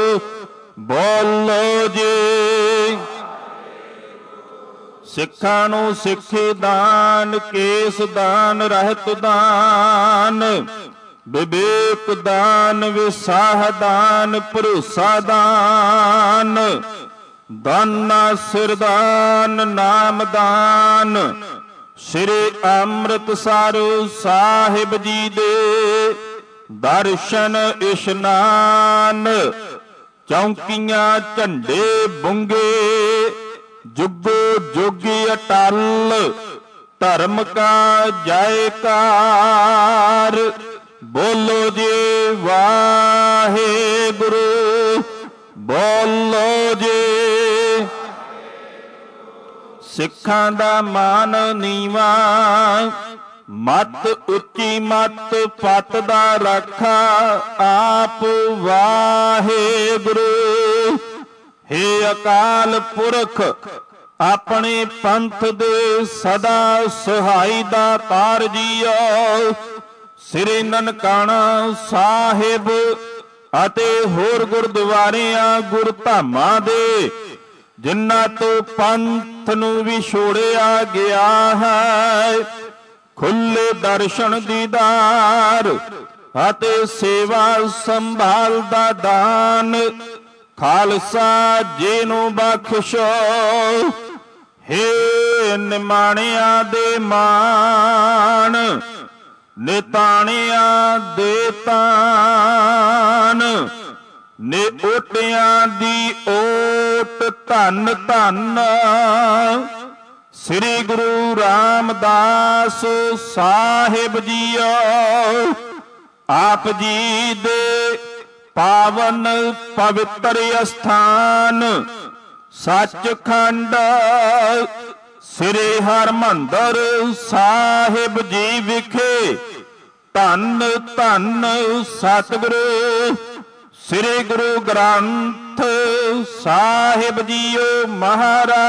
ਬੋਲੋ ਜੀ। ਸਿੱਖਾਂ ਨੂੰ ਸਿੱਖੀ ਦਾਨ, ਕੇਸ ਦਾਨ, ਰਹਿਤ ਦਾਨ, ਵਿਵੇਕ ਦਾਨ, ਵਿਸਾਹ ਦਾਨ, ਭਰੋਸਾ ਦਾਨ, ਦਾਨਾ ਸਿਰਦਾਨ, ਨਾਮ ਦਾਨ। ਸ੍ਰੀ ਅੰਮ੍ਰਿਤਸਰ ਸਾਹਿਬ ਜੀ ਦੇ ਦਰਸ਼ਨ ਇਸ਼ਨਾਨ। ਚੌਂਕੀਆਂ ਝੰਡੇ ਬੁੰਗੇ, ਜੁਗੋ ਜੋਗੀ ਅਟਲ। ਧਰਮ ਕਾ ਜੈਕਾਰ, ਬੋਲੋ ਜੀ ਵਾਹਿਗੁਰੂ, ਬੋਲੋ ਜੀ। ਸਿੱਖਾਂ ਦਾ ਮਾਨ ਨੀਵਾ, ਮਤ ਉੱਚੀ ਮਤ ਪਤ ਦਾ ਰਾਖਾ। ਆਪ ਵਾਹਿਗੁਰੂ, ਹੇ ਅਕਾਲ ਪੁਰਖ, ਆਪਣੇ ਪੰਥ ਦੇ ਸਦਾ ਸਹਾਈ ਦਾ ਤਾਰ ਜੀਓ। ਸ੍ਰੀ ਨਨਕਾਣਾ ਸਾਹਿਬ ਅਤੇ ਹੋਰ ਗੁਰਦੁਆਰਿਆਂ ਗੁਰਧਾਮਾਂ ਦੇ, ਜਿਨ੍ਹਾਂ ਤੋਂ ਪੰਥ ਨੂੰ ਵਿਛੋੜਿਆ ਗਿਆ ਹੈ, ਖੁੱਲੇ ਦਰਸ਼ਨ ਦੀਦਾਰ ਅਤੇ ਸੇਵਾ ਸੰਭਾਲ ਦਾ ਦਾਨ ਖਾਲਸਾ ਜੀ ਨੂੰ ਬਖਸ਼ੋ। ਹੇ ਨਿਮਾਣਿਆਂ ਦੇ ਮਾਣ, ਨਿਤਾਣਿਆਂ ਦੇ ਤਾਨ, ਨਿਓਟਿਆਂ ਦੀ ਓਟ ਧੰਨ ਧੰਨ। ਸ੍ਰੀ ਗੁਰੂ ਰਾਮਦਾਸ ਸਾਹਿਬ ਜੀਓ, ਆਪ ਜੀ ਦੇ ਪਾਵਨ ਪਵਿੱਤਰ ਅਸਥਾਨ ਸੱਚਖੰਡ ਸ੍ਰੀ ਹਰਿਮੰਦਰ ਸਾਹਿਬ ਜੀ ਵਿਖੇ ਧੰਨ ਧੰਨ ਸਤਿਗੁਰੂ ਸ੍ਰੀ ਗੁਰੂ ਗ੍ਰੰਥ ਸਾਹਿਬ ਜੀਓ ਮਹਾਰਾਜ,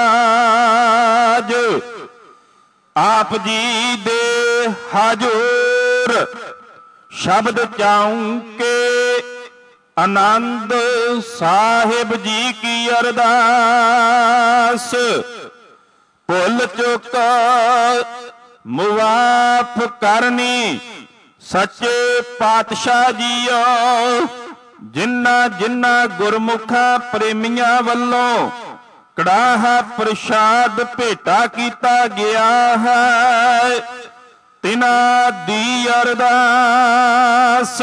ਆਪ ਜੀ ਦੇ ਹਜੂਰ ਸ਼ਬਦ ਚਾਉਂਕੇ ਆਨੰਦ ਸਾਹਿਬ ਜੀ ਕੀ ਅਰਦਾਸ। ਭੁੱਲ ਚੁੱਕ ਮੁਆਫ ਕਰਨੀ ਸੱਚੇ ਪਾਤਸ਼ਾਹ ਜੀਓ, ਜਿਨ੍ਹਾਂ ਜਿਨ੍ਹਾਂ ਗੁਰਮੁਖਾਂ ਪ੍ਰੇਮੀਆਂ ਵੱਲੋਂ ਕੜਾਹਾ ਪ੍ਰਸ਼ਾਦ ਭੇਟਾ ਕੀਤਾ ਗਿਆ ਹੈ, ਤਿਨਾਂ ਦੀ ਅਰਦਾਸ।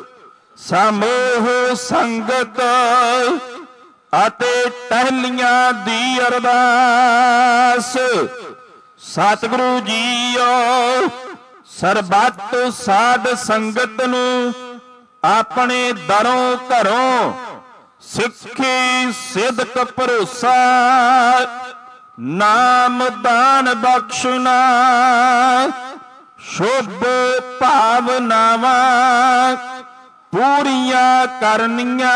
ਸਮੂਹ ਸੰਗਤ ਅਤੇ ਟਹਿਲੀਆਂ ਦੀ ਅਰਦਾਸ। ਸਤਿਗੁਰੂ ਜੀਓ ਸਰਬੱਤ ਸਾਧ ਸੰਗਤ ਨੂੰ ਆਪਣੇ ਦਰੋਂ ਘਰੋਂ ਸਿੱਖੀ ਸਿਦਕ ਭਰੋਸਾ ਨਾਮ ਦਾਨ ਬਖਸ਼ਣਾ ਸ਼ੁਭ ਭਾਵਨਾਵਾਂ ਪੂਰੀਆਂ ਕਰਨੀਆਂ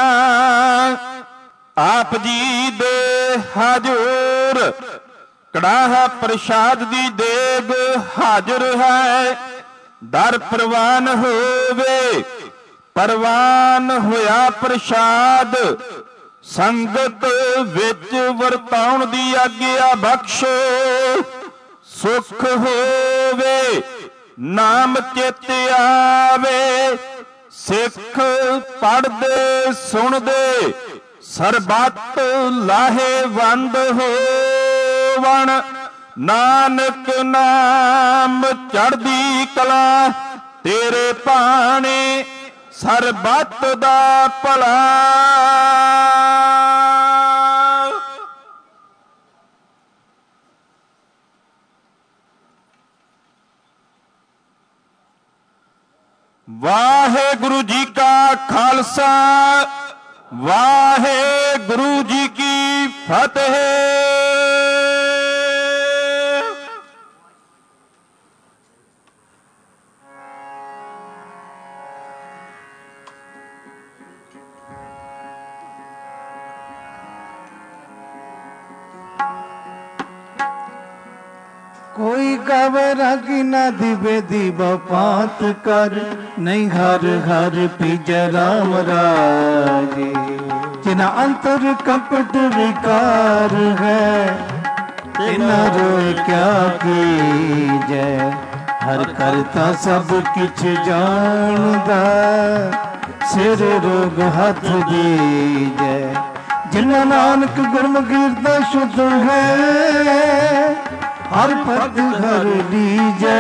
ਆਪ ਜੀ ਦੇ ਹਜ਼ੂਰ ਕੜਾਹਾ ਪ੍ਰਸ਼ਾਦ ਦੀ ਦੇਗ ਹਾਜ਼ਰ ਹੈ। ਦਰ ਪ੍ਰਵਾਨ ਹੋਵੇ ਪ੍ਰਵਾਨ ਹੋਇਆ ਪ੍ਰਸ਼ਾਦ ਸੰਗਤ ਵਿੱਚ ਵਰਤਾਉਣ ਦੀ ਆਗਿਆ ਬਖਸ਼ੋ। ਸੁਖ ਹੋਵੇ ਨਾਮ ਚਿਤ ਆਵੇ ਸਿੱਖ ਪੜ੍ਹਦੇ ਸੁਣਦੇ ਸਰਬੱਤ ਲਾਹੇਵੰਦ ਹੋਵਣ। ਨਾਨਕ ਨਾਮ ਚੜ੍ਹਦੀ ਕਲਾ ਤੇਰੇ ਭਾਣੇ ਸਰਬੱਤ ਦਾ ਭਲਾ। ਵਾਹਿਗੁਰੂ ਜੀ ਕਾ ਖਾਲਸਾ ਵਾਹਿਗੁਰੂ ਜੀ ਕੀ ਫਤਿਹ। कोई गावे रागी ना दिवे दीवा पात कर नहीं हर हर पीजै राम राजे। जिना अंतर कपट विकार है तिना रोए क्या कीजै। हर करता सब किछ जानदा सिर रोग हाथ दीजै। जिना नानक गुरमुखी दा शुद्ध है हर पद हर लीजै।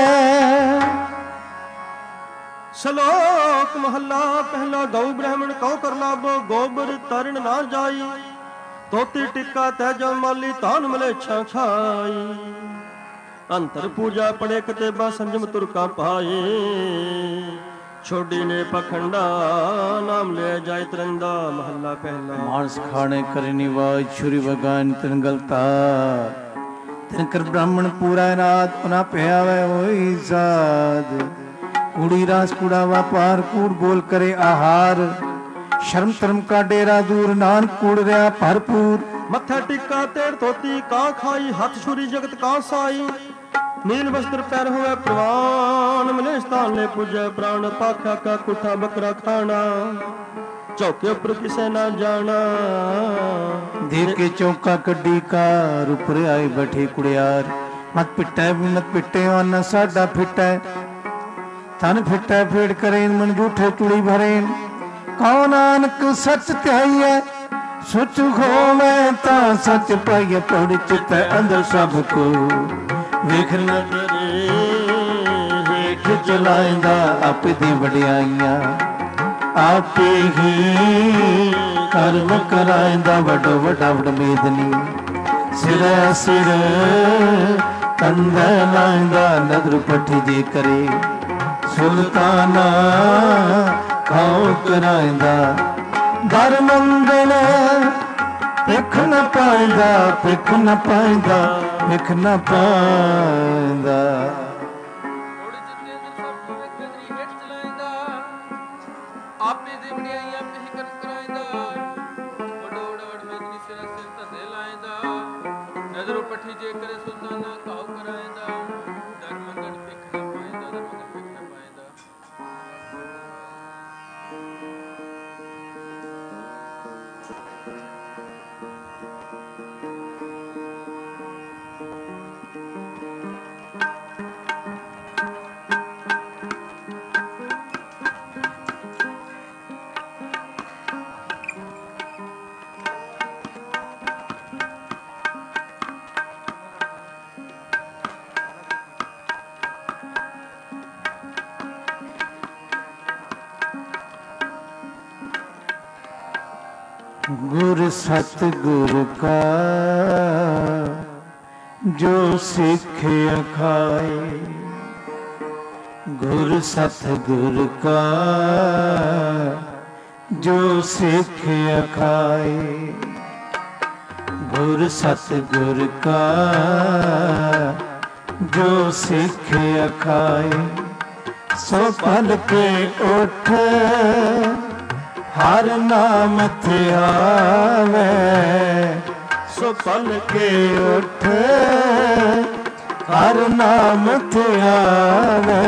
ਸ਼ਲੋਕ ਮਹੱਲਾ ਪਹਿਲਾ। ਗਊ ਬ੍ਰਾਹਮਣ ਕਉ ਕਰ ਲਾਭੋ ਗੋਬਰ ਤਰਨ ਨਾ ਜਾਈ। ਧੋਤੀ ਟਿੱਕਾ ਤੈਜ ਮਾਲੀ ਧਾਨ ਮਲੇਛਾ ਖਾਈ। ਅੰਤਰ ਪੂਜਾ ਪੜੇ ਕਤੇਬਾ ਸੰਜਮ ਤੁਰਕਾ ਪਾਏ। ਛੋਡੀ ਨੇ ਪਖੰਡਾ ਨਾਮ ਲੈ ਜਾਇ ਤਰੰਦਾ। ਮਹੱਲਾ ਪਹਿਲਾ। ਮਾਨਸ ਖਾਣੇ ਕਰਨੀ ਵਾਜ ਛੁਰੀ ਵਗਾਨ ਤਨ ਗਲਤਾ। ਤਿਨਕਰ ਬ੍ਰਾਹਮਣ ਪੂਰਾ ਰਾਤ ਪੁਨਾ ਪਿਆਵੇ ਹੋਈ ਸਾਧ। ਕੂੜੀ ਰਾਸ ਕੂੜਾ ਵਪਾਰ ਕੂੜ ਬੋਲ ਕਰੇ ਆਹਾਰ। ਸ਼ਰਮ ਧਰਮ ਕਾ ਡੇਰਾ ਦੂਰ ਨਾਨਕ ਕੂੜ ਰਿਆ ਭਰਪੂਰ। ਮੱਥਾ ਟਿੱਕਾ ਤੇੜ ਧੋਤੀ ਕਾ ਖਾਈ। ਹੱਥ ਛੁਰੀ ਜਗਤ ਕਾ ਸਾਈ। ਨੀਲ ਵਸਤਰ ਪੈਰ ਹੋਵੇ ਪ੍ਰਵਾਨ। ਮਲੇ ਸਥਾਨ ਲੈ ਪੁਜੈ ਪ੍ਰਾਣ। ਪਾਖਾ ਕਾ ਕੁੱਠਾ ਬੱਕਰਾ ਖਾਣਾ। ਚੌਕੇ ਉੱਪਰ ਕਿਸੇ ਨਾ ਜਾਣਾ। ਦੇਖ ਕੇ ਚੌਕਾ ਕੱਢੀ ਕਾਰ ਉੱਪਰ ਆਈ ਬੈਠੀ ਕੁੜਿਆਰ। ਮਤ ਪਿੱਟੈ ਮਤ ਪਿੱਟੇ ਨਾ ਸਾਡਾ ਫਿੱਟੈ। ਤਨ ਫਿੱਟੈ ਫੇੜ ਕਰੇ ਮਨ ਝੂਠੇ ਚੁੜੀ ਭਰੇ। ਕਉ ਨਾਨਕ ਸੱਚ ਧਿਆਈਐ ਸੁਚ ਹੋਵੇ ਤਾਂ ਸੱਚ ਪਾਈਐ। ਪੜ ਚਿਤੈ ਅੰਦਰ ਸਭ ਕੋ ਵੇਖ ਨਜ਼ਰੇ ਹੇਠ ਚਲਾਇਂਦਾ ਆਪੇ ਦੀ ਵਡਿਆਈਆਂ। ਆਪੇ ਹੀ ਕਰਮ ਕਰਾਇਂਦਾ ਵੱਡੋ ਵੱਡਾ ਵਡਮੇਦਨੀ। ਸਿਰ ਸਿਰ ਕੰਧੈ ਲਾਇਂਦਾ ਨਦਰ ਪੱਠੀ ਜੇ ਕਰੇ। ਸੁਲਤਾਨਾ ਖਾਓ ਕਰਾਇਂਦਾ ਦਰ ਮੰਗਲ ਭਿਖ ਨ ਪਾਇਂਦਾ। ਭਿਖ ਨ ਪਾਇਂਦਾ ਭਿਖ ਨ ਪਾਇਂਦਾ। ਆਪੇ ਦੇ ਵਡਿਆਈਆਂ ਪੇ ਕਰਮ ਕਰਾਇਂਦਾ। ਵੱਡੋ ਵੱਡ ਮੇਦਨੀ ਸਿਰ ਸਿਰ ਧੰਦੇ ਲਾਇਂਦਾ। ਨਜ਼ਰੋਂ ਪੱਠੀ ਜੇ ਕਰੇ ਸੁਲਤਾਨਾ ਘਾਉ ਕਰਾਇਂਦਾ। ਦਰ ਮੰਗਣ ਭਿਖ ਨਾ ਪਾਇਂਦਾ। ਦਰ ਮੰਗਣ ਭਿਖ ਨਾ ਪਾਇਂਦਾ। गुर सतगुर का जो सिख खाए। ਗੁਰ ਸਤਿਗੁਰ ਕਾ ਜੋ ਸਿੱਖ ਅਖਾਏ। ਗੁਰ ਸਤਿਗੁਰ ਕਾ ਜੋ ਸਿੱਖ ਅਖਾਏ। ਸੋ ਪਲ ਕੇ ਉਠ ਹਰ ਨਾਮ ਧਿਆਵੇ। ਸੋ ਪਲ ਕੇ ਉਠ ਹਰ ਨਾਮ ਧਿਆਵੇ।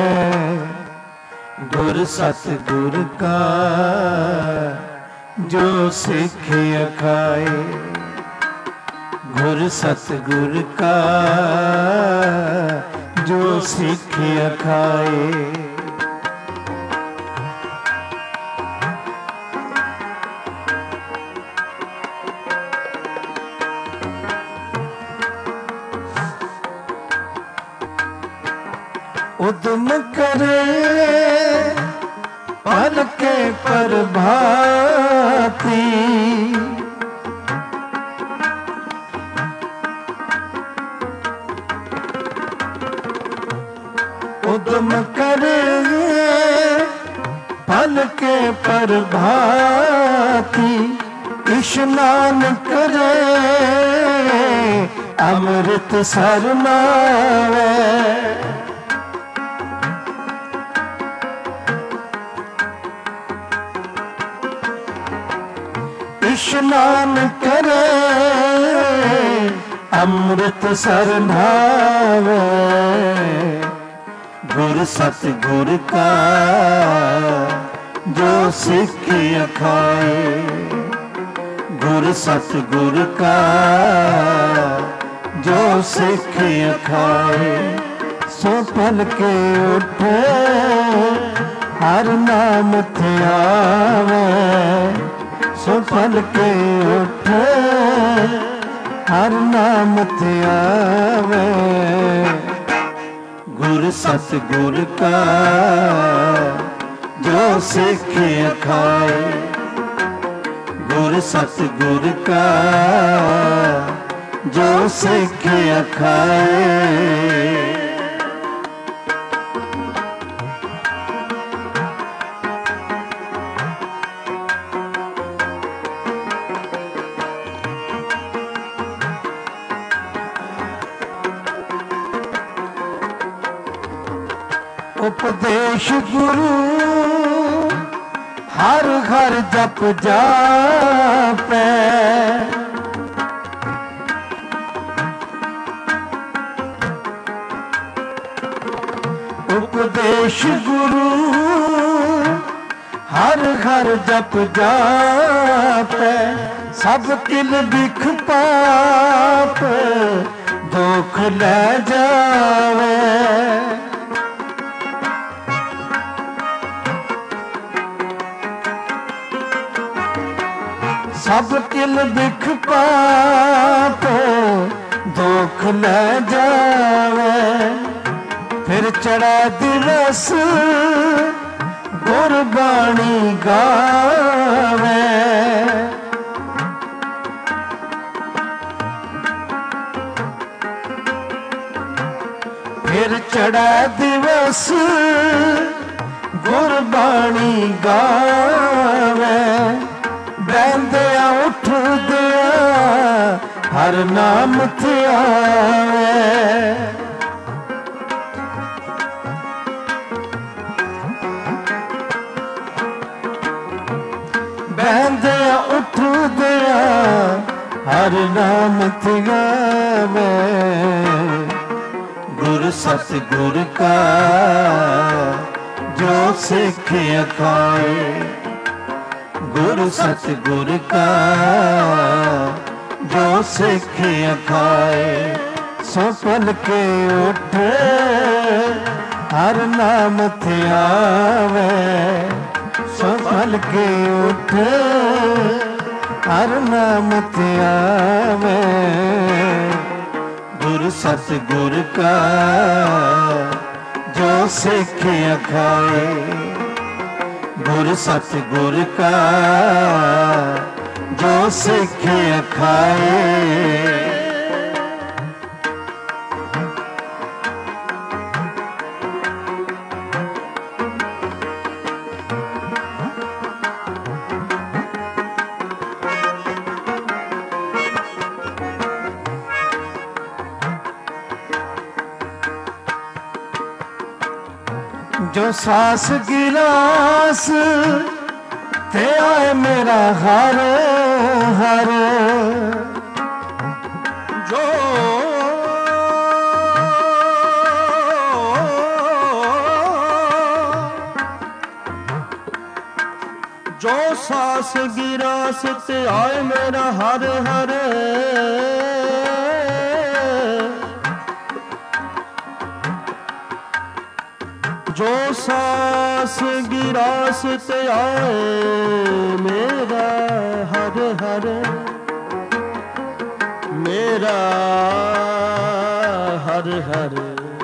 ਗੁਰ ਸਤਿਗੁਰ ਕਾ ਜੋ ਸਿੱਖ ਅਖਾਏ। ਗੁਰ ਸਤਿਗੁਰ ਕਾ ਜੋ ਸਿੱਖ ਅਖਾਏ। ਉਦਮ ਕਰੇ ਪਲ ਕੇ ਪ੍ਰਭਾਤੀ। ਉਦਮ ਕਰੇ ਪਲ ਕੇ ਪ੍ਰਭਾਤੀ। ਇਸ਼ਨਾਨ ਕਰੇ ਅੰਮ੍ਰਿਤ ਸਰ ਨਾਵੇ। ਇਸ਼ਨਾਨ ਕਰੇ ਅੰਮ੍ਰਿਤ ਸਰ ਨਾਵੇ। ਗੁਰ ਸਤਿਗੁਰ ਕਾ ਜੋ ਸਿੱਖ ਅਖਾਏ। ਗੁਰ ਸਤਿਗੁਰ ਕਾ ਜੋ ਸਿੱਖ ਅਖਾਏ। ਸੋ ਪਲ ਕੇ ਉਠੇ ਹਰ ਨਾਮ ਧਿਆਵੇ। ਸੋ ਪਲ ਕੇ ਉਠ ਹਰ ਨਾਮ ਧਿਆਵੇ। ਗੁਰ ਸਤਿਗੁਰ ਕਾ ਜੋ ਸਿੱਖ ਅਖਾਏ। ਗੁਰ ਸਤਿਗੁਰ ਕਾ ਜੋ ਸਿੱਖ ਅਖਾਏ। ਉਪਦੇਸ਼ ਗੁਰੂ ਹਰ ਹਰ ਜਪ ਜਾਪੈ। ਉਪਦੇਸ਼ ਗੁਰੂ ਹਰ ਹਰ ਜਪ ਜਾਪੈ। ਸਭ ਕਿਲ ਬਿਖ ਪਾਪ ਦੁਖ ਲੈ ਜਾਵੇ। ਸਭ ਕਿਲ ਬਿਖ ਪਾਪ ਦੁਖ ਲੈ ਜਾਵੇ। ਫਿਰ ਚੜ੍ਹੈ ਦਿਵਸ ਗੁਰਬਾਣੀ ਗਾਵੇ। ਫਿਰ ਚੜ੍ਹੈ ਦਿਵਸ ਗੁਰਬਾਣੀ ਗਾਵੇ। ਬਹਿੰਦਿਆਂ ਉੱਠਦਿਆਂ ਹਰ ਨਾਮ ਧਿਆਵੇ। ਬਹਿੰਦਿਆਂ ਉੱਠਦਿਆਂ ਹਰ ਨਾਮ ਧਿਆਵੇ। ਗੁਰ ਸਤਿਗੁਰ ਕਾ ਜੋ ਸਿੱਖ ਅਖਾਏ। ਗੁਰ ਸਤਿਗੁਰ ਕਾ ਜੋ ਸਿੱਖ ਅਖਾਏ। ਸੋ ਪਲ ਕੇ ਉਠ ਹਰ ਨਾਮ ਧਿਆਵੇ। ਸੋ ਪਲ ਕੇ ਉਠ ਹਰ ਨਾਮ ਧਿਆਵੇ। ਗੁਰ ਸਤਿਗੁਰ ਕਾ ਜੋ ਸਿੱਖ ਅਖਾਏ। ਗੁਰ ਸਤਿਗੁਰ ਕਾ ਜੋ ਸਿੱਖ ਅਖਾਏ। जो सास गिरास ते आए मेरा हर हर जो सास गिरास ते आए मेरा हर हर जो सास गिरास ते आए मेरा हर हर मेरा हर हर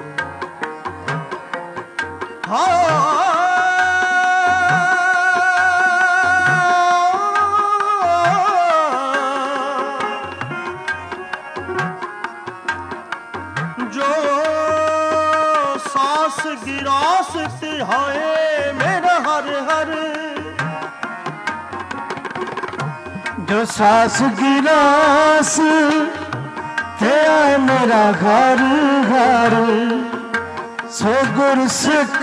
गिरास ते हाय मेरा हर हर जो सास गिरास ते आए मेरा घर घर सो गुर सिख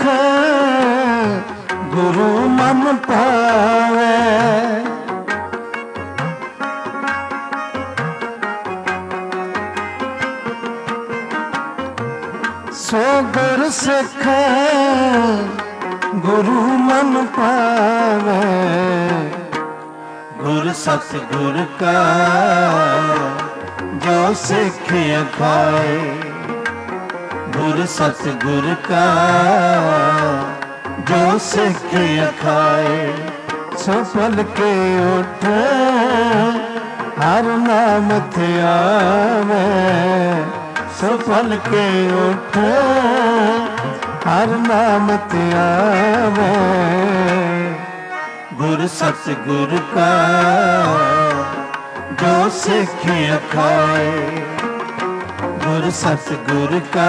गुरु मन पावे सो गुर सिख गुरु मन पावे गुर सतगुर का जो सिखिया खाए गुर सतगुर का जो सिखिया खाए सो पल के उठ हर नाम थे आवे सफल के उठ हर नाम ते आवे गुर सतगुर का जो सिखिया खाए गुर सतगुर का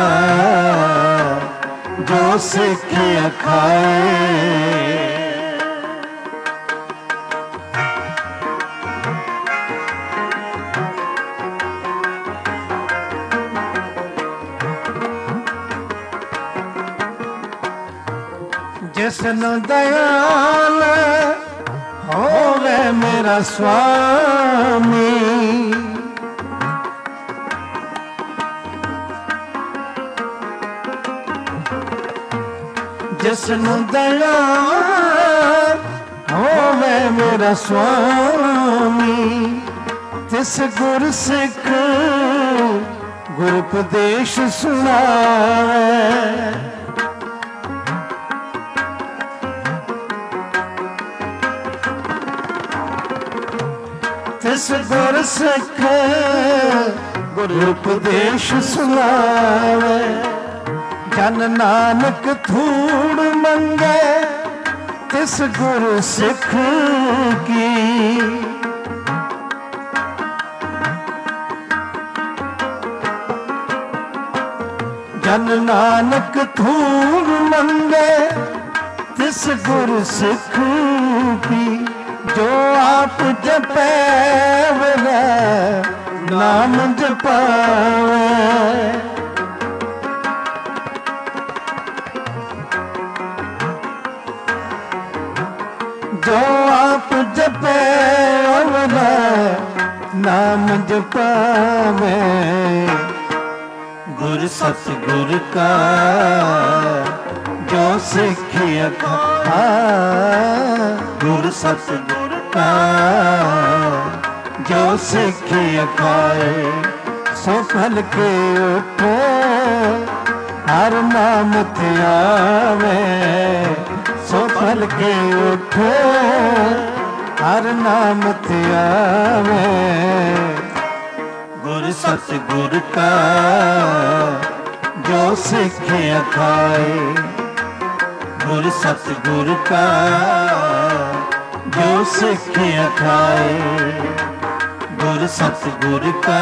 जो सिखिया खाए जिसनु दयाल होवे मेरा स्वामी जिसनु दयाल होवे मेरा स्वामी तिस गुर सिख गुर उपदेश सुनावे तिस गुर सिख गुर उपदेश सुनावे जन नानक धूड़ मंगे तिस गुरु सिख की जन नानक धूड़ मंगे तिस गुरु सिख की जो आप जपे नाम जपावे जो आप जपे नाम जपावे गुर सतगुर का जो सिखिया गुर सतगुर का जो सिखिया खाए सो फल के उठे हर नाम ते आवे सो फल के उठे हर नाम ते आवे गुर सतगुर का जो सिखिया खाए गुर सतगुर का जो सिखिया खाए गुर सतगुर का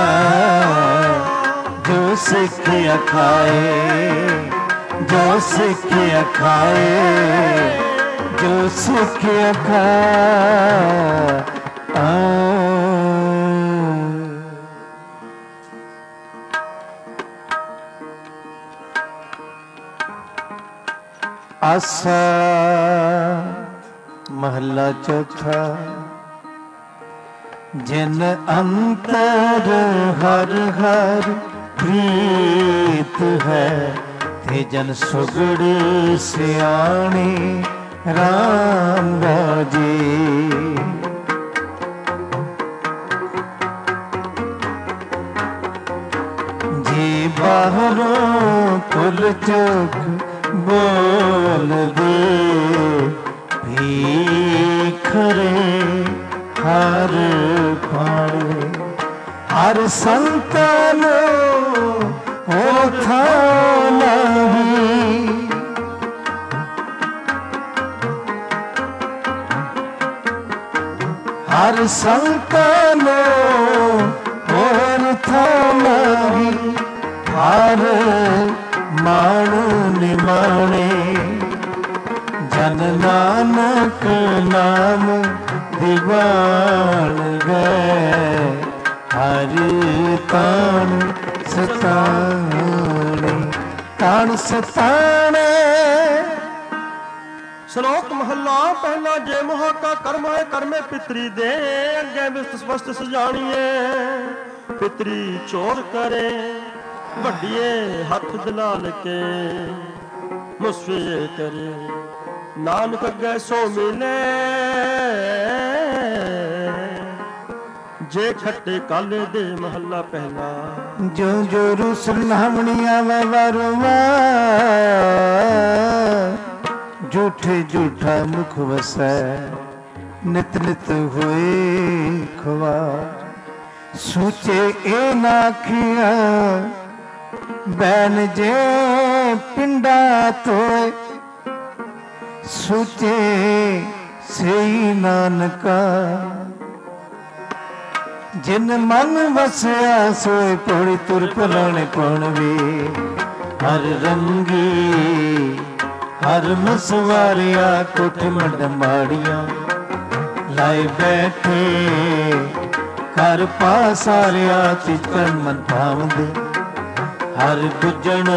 जो सिखिया खाए जो सिखिया खाए जो सिखिया खाए ਆਸਾ ਮਹਲਾ ਚੌਥਾ। ਜਿਨ ਅੰਤਰ ਹਰ ਹਰ ਪ੍ਰੀਤ ਹੈ, ਤੇ ਜਨ ਸੁਗੜ ਸਿਆਣੇ ਰਾਮ ਰਾਜੇ। ਜੇ ਬਾਹਰੋਂ ਕੁਲ ਚੁੱਕ ਬੋਲਦੇ, ਭੀਖਰੇ ਹਰ ਪਾਲੇ। ਹਰ ਸੰਤਨ ਹੋਠਾ ਨਹੀਂ, ਹਰ ਸੰਤਨ ਹੋਠਾ ਨਹੀਂ। ਹਰ ਮਾਣੂ ਨਿਮਾਣੇ, ਜਨ ਨਾਨਕ ਨਾਮ ਦੀਵਾਨ ਗਏ। ਹਰ ਤਾਣ ਸਤਾਣੇ, ਤਾਣ ਸਤਾਣੇ। ਸ਼ਲੋਕ ਮਹੱਲਾ ਪਹਿਲਾ। ਜੇ ਮੋਹ ਕਾ ਕਰਮ ਹੈ ਕਰਮੇ ਪਿਤਰੀ ਦੇ, ਅੱਗੇ ਵਿਸਤ ਸਪਸ਼ਟ ਸਜਾਣੀਏ। ਪਿਤਰੀ ਚੋਰ ਕਰੇ ਵੱਡੀਏ ਹੱਥ ਦਲਾਲ ਕੇ, ਮੁਸਫੇ ਕਰੇ ਨਾਨਕ ਅੱਗੇ ਸੋ ਮਿਲੇ। ਜੇ ਖੱਟੇ ਕਾਲੇ ਦੇ ਮਹੱਲਾ ਪਹਿਲਾ। ਜੋ ਜੋ ਰੁਸਲ ਨਾਮਣੀਆਂ ਵੇ ਵਰਵਾ, ਝੂਠੇ ਝੂਠਾ ਮੁਖ ਵਸੈ। ਨਿਤ ਨਿਤ ਹੋਏ ਖਵਾਰ, ਸੋਚੇ ਇਹ ਨਾ ਆਖਿਆ। ਬੈਨ ਜੇ ਪਿੰਡਾ ਤੋਏ, ਸੋਚੇ ਸਈ ਨਾਨਕਾ। ਜਿਨ ਮਨ ਵਸਿਆ ਸੋਏ ਪੌੜੀ ਤੁਰ ਭਲਾਣੇ ਪਉਣ ਵੇ। ਹਰ ਰੰਗੀ ਹਰ ਮਸਵਾਰਿਆ, ਕੋਠ ਮੰਡ ਮਾੜੀਆਂ ਲਾਏ ਬੈਠੇ। ਘਰ ਪਾਸਾਰਿਆ ਤਿਤਨ ਮਨ ਭਾਵਦੇ, ਹਰ ਗੁਜਣ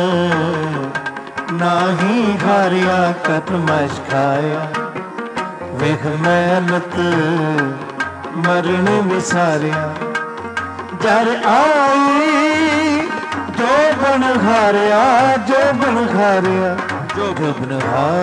ਨਾਹੀ ਹਾਰਿਆ। ਕਤਮਸ਼ ਖਾਇਆ ਵੇਖ ਮਿਹਨਤ ਮਰਨ ਵਿਸਾਰਿਆ। ਜਰ ਆਈ ਜੋ ਬਣ ਹਾਰਿਆ, ਜੋ ਬਣ ਹਾਰਿਆ, ਜੋ ਬਣ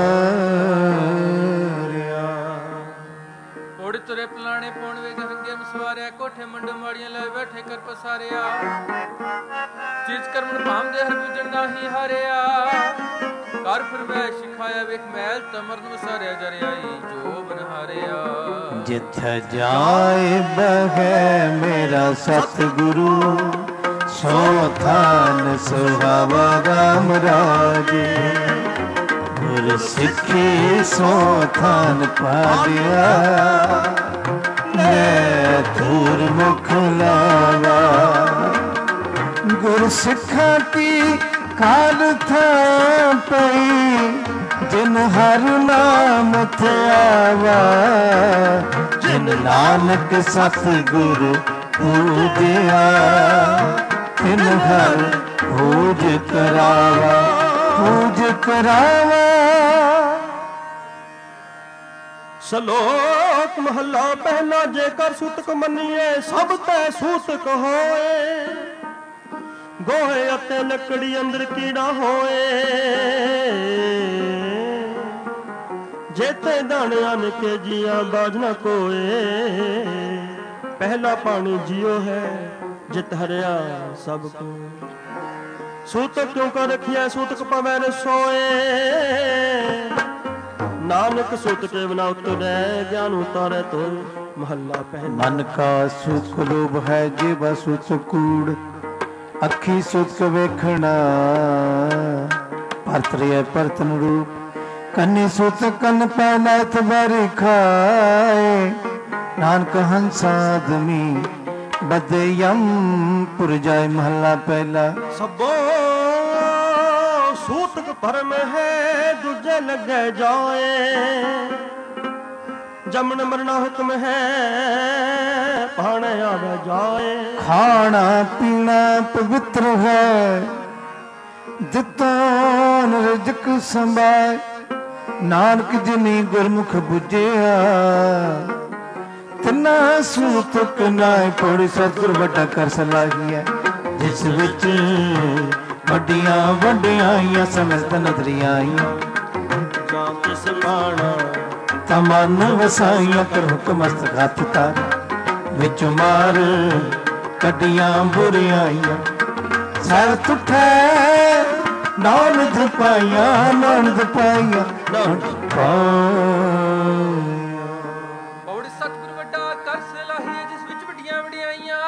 ਹਾਰਿਆ। ਕੋੜ ਤੁਰੇ ਪਲਾਣੇ ਪੌਣ ਵੇ ਗਹੰਗੇ ਮਸਵਾਰਿਆ, ਕੋਠੇ ਮੰਡ ਮਾੜੀਆਂ ਲੈ ਬੈਠੇ ਕਰ ਪਸਾਰਿਆ। ਚੀਜ਼ ਕਰਮਨ ਭਾਮਦੇ ਹਰ ਬੁਝਣ ਨਾਹੀ ਹਾਰਿਆ। ਕਰ ਫਿਰ ਵੈ ਸਿਖਾਇਆ ਵੇਖ ਮਹਿਲ ਤਮਰਨ ਵਸਾਰਿਆ। ਜਰ ਆਈ ਜੋ ਬਨ ਹਾਰਿਆ। ਜਿੱਥੇ ਜਾਏ ਬਹਿ ਮੇਰਾ ਸਤਿਗੁਰੂ, ਸੋ ਥਾਨ ਸੁਹਾਵਾ ਰਾਮ ਰਾਜੇ। ਗੁਰ ਸਿੱਖੀ ਸੋ ਥਾਨ ਪਾਲਿਆ, ਮੈਂ ਧੂਰ ਮੁਖ ਲਾਵਾ। ਗੁਰ ਸਿੱਖਾਂ ਕੀ ਕਾਲ ਥਾਂ ਪਈ, ਜਿਨ ਹਰ ਨਾਮ ਧਿਆਵਾ। ਜਿਨ ਨਾਨਕ ਸਤਿਗੁਰ ਪੂਜਿਆ, ਤਿਨ ਹਰ ਪੂਜ ਕਰਾਵਾ, ਪੂਜ ਕਰਾਵਾ। ਸ਼ਲੋਕ ਮਹੱਲਾ ਪਹਿਲਾ। ਜੇਕਰ ਸੂਤਕ ਮੰਨੀਏ ਸਭ ਤੈ ਸੂਤਕ ਹੋਏ। ਗੋਹੇ ਅਤੇ ਲੱਕੜੀ ਅੰਦਰ ਕੀੜਾ ਹੋਏ। ਜੇਤੇ ਦਾਣਿਆਂ ਕੇ ਜੀਆਂ ਬਾਜ ਨਾ ਕੋਏ। ਪਹਿਲਾ ਪਾਣੀ ਜੀਓ ਹੈ ਜਿਤ ਹਰਿਆ ਸਭ ਕੋ। ਸੂਤਕ ਕਿਉਂ ਕਰ ਰਖਿਆ ਸੂਤਕ ਪਵੈ ਨ ਸੋਏ। ਨਾਨਕ ਸੁਤ ਕੇ ਬਿਨਾ ਉਤਰੈ, ਗਿਆਨ ਉਤਾਰੈ ਤੋਏ। ਮਹੱਲਾ ਪਹਿਲਾ। ਮਨ ਕਾ ਸੁਖ ਲੋਭ ਹੈ ਜੀਵਾ ਸੁਤ ਕੂੜ। ਅੱਖੀ ਸੁਖ ਵੇਖਣਾ ਪਰਤਰਿਆ ਪਰਤਨ ਰੂਪ। ਕੰਨੀ ਸੁਤ ਕੰਨ ਪੈਣਾ ਤਬਰ ਖਾਏ। ਨਾਨਕ ਹੰਸ ਆਦਮੀ ਬਦਯਮ ਪੁਰ ਜਾਏ। ਮਹੱਲਾ ਪਹਿਲਾ। ਸਭੋ ਸੂਤਕ ਭਰਮ ਹੈ ਦੂਜੇ ਲੱਗੇ ਜਾਏ। ਜਮਨ ਮਰਨਾ ਹੁਕਮ ਹੈ ਪਾਣ ਆਵੇ ਜਾਏ। ਖਾਣਾ ਪੀਣਾ ਪਵਿੱਤਰ ਹੈ ਦਿੱਤਾ ਰਿਜ਼ਕ ਸੰਭਾਏ। ਨਾਨਕ ਜਿਨੀ ਗੁਰਮੁਖ ਬੁਝਿਆ ਤਿਨਾ ਸੂ ਤੁਕ ਨਾਇ ਪੜ ਸਤਿਗੁਰ ਵੱਡਾ ਕਰ ਸਲਾਹੀਐ ਜਿਸ ਵਿੱਚ ਵੱਡੀਆਂ ਵਡਿਆਈਆਂ ਸਮਝਤ ਨਦਰੀ ਆਈਆਂ ਜਾਂ ਕਿਸ ਬਾਣਾ ਤਮਨ ਵਸਾਈਆਂ ਕਰ ਹੁਕਮ ਮਸਤਕ ਹੱਥ ਤਾਰ ਵਿੱਚ ਮਾਰ ਕੱਢੀਆਂ ਬੁਰਿਆਈਆਂ ਸਰ ਤੁਠੈ ਨਾਨਕ ਪਾਈਆਂ ਨਾਨਕ ਪਾਈਆਂ ਬੌੜ ਸਤਿਗੁਰ ਵੱਡਾ ਕਰ ਸਲਾਹੀਏ ਜਿਸ ਵਿੱਚ ਵੱਡੀਆਂ ਵਡਿਆਈਆਂ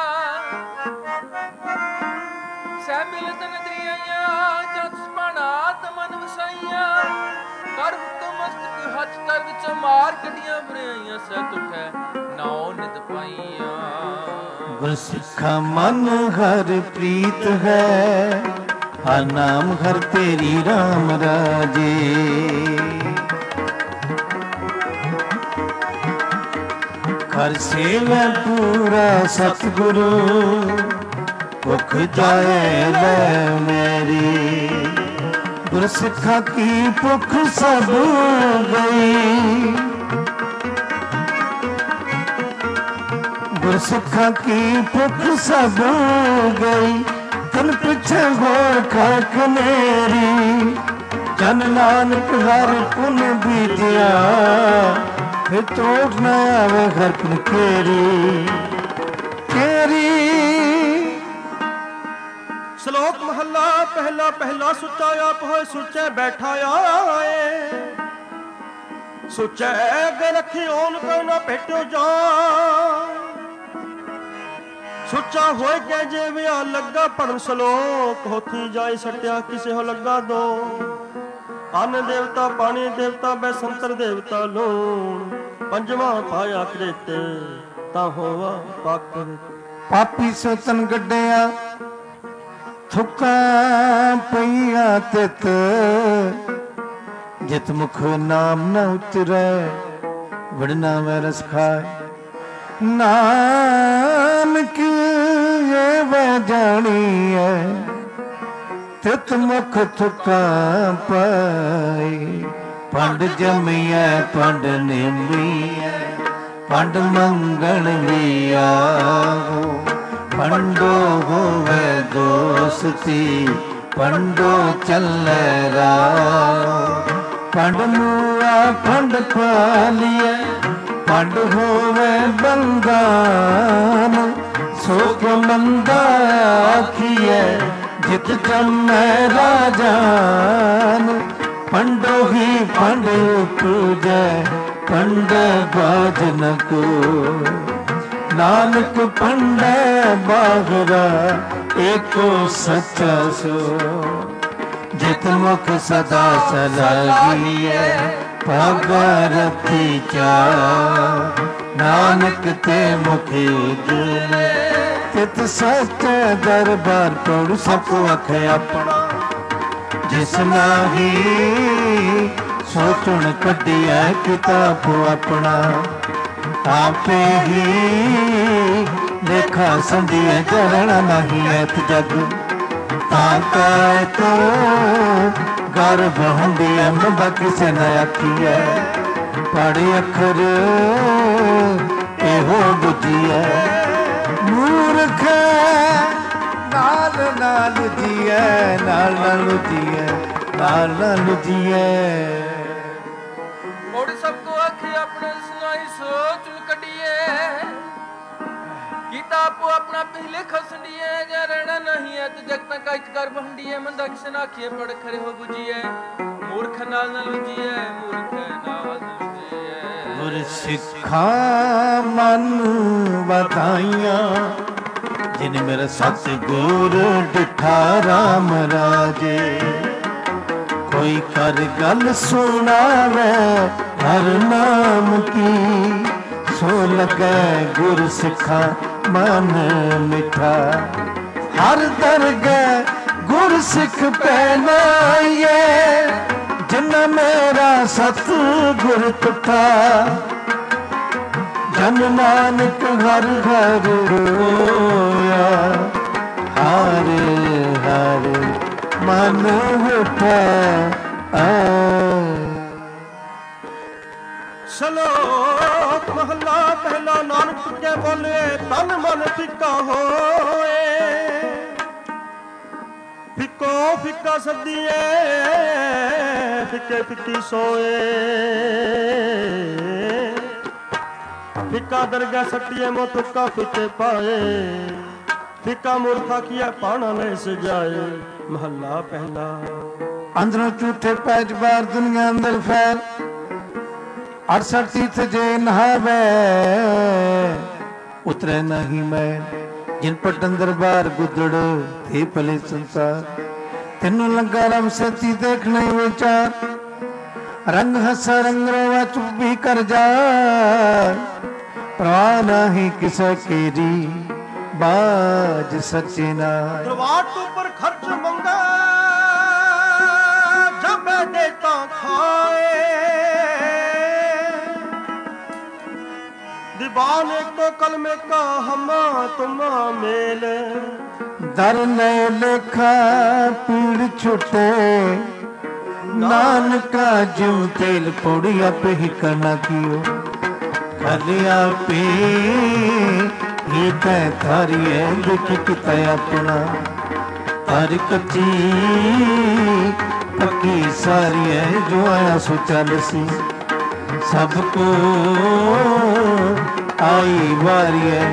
ਸਹਿ ਮਿਲਤ ਨਦਰੀ ਆਈਆਂ ਜਾਂ ਤਿਸ ਬਾਣਾ ਤਮਨ ਵਸਾਈਆਂ ਕਰ ਹੁਕਮ ਮਸਤਕ ਹੱਥ ਤਰ ਵਿੱਚ ਮਾਰ ਕੱਢੀਆਂ ਬੁਰਿਆਈਆਂ ਸਹਿ ਤੁਠੈ ਨਾਉ ਨਿਤ ਪਾਈਆਂ ਗੁਰ ਸਿੱਖਾ ਮਨ ਹਰ ਪ੍ਰੀਤ ਹੈ ਹਰ ਨਾਮ ਹਰ ਤੇਰੀ ਰਾਮ ਰਾਜੇ ਹਰ ਸੇਵਾ ਪੂਰਾ ਸਤਿਗੁਰੂ ਭੁਖ ਜਾਏ ਲੈ ਮੇਰੀ ਗੁਰ ਸਿੱਖਾ ਕੀ ਭੁਖ ਸਭ ਗਈ ਗੁਰ ਸਿੱਖਾ ਕੀ ਭੁਖ ਸਭ ਗਈ ਤਨ ਪਿੱਛੇ ਹੋਰ ਖਾਕ ਮੇਰੀ ਜਨ ਨਾਨਕ ਹਰ ਪੁਨ ਬੀਜਿਆ ਫਿਰ ਤੋੜ ਨਾ ਆਵੇ ਘਰ ਪੁਨ ਕੇਰੀ ਕੇਰੀ। ਸ਼ਲੋਕ ਮਹੱਲਾ ਪਹਿਲਾ ਪਹਿਲਾ ਸੁੱਚਾ ਆਪ ਹੋਏ ਸੁੱਚੇ ਬੈਠਾ ਆਏ ਸੁੱਚੇ ਅੱਗੇ ਰੱਖੀ ਓਨ ਕੋ ਨਾ ਭੇਟੋ ਜਾ ਸੁੱਚਾ ਹੋਏ ਕੇ ਜੇ ਵਿਆ ਲੱਗਾ ਪੜਨ ਸ਼ਲੋਕ ਹੋਥੀ ਜਾਏ ਸਟਿਆ ਕਿਸੇ ਹੋ ਲੱਗਾ ਦੋ ਅੰਨ ਦੇਵਤਾ ਪਾਣੀ ਦੇਵਤਾ ਬੈਸੰਤਰ ਦੇਵਤਾ ਲੂਣ ਪੰਜਵਾਂ ਪਾਇਆ ਕ੍ਰਿਤ ਤਾਂ ਹੋਵਾ ਪੱਕ ਪਾਪੀ ਸਤਨ ਗੱਡਿਆ ਥੁੱਕਾਂ ਪਈਆਂ ਤਿਤ ਜਿਤ ਮੁਖ ਨਾਮ ਨ ਉਤਰੈ ਵੜਨਾ ਵੈ ਰਸ ਖਾਏ ਨਾਨਕ ਇਹ ਵੈ ਜਾਣੀਐ ਤਿਤ ਮੁਖ ਥੁੱਕਾਂ ਪਾਏ ਪੰਡ ਜਮੀਐ ਪੰਡ ਨਿਮੀਐ ਪੰਡ ਮੰਗਣ ਵੀ ਆਵੋ ਪੰਡੋ ਹੋਵੇ ਦੋਸਤੀ ਪੰਡੋ ਚੱਲੇ ਰਾਹ ਪੰਡ ਮੂਆ ਪੰਡ ਪਾਲੀਏ ਪੰਡ ਹੋਵੇ ਬੰਦਾਨ ਸੋਖ ਮੰਦਾ ਆਖੀਐ ਜਿਤ ਜੰਮੈ ਰਾਜਾਨ ਪੰਡੋ ਹੀ ਪੰਡ ਪੂਜੈ ਪੰਡ ਬਾਜਨ ਕੋ ਨਾਨਕ ਪੰਡੈ ਬਾਗਰਾ ਏਕੋ ਸੱਚਾ ਸੋ ਜਿਤ ਮੁਖ ਸਦਾ ਸਲਾਹੀਐ ਭਗਰਤੀ ਚਾ ਨਾਨਕ ਤੇ ਮੁਖੀ ਜੁਲੇ ਤਿਤ ਸੱਚ ਦਰਬਾਰ ਪੜੁ ਸਭ ਅਖ ਆਪਣਾ ਜਿਸ ਨਾਹੀ ਸੋਚਣ ਕੱਢਿਆ ਕਿਤਾਬ ਆਪਣਾ ਆਪੇ ਹੀ ਲੇਖਾ ਸੰਧੀਏ ਚਰਨ ਨਹੀਂ ਐਤ ਜਗ ਤਾਂ ਕੈ ਤੋ ਗਰਭ ਹੁੰਦੀ ਐ ਮੰਦਾ ਕਿਸੇ ਨਾ ਆਖੀਐ ਪੜ੍ਹ ਅੱਖਰ ਇਹੋ ਬੁੱਝੀਐ ਮੂਰਖ ਨਾਲ ਨਾਲ ਜੀਐ ਨਾਲ ਨਾਲ ਜੀਐ ਨਾਲ ਨਾਲ ਜੀਐ ਮੋੜ ਸਭ ਕੋ ਆਖੇ ਆਪਣੇ ਸੁਨਾਈ ਸੋਚ ਕੱਢੀਏ ਕੀਤਾ ਆਪੋ ਆਪਣਾ ਪਹਿਲੇ ਖਸੰਡੀਏ ਜੇ ਰਹਿਣਾ ਨਹੀਂ ਹੈ ਤੇ ਜਗਤਾਂ ਕਾਇਤ ਕਰ ਬੰਡੀਏ ਮੰਦਾ ਕਿਸੇ ਨਾ ਆਖੀਏ ਪੜ ਖਰੇ ਹੋ ਬੁਝੀਏ ਮੂਰਖ ਨਾਲ ਨਾ ਲੁਝੀਏ ਮੂਰਖ ਨਾਲ ਲੁਝੀਏ ਗੁਰ ਸਿੱਖਾ ਮਨ ਵਧਾਈਆਂ ਜਿਨ ਮੇਰਾ ਸਤਿਗੁਰ ਡਿਠਾ ਰਾਮ ਰਾਜੇ ਕੋਈ ਕਰ ਗੱਲ ਸੁਣਾਵੇ ਹਰ ਨਾਮ ਕੀ ਸੋ ਲਗੈ ਗੁਰ ਸਿੱਖਾ ਮਨ ਮਿਠਾ ਹਰ ਦਰਗਹਿ ਗੁਰ ਸਿੱਖ ਪਹਿਨਾਈਏ ਜਿਨ ਮੇਰਾ ਸਤਿਗੁਰ ਤੁਠਾ ਜਨ ਨਾਨਕ ਹਰ ਹਰ ਰੋਇਆ ਹਰ ਹਰ ਮਨ ਉਠੈ ਸ਼ਲੋਕ ਮਹਲਾ ਪਹਿਲਾ। ਨਾਨਕ ਕੇ ਬੋਲੇ ਤਨ ਮਨ ਫਿੱਕਾ ਹੋਏ, ਫਿੱਕੋ ਫਿੱਕਾ ਸੱਦੀਏ, ਫਿੱਕੇ ਫਿੱਕੀ ਸੋਏ। ਫਿੱਕਾ ਦਰਗਾ ਸੱਟੀਏ ਮੋ ਤੁੱਕਾ ਫਿੱਕੇ ਪਾਏ, ਫਿੱਕਾ ਮੂਰਖਾ ਕੀਆ ਪਾਣਾ ਲੈ ਸਜਾਏ। ਮਹੱਲਾ ਪਹਿਲਾ। ਅੰਦਰੋਂ ਝੂਠੇ ਪੈਜ ਬਾਹਰ ਦੁਨੀਆ ਅੰਦਰ ਫੈਲ, 68 ਤੀਰਥ ਜੇ ਨਹਾਵੇ ਉਤਰੇ ਨਹੀਂ ਮੈਲ। ਜਿਨ ਪਟਨ ਦਰਬਾਰ ਗੁੱਦੜ ਤੇ ਭਲੇ ਸੰਸਾਰ, ਤੈਨੂੰ ਲੰਗਾ ਰਮ ਸਤੀ ਦੇਖਣੇ ਵਿਚਾਰ। ਰੰਗ ਹਸਾ ਰੰਗ ਰਵਾ ਚੁੱਪ ਵੀ ਕਰ ਜਾ, ਪ੍ਰਵਾਹ ਨਹੀਂ ਕਿਸੇ ਕੀਰੀ ਬਾਜ ਸੱਚੇ ਨਾਲ। ਦਰਬਾਰ ਤੋਂ ਪਰ ਖਰਚ ਮੰਗਾ ਜਬ ਦੇਤਾ ਖਾਏ, दीवाने को कलमे का हमा तुमा मेल। दर ने लेखा पीड़ छुटे, नानका जिम तेल पौड़िया पे ही करना कियो। कलिया पे ही तय थारी है दुख किता अपना, तारी कच्ची पक्की सारी है जो आया सोचा लसी। सबको आई बारी है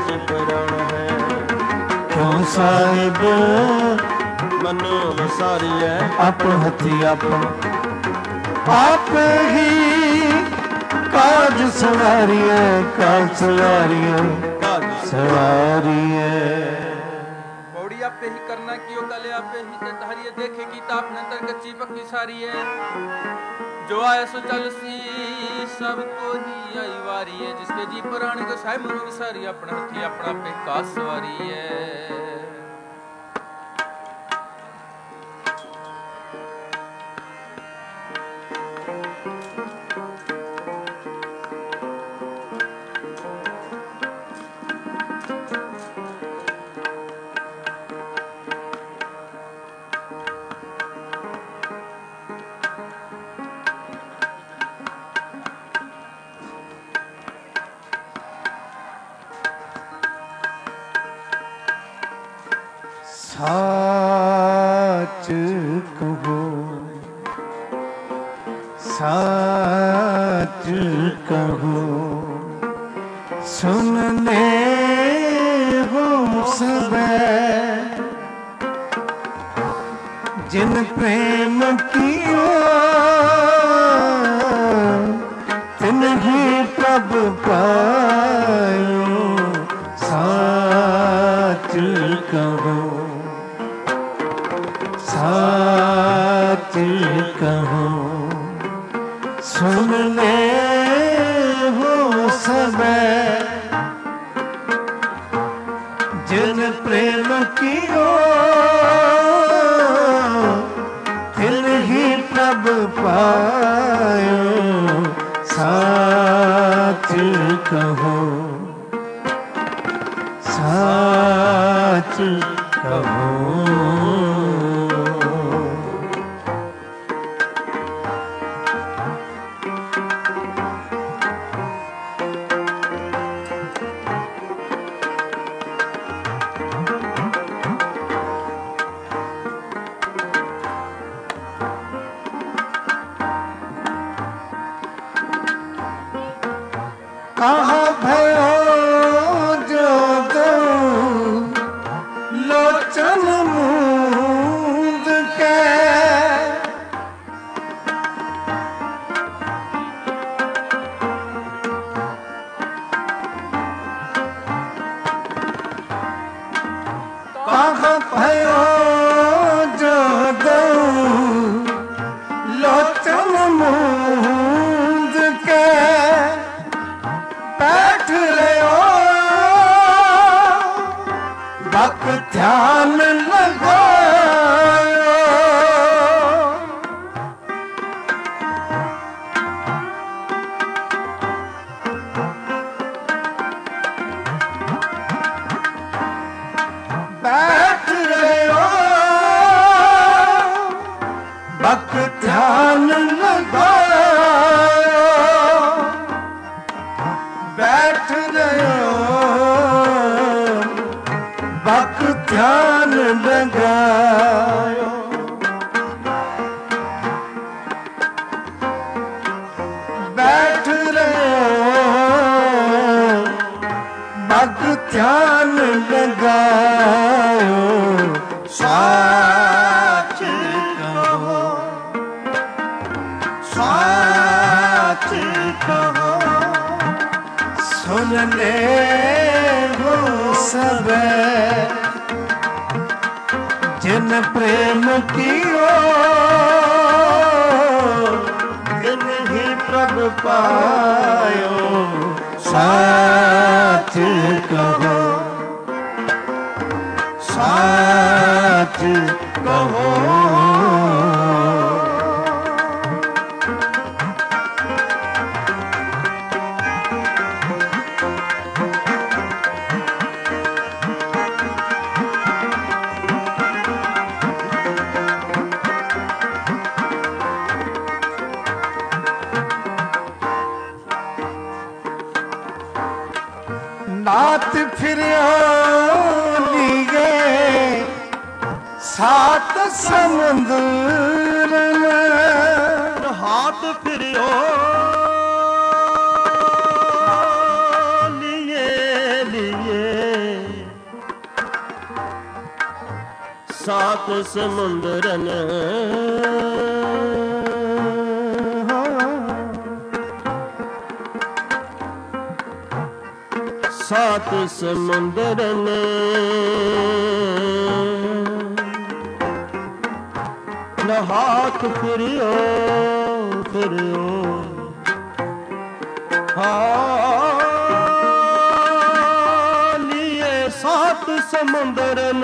क्यों साहिब मनो सारी है। अपन हथी अपन आप ही काज सवारी है, काज सवारी है, काज सवारी है। पौड़ी आपे ही करना कियो, कले आपे ही ते तारिये देखे की ताप न तर कच्ची पक्की सारी है। जो आया सो चल सी सबको ही आई वारी है, जिसके जी पुराने को साहिब मनो विसारी, अपना हथी अपना पे का सवारी है। साच कहो, साच कहो, सुन ले हो सब जिन प्रेम कियो, तिन ही प्रभ पायो। साच कहो, साच कहो, सुन ले हो सब जिन प्रेम कियो, तिन ही प्रभ पायो। साच कहो, साच कहो। कहाँ भयो जो लोचन मूंद के, कहाँ भयो जो लोचन मूंद के, बैठ लगायो बैठ रहे भग ध्यान लगायो साच कहो साच कहो सुन ले हो सब जिन प्रेम कियो तिन ही प्रभ पायो साच कहो साच कहो नाथ फिरियो लीगे सात समुंदर हाथ फिरियो लिए लिए सात समुंदरन सात समुंदरन न हाथ फिरियो फिरियो लिए सात समुंदरन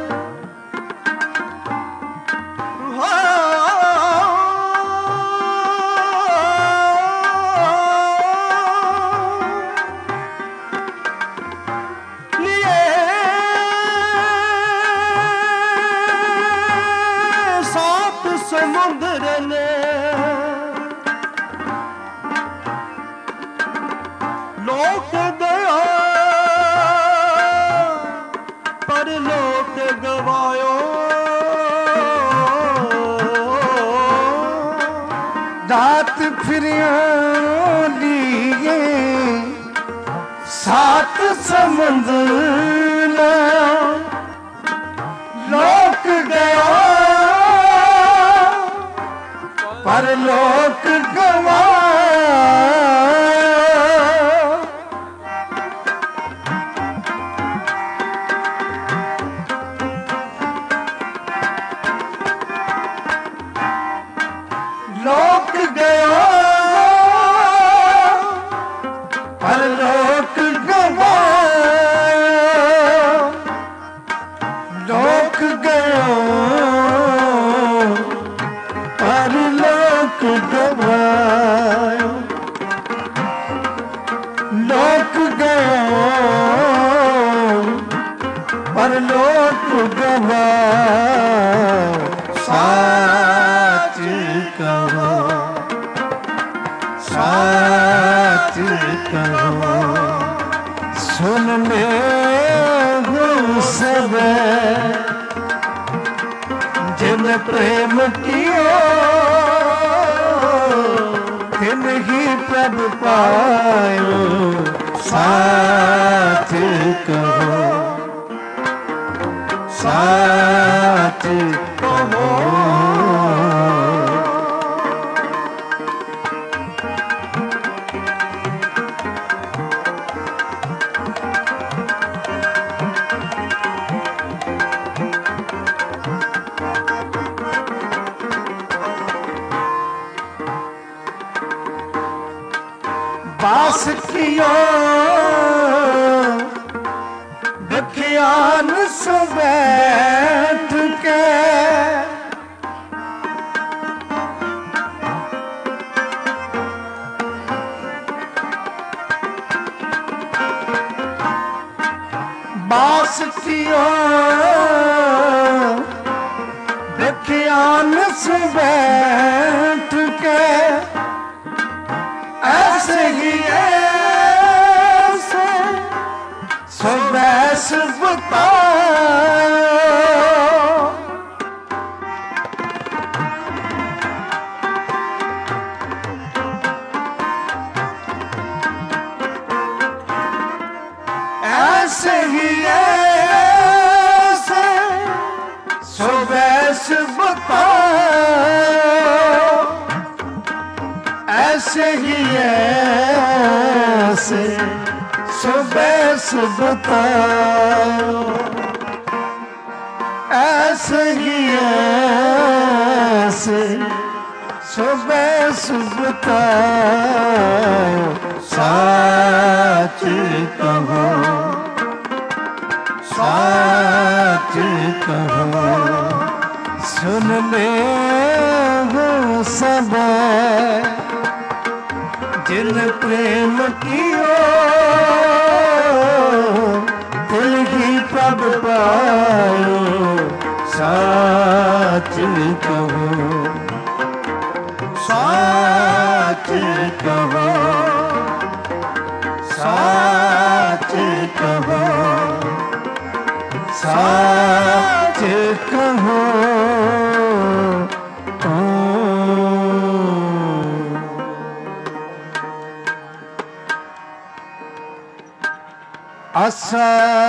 लोक गया पर लोक गवायो दात फिरियो लिए सात समुंदर लोक गया पर लोक गवायो लोक गया पर लोक गवायो लोक गया पर लोक गवायो लोक गया पर लोक गवायो साच कहो साच कहो सुन ले हो सब जिन प्रेम कियो तिन ही प्रभ पायो साच कहो साच कहो बास कियो बखियान सो बैठ के बास कियो बखियान सो बैठ के ऐसे ही ऐसे सब ऐस बताओ ऐसे ही ऐसे सुबह सुबताओ, ऐसे ही ऐसे सुबह सुबताओ, सच कहो सच कहो, सुन ले हो सब जिन प्रेम कियो, दिल ही प्रभ पायो, सच कहो सच कहो सच कहो सच कहो। आसा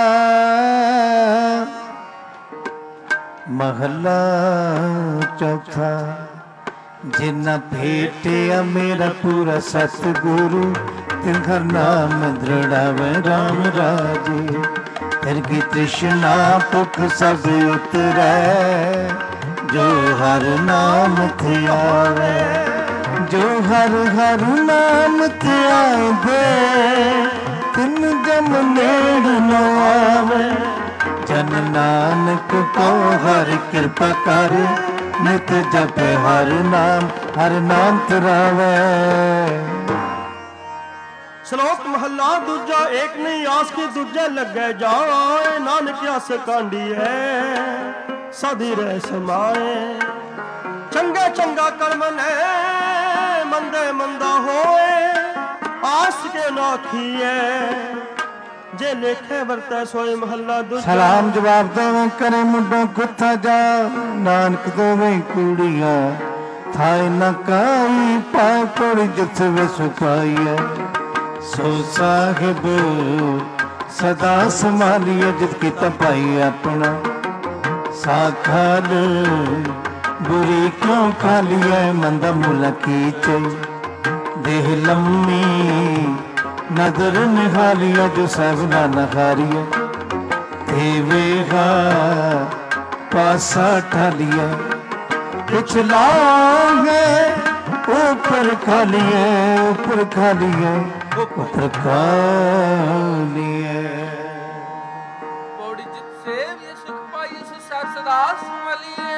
महला चौथा, जिन्ना भेटिया मेरा पूरा सतगुरु, तिन घर नाम दृढ़ावे राम राजे, तिनकी तृष्णा भुख सब उतरै, जो हर नाम ध्यावे, जो हर हर नाम ध्यावे, तिन जम नेड़ न आवे, जन नानक को हर कृपा कर, नित जप हर नाम तरावे। श्लोक महला दूजा, एक नहीं आस की दूजे लगे जाए, नानक आस कांडी है सदी रह समाए, चंगा चंगा कर्म ने मंदे मंदा होए, आस के नाखिए जे लेखे वरते सोए। महला दूजा, सलाम जवाब देवे करे मुंडो गुत्था जा, नानक देवे कुड़िया थाए न काई, पाए पड़ी जिथ वे सुखाइए, सो साहिब सदा संभालिए, जित की तपाई अपना साखाल, बुरी क्यों खालिए मंदा मुला कीचे, देह लम्मी नजर निहालिया, जो सब ना नहारिया, देवेगा पासा ठालिया, कुछ लागे ऊपर खालिए, ऊपर खालिए, ऊपर खालिए। पौड़ी जित सेव ये सुख पाई, सदा संभलिए,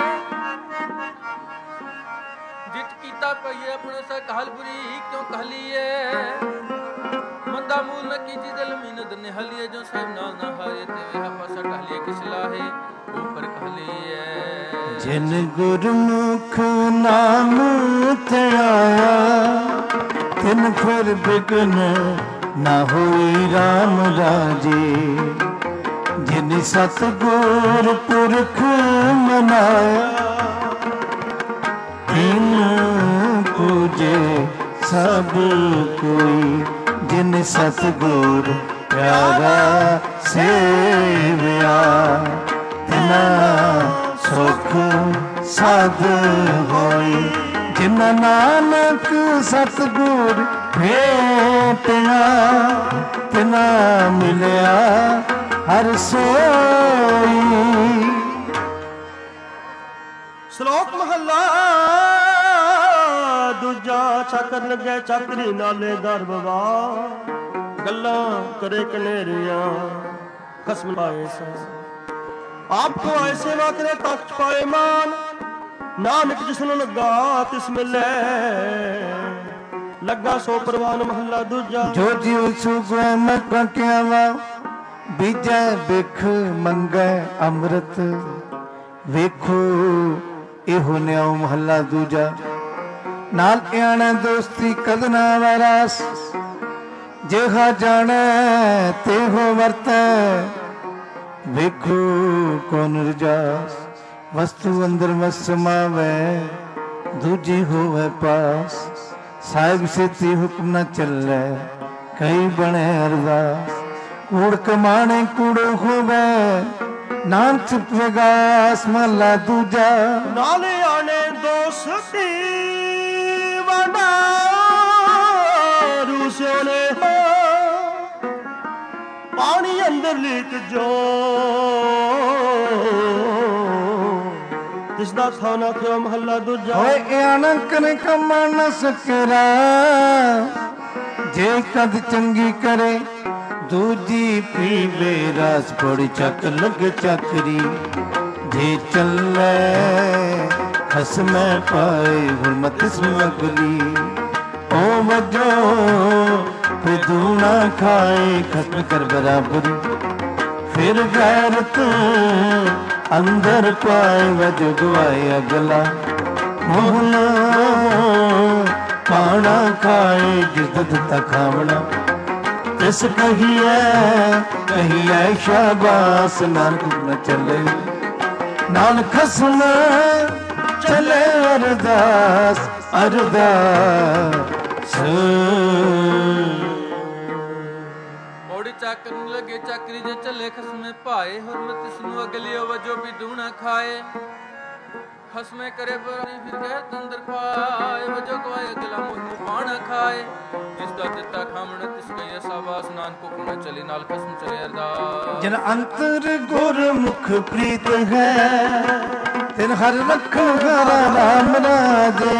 जित कीता पइए अपने सा कहल बुरी क्यों कहलिए, मंदा मूल न कीजी दिल मीनद निहलिए, जो सब नाल न हारे तेवे पासा कहलिए, किस लाहे ऊपर कहलिए। जिन गुरमुख नाम ध्याया, तिन फिर बिघ्न न होई राम राजे, जिन सतगुर पुरख मनाया, तिन पूजे सब कोई, जिन सतगुर प्यारा सेविया, तिना सुख साध होई, जिन नानक सतगुर भेटिया, तिना मिलिया हर सोई। श्लोक महला दूजा, चाकर लगे चाकरी नाले दर बवा, गल्ला करे कनेरिया खसम पाए सा, आपको ऐसे सेवा करे तख्त पाए मान, नानक जिसनु लगा तिस मिले, लगा सो परवान। महला दूजा, जो जीव सुगै मक्का क्यावा, बीजै बिख मंगै अमृत, वेखो ਇਹੋ ਨਿਆਉ ਮਹੱਲਾ ਦੂਜਾ। ਨਾਲ ਆਣਾ ਦੋਸਤੀ ਕਦਨਾ ਵਰਾਸ, ਜਿਹਾ ਜਾਣੈ ਤੇਹੋ ਵਰਤੈ, ਵੇਖੋ ਕੌਣ ਰਜਾਸ। ਵਸਤੂ ਅੰਦਰ ਮਸ ਸਮਾਵੈ, ਦੂਜੀ ਹੋਵੈ ਪਾਸ। ਸਾਹਿਬ ਸੇਤੀ ਹੁਕਮ ਨ ਚੱਲੈ, ਕਈ ਬਣੇ ਅਰਦਾਸ। ਕੂੜ ਕਮਾਣੇ ਕੂੜੋ ਹੋਵੈ, ਨਾਮ ਚੁਪ ਵਿਗਾਸ। ਮਹਲਾ ਦੂਜਾ। ਨਾਲੇ ਆਣੇ ਦੋਸਤੀ ਵੰਡਾ ਲੀਕ ਜੋ ਤਿਸ ਦਾ ਥਾਂ ਨਾ ਥਿਓ ਮਹੱਲਾ ਦੂਜਾ। ਓਏ ਅਣਕ ਨੇ ਕਮਾ ਨ ਸਕਰਾ ਜੇ ਕਦ ਚੰਗੀ ਕਰੇ ਦੂਜੀ ਪੀਵੇ ਰਸ ਫੋੜ ਚੱਕ ਲੱਗ ਚੱਕਰੀ ਜੇ ਚੱਲੇ ਖਸਮੈ ਪਾਏ ਹੁਰਮਤ ਸਮਗਲੀ ਓ ਵਜੋ ਫਿਦੂਣਾ ਖਾਏ ਖਸਮ ਕਰ ਬਰਾਬਰੀ ਫਿਰ ਗੈਰਤ ਅੰਦਰ ਪਾਏ ਵਜੋ ਗਵਾਏ ਅਗਲਾ ਮੋਹਨਾ ਪਾਣਾ ਖਾਏ ਜਿਸ ਦਿੱਤਾ ਖਾਵਣਾ ਤਿਸ ਕਹੀਐ ਸ਼ਾਬਾਸ ਨਾਨਕ ਨ ਚੱਲੇ ਨਾਲ ਖਸਮ ਚੱਲੇ ਅਰਦਾਸ ਅਰਦਾਸ। ਔੜੀ ਚਾਕਰ ਨੂੰ ਲੱਗੇ ਚਾਕਰੀ ਜੇ ਚੱਲੇ ਖਸਮੇ ਭਾਏ ਹੁਰਮਤ ਇਸ ਨੂੰ ਅਗਲਿਓ ਵਜੋ ਵੀ ਦੂਣਾ ਖਾਏ ਖਸਮੇ ਕਰੇ ਬਰਾਬਰੀ ਫਿਰ ਗਏ ਤੰਦਰ ਪਾਏ ਵਜੋ ਗਵਾਏ ਅਗਲਾ ਮੂੰਹ ਪਾਣਾ ਖਾਏ ਜਿਸ ਦਾ ਦਿੱਤਾ ਖਾਵਣ ਤਿਸ ਕਈ ਅਸਾਵਾਸ ਨਾਨਕ ਕੋ ਨ ਚਲੇ ਨਾਲ ਖਸਮ ਚਲੇ ਅਰਦਾਸ। ਜਨ ਅੰਤਰ ਗੁਰਮੁਖ ਪ੍ਰੀਤ ਹੈ ਤਿਨ ਹਰ ਰੱਖੋ ਘਰ ਰਾਮ ਰਾਜੇ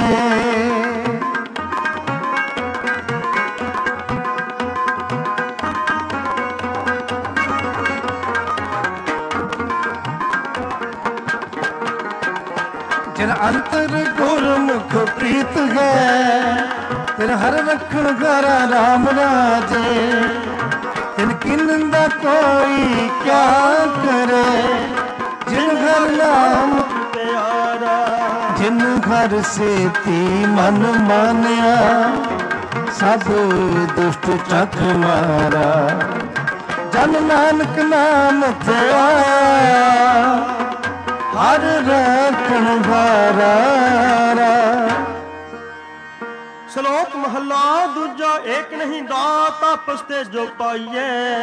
ਜਿਨ ਅੰਤਰ ਗੁਰਮੁਖ ਪ੍ਰੀਤ ਹੈ ਤਿਨ ਹਰ ਰੱਖਣ ਘਰ ਰਾਮ ਰਾਜੇ ਤਿਨ ਕਿਨ ਦਾ ਕੋਈ ਕਿਆ ਕਰੇ ਜਿਨ ਘਰ ਨਾਮ ਪਿਆਰਾ ਜਿਨ ਘਰ ਸੇਤੀ ਮਨ ਮਾਨਿਆ ਸਭ ਦੁਸ਼ਟ ਚੱਕ ਮਾਰਾ ਜਨ ਨਾਨਕ ਨਾਮ ਧਿਆਇਆ ਹਰ ਰੱਖਣ ਘਾਰਾ। ਸ਼ਲੋਕ ਮਹੱਲਾ ਦੂਜਾ। ਏਕ ਨਹੀਂ ਦਾਤ ਆਪਸ ਤੇ ਜੋ ਪਾਈਏ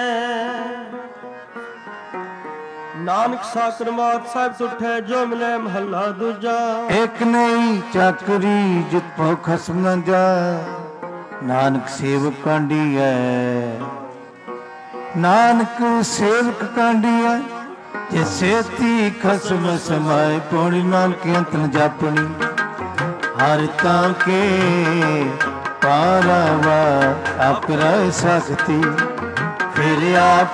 ਨਾਨਕ ਸਾਕਰ ਮਾਤ ਸਾਹਿਬ ਸੁਠੇ ਜੋ ਮਿਲੇ ਮਹੱਲਾ ਦੂਜਾ। ਏਕ ਨਹੀਂ ਚਾਕਰੀ ਜਿਤ ਭੋ ਖਸਮ ਨ ਜਾ ਨਾਨਕ ਸੇਵਕ ਕਾਂਡੀਐ ਨਾਨਕ ਸੇਵਕ ਕਾਂਡੀਐ ਜੇ ਸੇਤੀ ਖਸਮ ਸਮਾਏ ਪੌੜੀ ਨਾਨਕ ਅੰਤ ਨ ਜਾਪਣੀ ਹਰ ਤਾਂ ਕੇ ਪਾਰਾਵਾ ਆਪਰਾਇ ਸਕਤੀ ਫਿਰ ਆਪ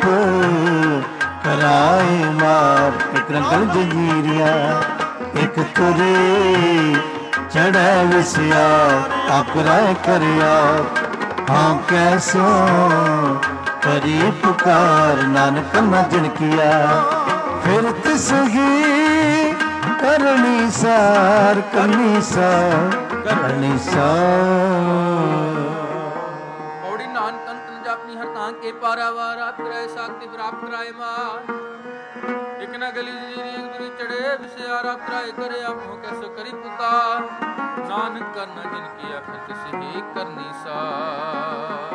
ਕਰਾਏ ਮਾਰ ਇੱਕ ਰੰਗਲ ਜੰਜੀਰੀਆ ਇੱਕ ਤੁਰੇ ਚੜ੍ਹੈ ਵਿਸਿਆ ਆਪਰਾਇ ਕਰਿਆ ਹਾਂ ਕੈਸੋ ਕਰੀ ਪੁਕਾਰ ਨਾਨਕ ਨ ਜਿਨ ਕੀਆ ਫਿਰ ਤਿਸ ਹੀ ਕਰਨੀ ਸਾਰ ਕਰਨੀ ਸਾਰ ਕਰਨੀ ਸਾਰ। ਔੜੀ ਨਾਨਕ ਅੰਤ ਨ ਜਾਪਨੀ ਹਰ ਤਾਂ ਕੇ ਪਾਰਾਵਾਰ ਆਪ ਕਰਾਏ ਸਾਖਤੀ ਪ੍ਰਾਪਤ ਕਰਾਏ ਮਾਰ ਇਕ ਨਾ ਗਲੀ ਜੀ ਦੁਰੀ ਚੜੇ ਵਿਸਿਆਰ ਆਪ ਕਰਾਏ ਕਰੇ ਆਪੋ ਕੈਸੋ ਕਰੀ ਪੁਕਾਰ ਨਾਨਕ ਕਰਨਾ ਜਿਨ ਕੀਆ ਫਿਰ ਤਿਸ ਹੀ ਕਰਨੀ ਸਾਰ।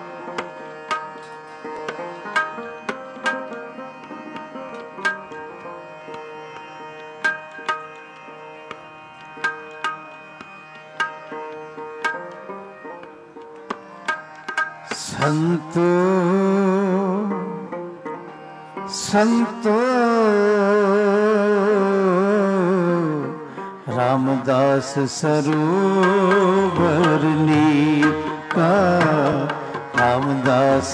संतो संतो रामदास सरोवर नीका रामदास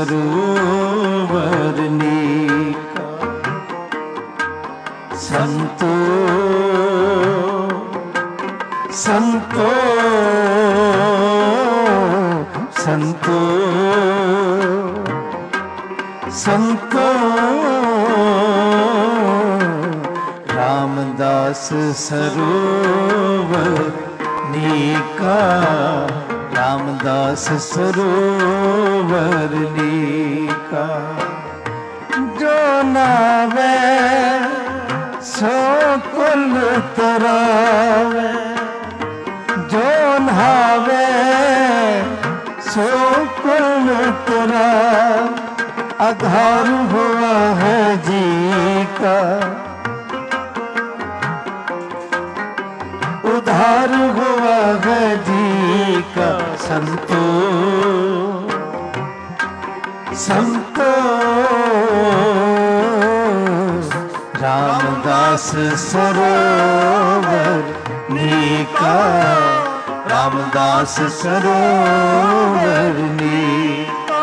सरोवर नीका संतो संतो संतो संतो रामदास सरोवर नीका रामदास सरोवर नीका जो नावे सो कुल तरावे जो नहावे सो कुल तरा आधार हुआ है जी का उधार हुआ है जी का संतो संतो रामदास सरोवर नीका, रामदास सरोवर नीका।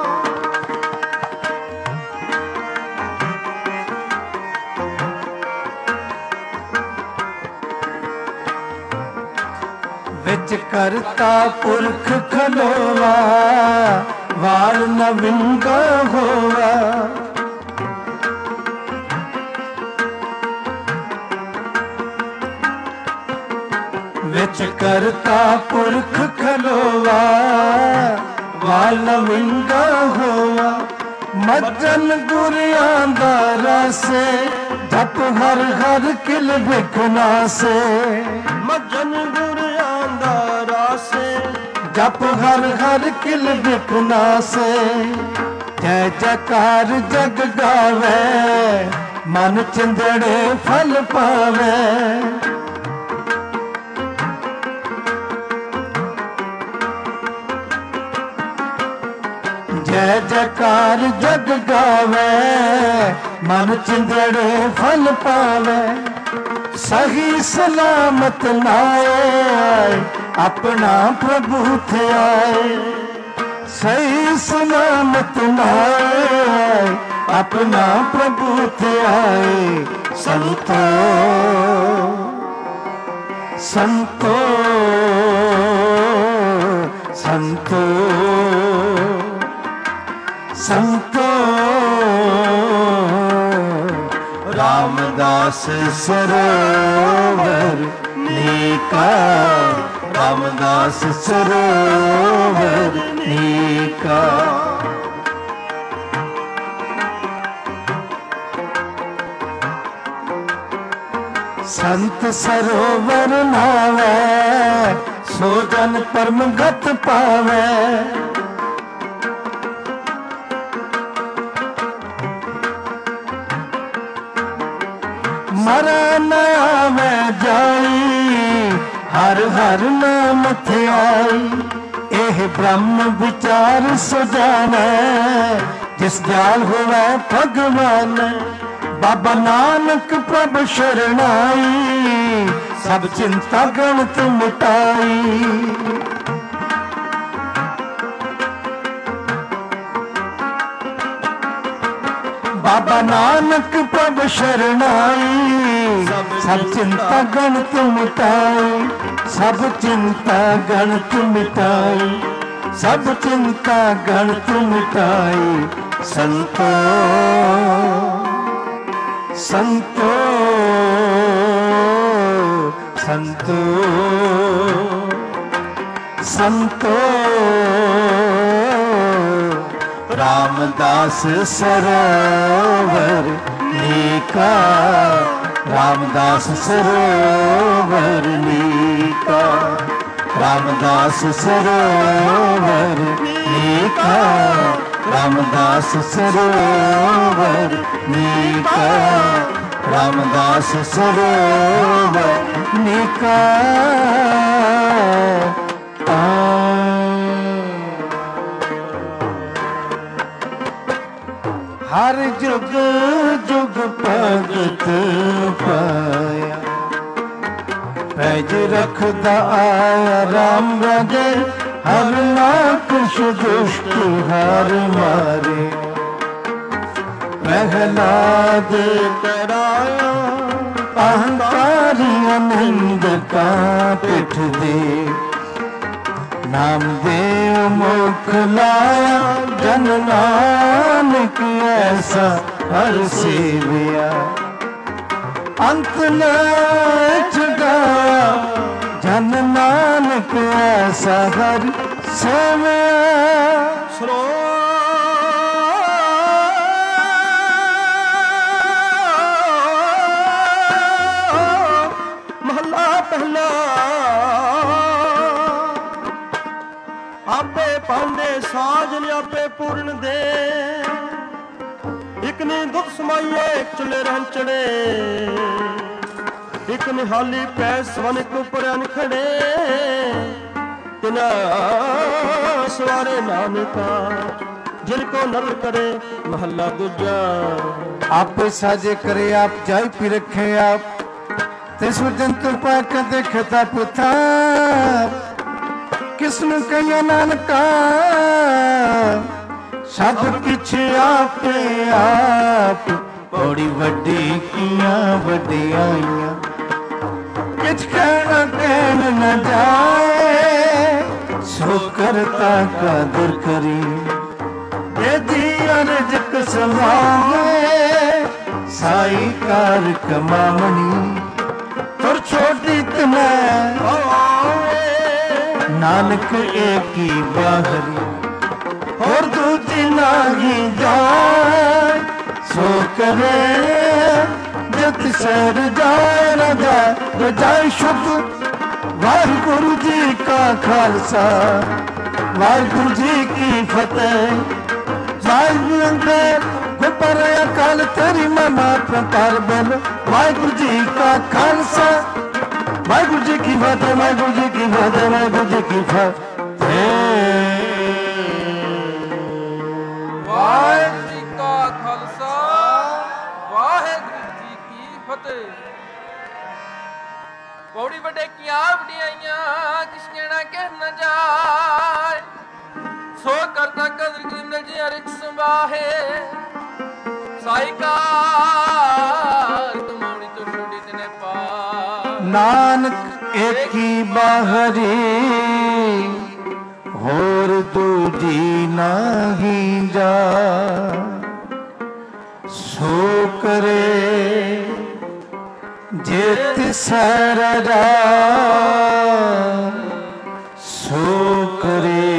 विच करता पुरख खलोवा, वाल न विंगा होवा। विच करता पुरख खलोवा, वाल न विंगा होवा। मज्जन गुरियां दा रसे, जप हर हर किल बिखना से। मज्जन गुरियां दा रसे, जप हर हर किल बिखना से। जय जयकार जग गावे, मन चिंदड़े फल पावे। जय जयकार जग गावे, मन चिंदड़े फल पावे। सही सलामत नाए, अपना प्रभु थे आए। सही सलामत नाए, अपना प्रभु थे आए। संतो संतो संतो संतो, रामदास सरोवर नीका, रामदास सरोवर नीका। संत सरोवर नावे, सो जन परम गत पावे। मरण आवे जाई, हर हर नाम ध्याई। एह ब्रह्म विचार सुजाने, जिस जाल होवे भगवान। बाबा नानक प्रभ शरणाई, सब चिंता गणत मिटाई। बाबा नानक प्रभ शरणाई, सब चिंता गणत मिटाई। सब चिंता गणत मिटाई, सब चिंता गणत मिटाई। संतो संतो संतो संतो, रामदास सरोवर नीका, रामदास सरोवर नीका। रामदास सरोवर नीका, रामदास सरोवर नीका। रामदास सरोवर नीका। हर जुग जुग भगत पाया, पैज रखदा आया राम राजे। हर नाकुश दुष्ट हर मारे, प्रहलाद कराया अहंकारी निंद का पिठ दे। नामदेव मुख लाया जन नानक ऐसा हर सेविया। अंत न छुड़ाया जन नानक ऐसा हर सेविया। महला पहला आपे पांदे साज ने आपे पूर्ण दे। एक ने दुख समाइए एक चले रहन चढ़े। एक निहाली पैस वन को परन खड़े। तिना सवारे नानका ਜਿਨ ਕੋ ਨਦਰ ਕਰੇ ਮਹੱਲਾ ਦੂਜਾ। ਆਪੇ ਸਾਜੇ ਕਰੇ ਆਪ ਜਾਈ ਪੀ ਰੱਖੇ ਆਪ ਤਿਸ ਜੰਤੁ ਪਾਕ ਦੇਖਤਾ ਪੁੱਥਾ ਕਿਸ ਨੂੰ ਕਹੀਏ ਨਾਨਕਾ ਸਭ ਕਿਛ ਆਪੇ ਆਪ ਬੜੀ ਵੱਡੀ ਕੀਆਂ ਵਡਿਆਈਆਂ ਕਿਛ ਕਹਿਣਾ ਕਹਿਣ ਨ ਜਾਏ ਸੋ ਕਰਤਾ ਕਾਦਰ ਕਰੀ ਇਹਦੀ ਅਰਜ ਕਸਮਾਵੇ ਸਾਈ ਕਾਰ ਕਮਾਵਣੀ ਤੁਰ ਛੋਟੀ ਤਮੈ ਨਾਨਕ ਏਕੀ ਬਾਹਰੀ ਹੋਰ ਦੂਜੀ ਨਾਹੀ ਜਾਏ ਸੋ ਕਰੇ ਜਤ ਸਰ ਜਾਏ ਰਜਾਈ ਸ਼ੁੱਧ। ਵਾਹਿਗੁਰੂ ਜੀ ਕਾ ਖਾਲਸਾ ਵਾਹਿਗੁਰੂ ਜੀ ਕੀ ਫਤਿਹ। ਵਾਹਿਗੁਰੂ ਪਰ ਅਕਾਲ ਤੇਰੀ ਮਨਾ ਪ੍ਰਪਾਰ ਬਲ। ਵਾਹਿਗੁਰੂ ਜੀ ਕਾ ਖਾਲਸਾ ਵਾਹਿਗੁਰੂ ਜੀ ਕੀ ਫਤਿਹ ਵਾਹਿਗੁਰੂ ਜੀ ਕੀ ਫਤਿਹ ਵਾਹਿਗੁਰੂ ਜੀ ਕੀ ਫਤਿਹ। ਵਾਹਿਗੁਰੂ ਜੀ ਕਾ ਖਾਲਸਾ ਵਾਹਿਗੁਰੂ ਜੀ ਕੀ ਫਤਿਹ। ਪੌੜੀ ਵੱਡੇ ਕੀਆਂ ਵਡਿਆਈਆਂ ਕਿਸ ਕਹਿਣਾ ਕਹਿ ਨ ਜਾਏ ਸੋ ਕਰਤਾ ਕਦਰ ਜਿੰਦ ਜੀ ਅਰਿਕ ਸੰਭਾਹੇ ਸਾਈ ਕਾਰ ਕਮਾਉਣੀ ਤੋਂ ਛੋੜੀ ਤਨੇ ਪਾ ਨਾਨਕ ਏਕੀ ਬਾਹਰੀ ਹੋਰ ਦੂਜੀ ਨਾਹੀ ਜਾ ਸੋ ਕਰੇ ਜਿਤ ਸਰਰਾ ਸੋ ਕਰੇ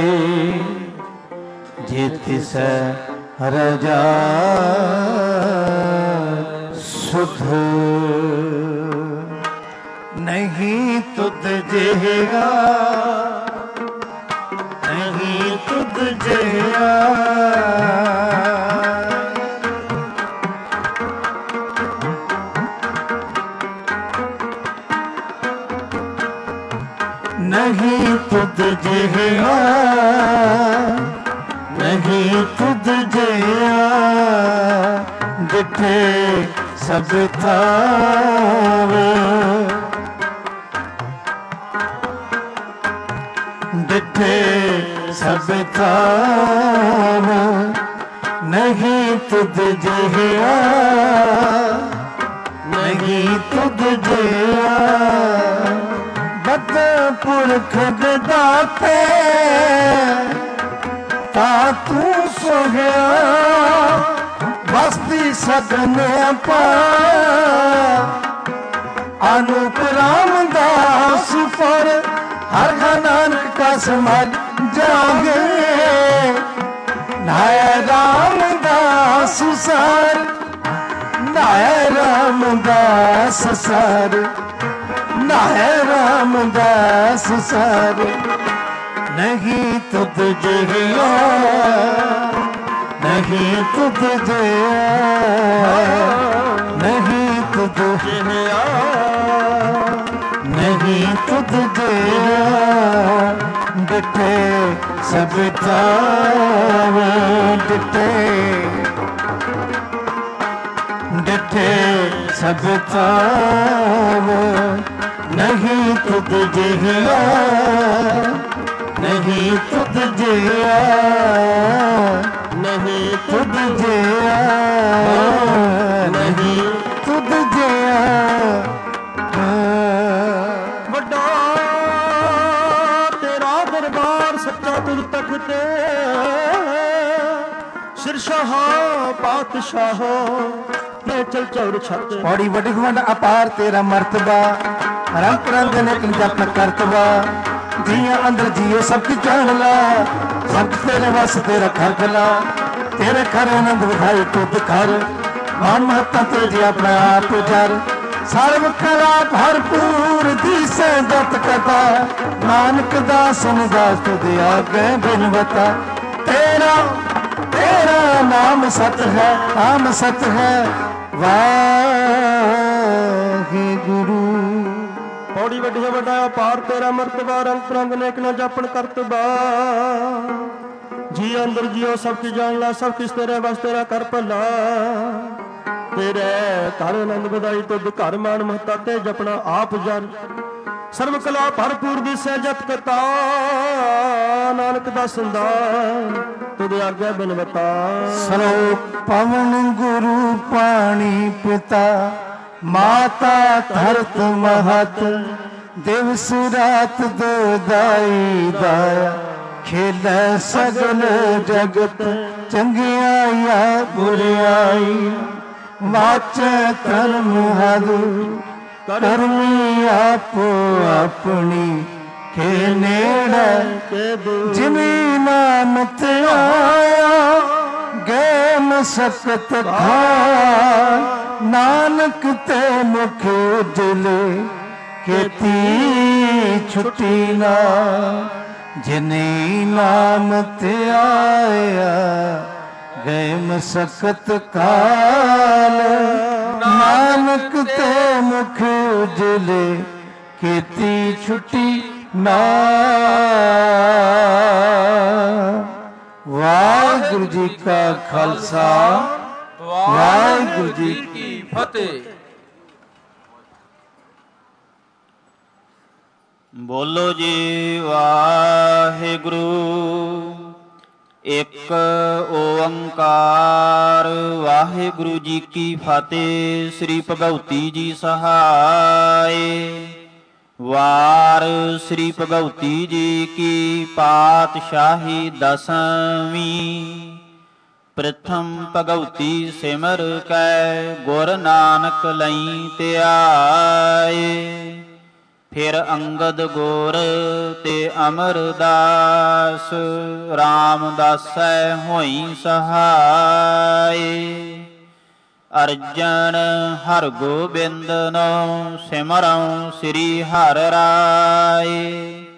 ਜਿਤ ਸਰਜਾ ਸੁਧ ਨਹੀਂ ਤੁਧ ਜਿਹਾ ਨਹੀਂ ਤੁਧ ਜਿਹਾ नहीं तुद जिया नहीं तुद जिया डिठे सब थाव डिठे सब थाव नहीं तुद जिया नहीं तुद जिया पुरख दाते ता तू सोहया बस्ती सदन पा अनूप रामदास पर हर नानक का समाज जागे नाय रामदास सार नाय रामदास सार नाय रामदास सार नहीं तुद जिया नहीं तुद जिया नहीं तुद जिया नहीं तुद जिया डिठे सब थाव डिठे डिठे सब थाव नहीं तुद जिया नहीं तुद जिया नहीं तुद जिया नहीं तुद जिया ਵੱਡਾ ਤੇਰਾ ਦਰਬਾਰ ਸੱਚਾ ਤੁਰ ਤਖਤ ਸਿਰਸ਼ਾਹ ਪਾਤਸ਼ਾਹ ਤੇ ਚਲ ਚੌਰ ਛੱਤ ਪੌੜੀ ਵੱਡੀ ਖਵੰਡ ਅਪਾਰ ਤੇਰਾ ਮਰਤਬਾ ਰੰਗ ਰੰਗ ਨੇ ਜਪ ਕਰਤਬਾ ਜੀਆਂ ਅੰਦਰ ਜੀਓ ਸਭ ਕੁਝ ਜਾਣ ਲਾ ਸਭ ਤੇਰੇ ਵਸ ਤੇਰਾ ਘਰ ਖਲਾ ਤੇਰੇ ਘਰ ਆਨੰਦ ਵਿਖਾਈ ਤੁਧ ਕਰ ਮਾਨ ਮਹੱਤਾ ਤੇ ਜੀ ਆਪਣਾ ਆਪ ਜਰ ਸਰਬ ਕਲਾ ਭਰਪੂਰ ਦੀਸੈ ਦਤ ਕਥਾ ਨਾਨਕ ਦਾਸਨ ਦਾਸ ਤੁਧ ਆਗੇ ਬਿਨਵਤਾ ਤੇਰਾ ਤੇਰਾ ਨਾਮ ਸਤ ਹੈ ਨਾਮ ਸਤ ਹੈ ਵਾਹਿਗੁਰੂ ਪੌੜੀ ਵੱਡੀ ਹੈ ਵੱਡਾ ਅਪਾਰ ਤੇਰਾ ਮਰਤਬਾ ਰੰਗ ਪ੍ਰੰਗ ਨੇਕ ਨਾ ਜਾਪਣ ਕਰਤਬਾ ਜੀ ਅੰਦਰ ਜਿਉ ਸਭ ਕੀ ਜਾਣ ਲਾ, ਸਭ ਕਿਸ ਤੇਰੇ ਵਸ ਤੇਰਾ ਕਰ ਭਲਾ। ਤੇਰੇ ਘਰ ਆਨੰਦ ਵਧਾਈ ਤੁਧ ਘਰ ਮਾਨ ਮਹਤਾ ਤੇ ਜਪਣਾ ਆਪ ਜਨ। ਸਰਬ ਕਲਾ ਭਰਪੂਰ ਦਿਸੈ ਜਤ ਕਤਾ, ਨਾਨਕ ਦਸੰਦਾ ਤੁਧ ਆਗਿਆ ਬਿਨਵਤਾ। ਸਰੋਪ ਪਵਨ ਗੁਰੂ ਪਾਣੀ ਪਿਤਾ, ਮਾਤਾ ਧਰਤ ਮਹਤ, ਦਿਵਸ ਰਾਤ ਦੋ ਦਾਈ ਦਾਇਆ। ਖੇਲੈ ਸਗਲ ਜਗਤ ਚੰਗਿਆਈਆ ਬੁਰਿਆਈ, ਵਾਚੈ ਧਰਮ ਹਦੁ ਕਰਮੀ ਆਪੋ ਆਪਣੀ। ਕੇ ਨੇੜੇ ਜਿਮੀ ਨਾਮਤ ਆਇਆ, ਗਏ ਮਸਕਤ ਖਾਇ। ਨਾਨਕ ਤੇ ਮੁਖ ਉਜਲੇ, ਕੀਤੀ ਛੁੱਟੀ ਨਾ। ਜਿਨੇ ਨਾਮ ਤੇ ਆਇਆ, ਗਏ ਮਸਕਤ ਕਾਲ। ਨਾਨਕ ਤੇ ਮੁਖ ਉਜਲੇ, ਕੀਤੀ ਛੁੱਟੀ ਨਾ। ਵਾਹਿਗੁਰੂ ਜੀ ਕਾ ਖਾਲਸਾ, ਵਾਹਿਗੁਰੂ ਜੀ ਕੀ ਫਤਿਹ। ਬੋਲੋ ਜੀ ਵਾਹਿਗੁਰੂ। ਇੱਕ ਓੰਕਾਰ ਵਾਹਿਗੁਰੂ ਜੀ ਕੀ ਫਤਿਹ। ਸ੍ਰੀ ਭਗਉਤੀ ਜੀ ਸਹਾਇ। ਵਾਰ ਸ੍ਰੀ ਭਗਉਤੀ ਜੀ ਕੀ ਪਾਤਸ਼ਾਹੀ ਦਸਵੀਂ। ਪ੍ਰਥਮ ਭਗਉਤੀ ਸਿਮਰ ਕੈ, ਗੁਰ ਨਾਨਕ ਲਈ ਧਿਆਏ। ਫਿਰ ਅੰਗਦ ਗੁਰ ਤੇ ਅਮਰਦਾਸ, ਰਾਮਦਾਸੈ ਹੋਈ ਸਹਾਇ। ਅਰਜਨ ਹਰ ਗੋਬਿੰਦ ਨੋ, ਸਿਮਰਉ ਸ੍ਰੀ ਹਰਿ ਰਾਏ।